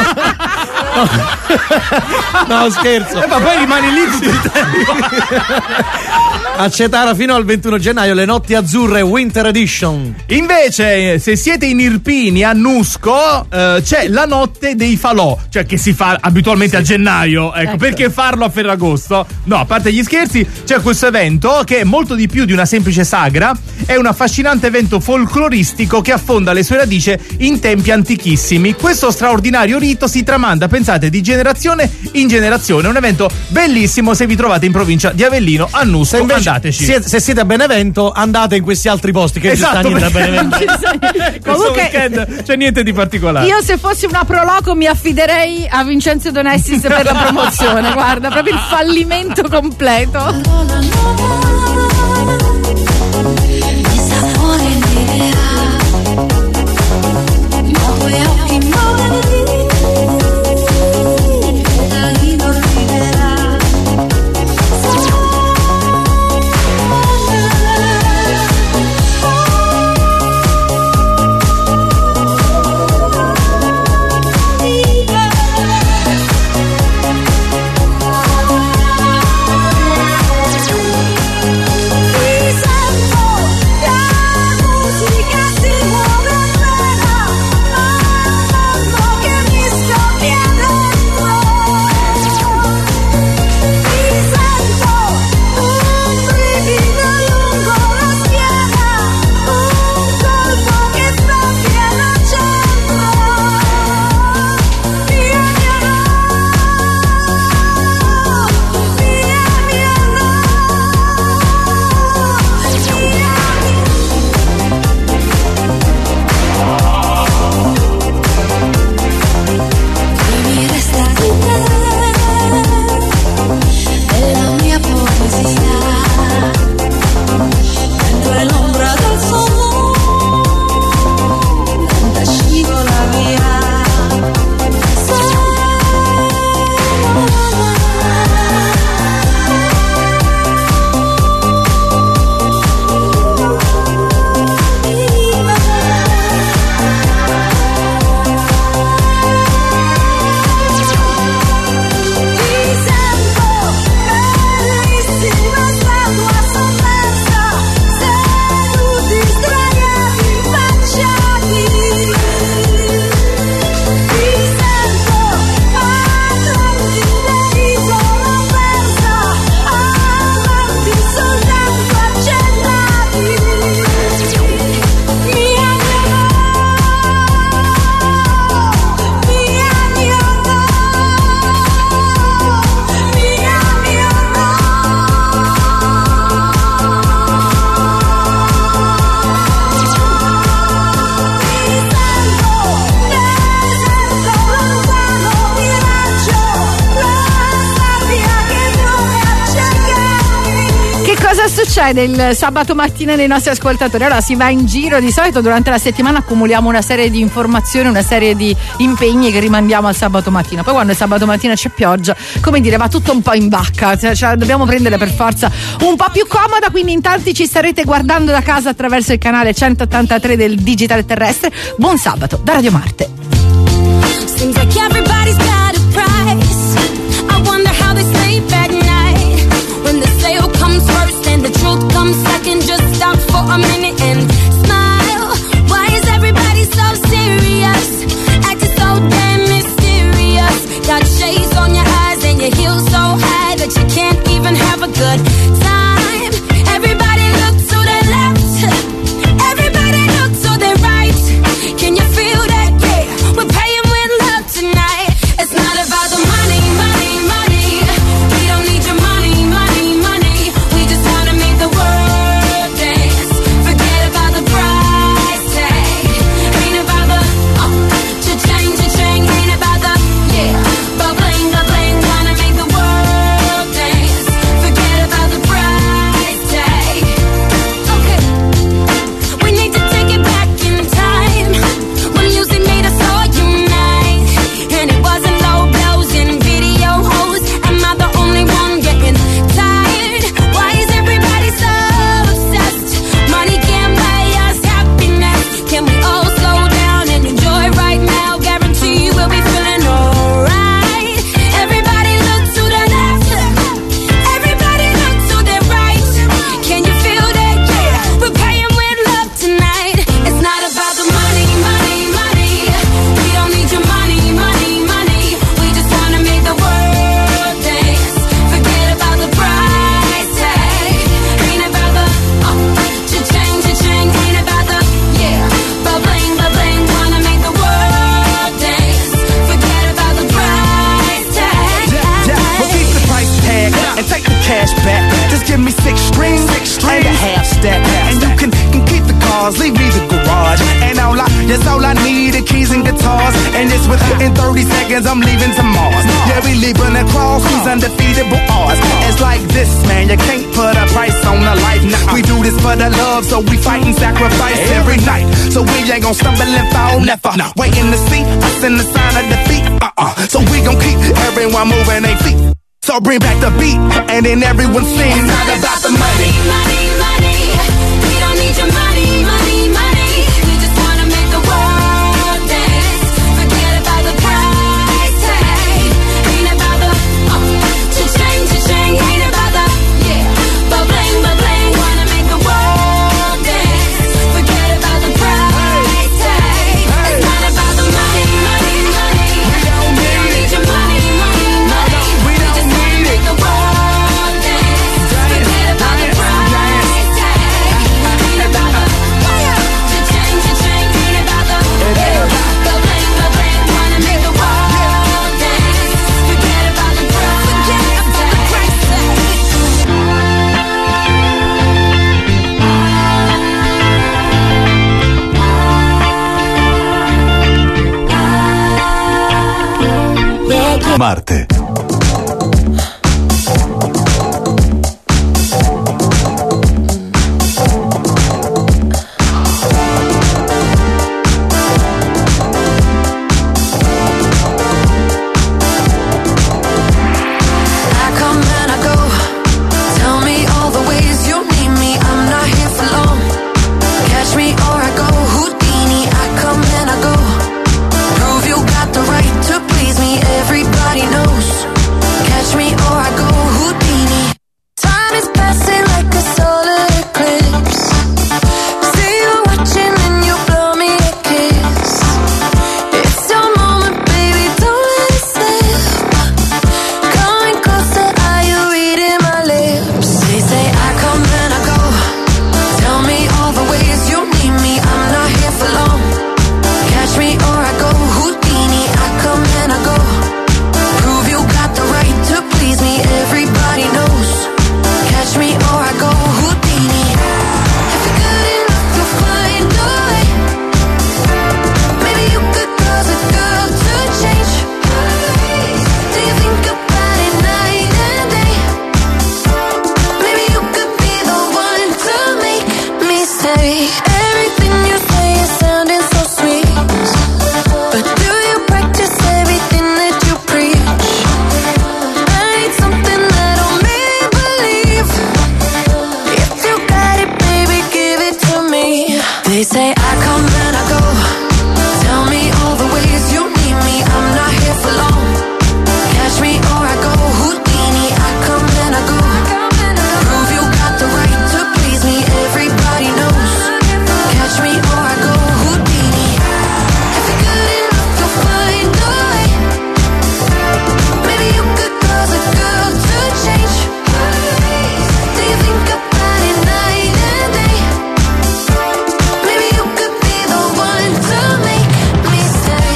S5: no scherzo.
S4: Eh, ma poi rimani lì tutto il tempo.
S5: A Cetara fino al ventuno gennaio le notti azzurre Winter Edition.
S4: Invece, se siete in Irpini, a Nusco, eh, c'è la notte dei falò, cioè che si fa abitualmente a gennaio. Ecco,
S3: Ecco.
S4: perché farlo a Ferragosto? No, a parte gli scherzi, c'è questo evento che è molto di più di una semplice sagra. È un affascinante evento folcloristico che affonda le sue radici in tempi antichissimi. Questo straordinario rito si tramanda, pensate, pensate di generazione in generazione. Un evento bellissimo. Se vi trovate in provincia di Avellino, a Nusco, andateci.
S5: Siete, se siete a Benevento, andate in questi altri posti che
S4: esatto,
S5: ci sta niente a Benevento.
S4: Comunque weekend c'è niente di particolare.
S3: Io se fossi una proloco mi affiderei a Vincenzo Donestis per la promozione. Guarda, proprio il fallimento completo. Succede il sabato mattina dei nostri ascoltatori. Allora si va in giro, di solito durante la settimana accumuliamo una serie di informazioni, una serie di impegni che rimandiamo al sabato mattina. Poi quando il sabato mattina c'è pioggia, come dire, va tutto un po' in vacca, cioè, cioè dobbiamo prendere per forza un po' più comoda, quindi in tanti ci starete guardando da casa attraverso il canale centottantatré del digitale terrestre. Buon sabato da Radio Marte.
S11: Seems like everybody's got a price. I wonder how they sleep at night when the sale comes first and the truth comes second. Just stop for a minute and smile. Why is everybody so serious? Acting so damn mysterious. Got shades on your eyes and your heels so high that you can't even have a good time. Everybody look to the left. Everybody look to the right. Can you feel that? Yeah, we're paying with love tonight.
S12: and take the cash back. Just give me six strings, six strings and a half stack, and you can, can keep the cars, leave me the garage. And all I, that's all I need, the keys and guitars. And it's within thirty seconds, I'm leaving to Mars. Yeah, we leaving across these undefeatable odds. It's like this, man, you can't put a price on a life. Nah, we do this for the love, so we fight and sacrifice every night. So we ain't gon' stumble and fall, never. Waiting to see us in the sign of defeat. Uh-uh. So we gon' keep everyone moving their feet. So bring back the beat, and then everyone sings. It's not about the money, money, money. We don't need your money, money, money. We just wanna make the world dance. Forget about the price tag. Ain't about the uh, cha-ching, cha-ching. Ain't about the yeah, ba-bling, ba-bling. Wanna make the world dance. Forget about the price tag. It's not about the money, money, money. We don't need your money, money, money. We just wanna make the world dance. Forget about the price tag. Ain't about the cha-ching, cha-ching. Ain't about the yeah, ba-bling, ba-bling. Wanna make the world dance. Forget about the price tag.
S16: Marte.
S11: I come and I go. Tell me all the ways you need me. I'm not here for long. Catch me or I go Houdini. I come and I go. Prove you got the right to please me. Everybody knows. Catch me or I go Houdini. Time is passing like a solar eclipse. See you watching and you blow me a kiss. It's your moment, baby, don't let it slip. Coming closer, are you reading my lips? They say I come and I go. Tell me all the ways you need me. I'm not here for long. Catch me or I go Houdini. I come and I go. Prove you got the right to please me. Everybody knows. Catch me or I go Houdini. If you're good enough, you'll find a way. Maybe you could cause a girl to change. Do you think about it night and day? Maybe you could be the one to make me stay. Everything you say is sounding so sweet, but do you practice everything that you preach? I need something that'll make me believe. If you got it, baby, give it to me. They say I come and I go. Tell me all the ways you need me. I'm not here for long. Catch me or I go Houdini. I come and I go. Prove you got the right to please me. Everybody knows. Catch me or I go Houdini. If you're good enough, you'll find a way. Maybe you could cause a girl to change. Do you think about it night and day? Maybe you could be the one to make me stay.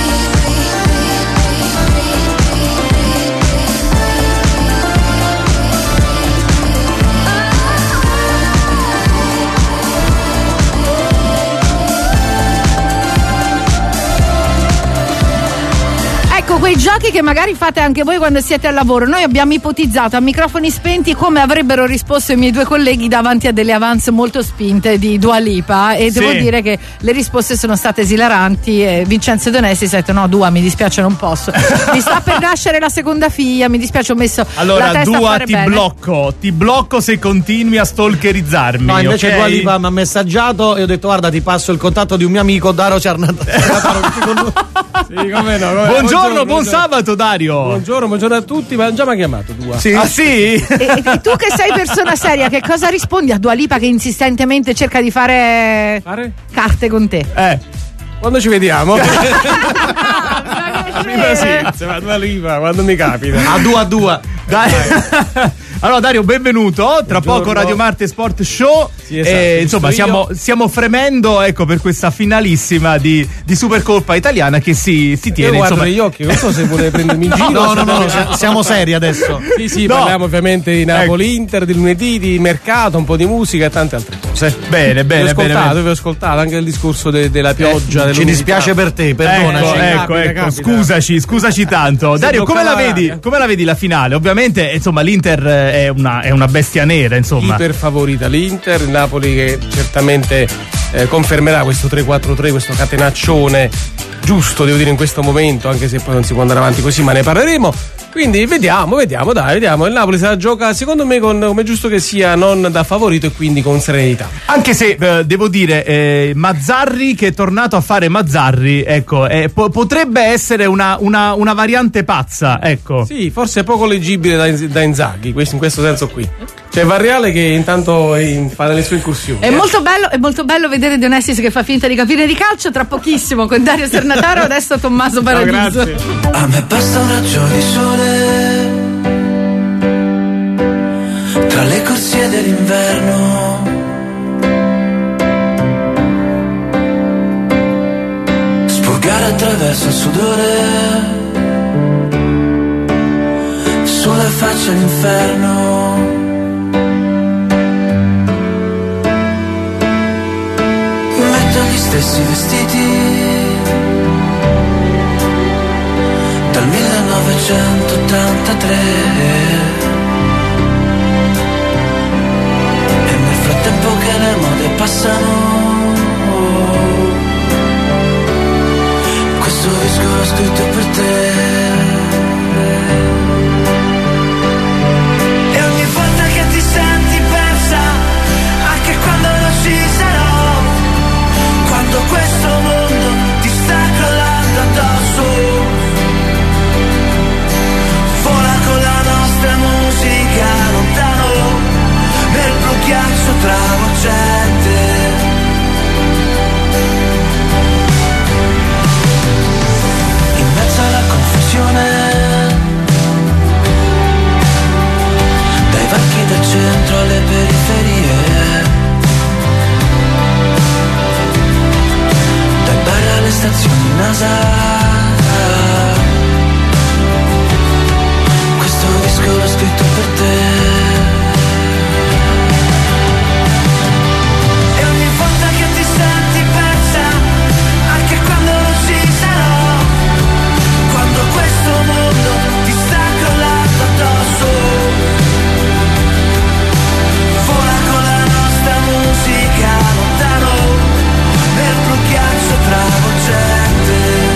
S3: Ecco, quei giochi che magari fate anche voi quando siete al lavoro. Noi abbiamo ipotizzato a microfoni spenti come avrebbero risposto i miei due colleghi davanti a delle avance molto spinte di Dua Lipa, e devo
S4: Sì.
S3: dire che le risposte sono state esilaranti. E Vincenzo Donesi si è detto: no, Dua, mi dispiace, non posso. Mi sta per nascere la seconda figlia, mi dispiace, ho messo la
S4: Allora,
S3: testa a
S4: Dua,
S3: fare
S4: ti
S3: bene.
S4: blocco, ti blocco se continui a stalkerizzarmi.
S5: No, invece
S4: ok?
S5: Dua Lipa mi ha messaggiato e ho detto: guarda, ti passo il contatto di un mio amico, Daro Ciarnata.
S21: Sì, come no, come-
S4: Buongiorno, buon sabato, Dario.
S21: Buongiorno, buongiorno a tutti, ma già mi ha chiamato tu.
S4: Sì. Ah, sì?
S3: E, e tu che sei persona seria, che cosa rispondi a Dua Lipa che insistentemente cerca di fare,
S21: Fare?
S3: carte con te?
S4: Eh.
S21: Quando ci vediamo?
S3: Ma
S21: Prima sì, ma Dua Lipa, quando mi capita.
S5: A due a due.
S4: Dai. Allora Dario, benvenuto. Tra
S21: Buongiorno.
S4: poco Radio Marte Sport Show.
S21: Sì, esatto,
S4: e, insomma,
S21: giusto
S4: stiamo,
S21: io.
S4: stiamo fremendo, ecco, per questa finalissima di, di Supercoppa italiana che si, si tiene.
S21: Io guardo
S4: insomma.
S21: negli occhi, non so se vuole prendermi in giro.
S5: No, no, no,
S21: se-
S5: no, siamo seri adesso.
S21: Sì, sì,
S4: No.
S21: parliamo ovviamente di Napoli-Inter, di lunedì, di mercato, un po' di musica e tante altre cose.
S4: Bene, bene,
S21: Vi ho ascoltato,
S4: bene, bene.
S21: vi ho ascoltato anche il discorso de- della pioggia.
S5: Ci
S21: dell'umidità.
S5: dispiace per te, perdonaci.
S4: Ecco, ecco,
S21: capita,
S4: ecco,
S21: capita.
S4: scusaci, scusaci tanto.
S21: Si
S4: Dario, come la
S21: bloccava
S4: vedi?
S21: l'aria.
S4: Come la vedi la finale? Ovviamente, insomma, l'Inter è una, è una bestia nera, insomma.
S21: Iper favorita l'Inter, il Napoli che certamente eh, confermerà questo tre quattro tre, questo catenaccione giusto, devo dire, in questo momento, anche se poi non si può andare avanti così, ma ne parleremo. Quindi vediamo, vediamo, dai, vediamo. Il Napoli se la gioca, secondo me, con, come è giusto che sia, non da favorito e quindi con serenità.
S4: Anche se eh, devo dire, eh, Mazzarri che è tornato a fare Mazzarri, ecco, eh, po- potrebbe essere una, una, una variante pazza, ecco.
S21: Sì, forse è poco leggibile da, da Inzaghi, questo- in questo senso qui. C'è Varreale che intanto è in- fa le sue incursioni.
S3: È
S21: eh.
S3: molto bello, è molto bello vedere Dionessis che fa finta di capire di calcio. Tra pochissimo con Dario Sernataro, adesso Tommaso Paradiso.
S1: A me basta un raggio di sole tra le corsie dell'inverno. Spurgare attraverso il sudore sulle facce l'inferno. Metto gli stessi vestiti dal millenovecentottantatré e nel frattempo che le mode passano questo disco l'ho scritto per te. E ogni volta che ti senti persa, anche quando non ci sarò, quando questo mondo ti sta crollando addosso, vola con la nostra musica lontano nel blu ghiaccio travolgente. In mezzo alla confusione dai varchi del centro alle periferie, dai bar alle stazioni NASA, questo disco l'ho scritto per te. E ogni volta che ti senti persa, anche quando non ci sarò, quando questo mondo ti sta crollando addosso, vola con la nostra musica lontano nel blu ghiaccio travolgente.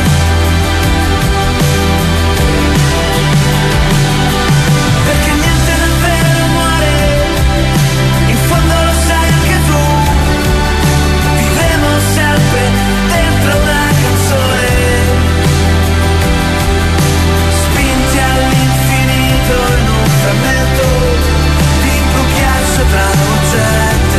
S1: Perché niente davvero muore, in fondo lo sai anche tu, vivremo sempre dentro una canzone, spinti all'infinito in un frammento di blu ghiaccio travolgente.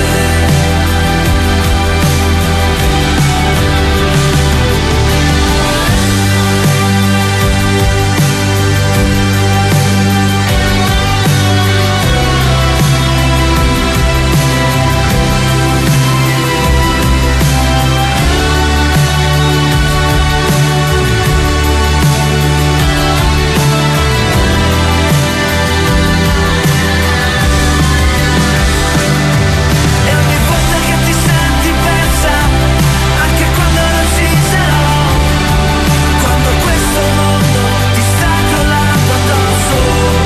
S1: E ogni volta che ti senti persa, anche quando non ci sarò, quando questo mondo ti sta crollando addosso,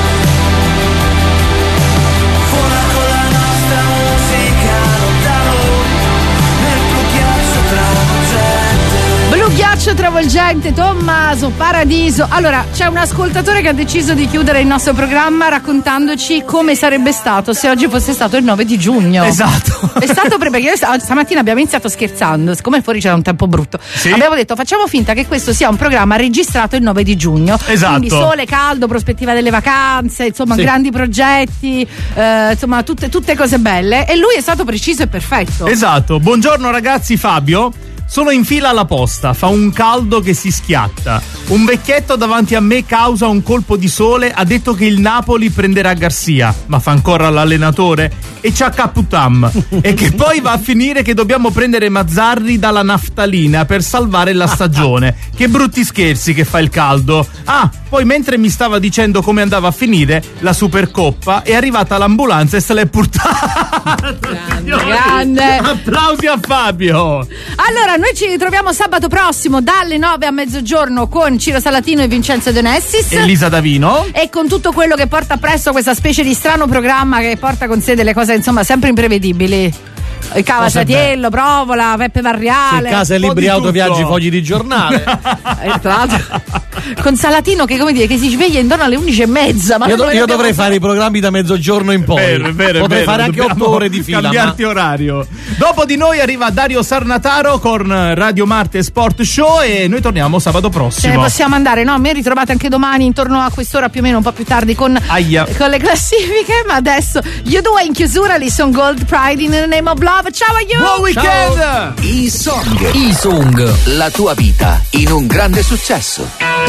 S1: vola con la nostra musica lontano nel blu ghiaccio travolgente.
S3: Blu ghiaccio travolgente, Tommaso Paradiso. Allora, c'è un ascoltatore che ha deciso di chiudere il nostro programma raccontandoci come sarebbe stato se oggi fosse stato il nove di giugno.
S4: Esatto.
S3: È stato pre- perché io sta- stamattina abbiamo iniziato scherzando, siccome fuori c'era un tempo brutto.
S4: Sì.
S3: Abbiamo detto facciamo finta che questo sia un programma registrato il nove di giugno.
S4: Esatto.
S3: Quindi sole, caldo, prospettiva delle vacanze, insomma,
S4: Sì.
S3: grandi progetti, eh, insomma, tutte, tutte cose belle. E lui è stato preciso e perfetto.
S4: Esatto. Buongiorno ragazzi, Fabio. Sono in fila alla posta, fa un caldo che si schiatta. Un vecchietto davanti a me causa un colpo di sole, ha detto che il Napoli prenderà Garcia, ma fa ancora l'allenatore e c'ha Caputam. E che poi va a finire che dobbiamo prendere Mazzarri dalla naftalina per salvare la stagione. Che brutti scherzi che fa il caldo. Ah, poi mentre mi stava dicendo come andava a finire la Supercoppa è arrivata l'ambulanza e se l'è portata.
S3: Grande, grande.
S4: Applausi a Fabio.
S3: Allora, noi ci ritroviamo sabato prossimo dalle nove a mezzogiorno con Ciro Salatino e Vincenzo De Nessis.
S4: Elisa Davino.
S3: E con tutto quello che porta appresso questa specie di strano programma che porta con sé delle cose, insomma, sempre imprevedibili. Il Cava Satiello, Provola, Peppe Varriale.
S5: Sì, casa e libri, auto, viaggi, fogli di giornale.
S3: eh, tra l'altro, con Salatino che, come dire, che si sveglia intorno alle undici e mezza. Ma
S5: io, do, io dovrei fare i programmi da mezzogiorno in poi.
S4: Vero, vero,
S5: Potrei
S4: vero,
S5: fare anche otto ore di fila.
S4: Cambiarti
S5: ma...
S4: orario. Dopo di noi arriva Dario Sarnataro con Radio Marte Sport Show e noi torniamo sabato prossimo.
S3: Ce ne possiamo andare, no? Mi ritrovate anche domani intorno a quest'ora più o meno, un po' più tardi con, con le classifiche. Ma adesso io due in chiusura lì sono Gold Pride in the Name of Love. Ciao a you!
S4: Buon weekend!
S19: E-Song. E-Song, la tua vita in un grande successo.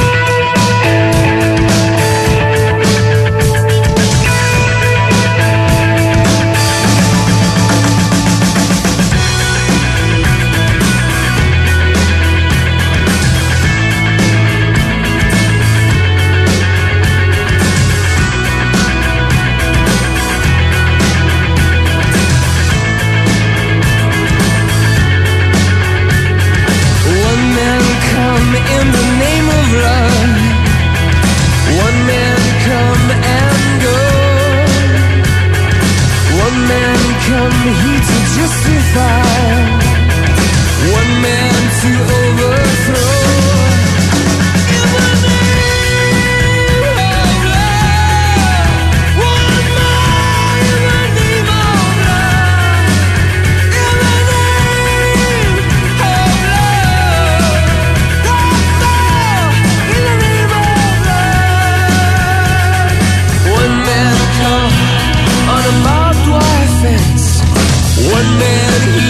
S14: in the name of love. One man come and go. One man come here to justify. One man to overthrow. In the name of love. One man in the name of love. In the name of love. That's all. In the name of love. One man come on a barbed wire fence. One man he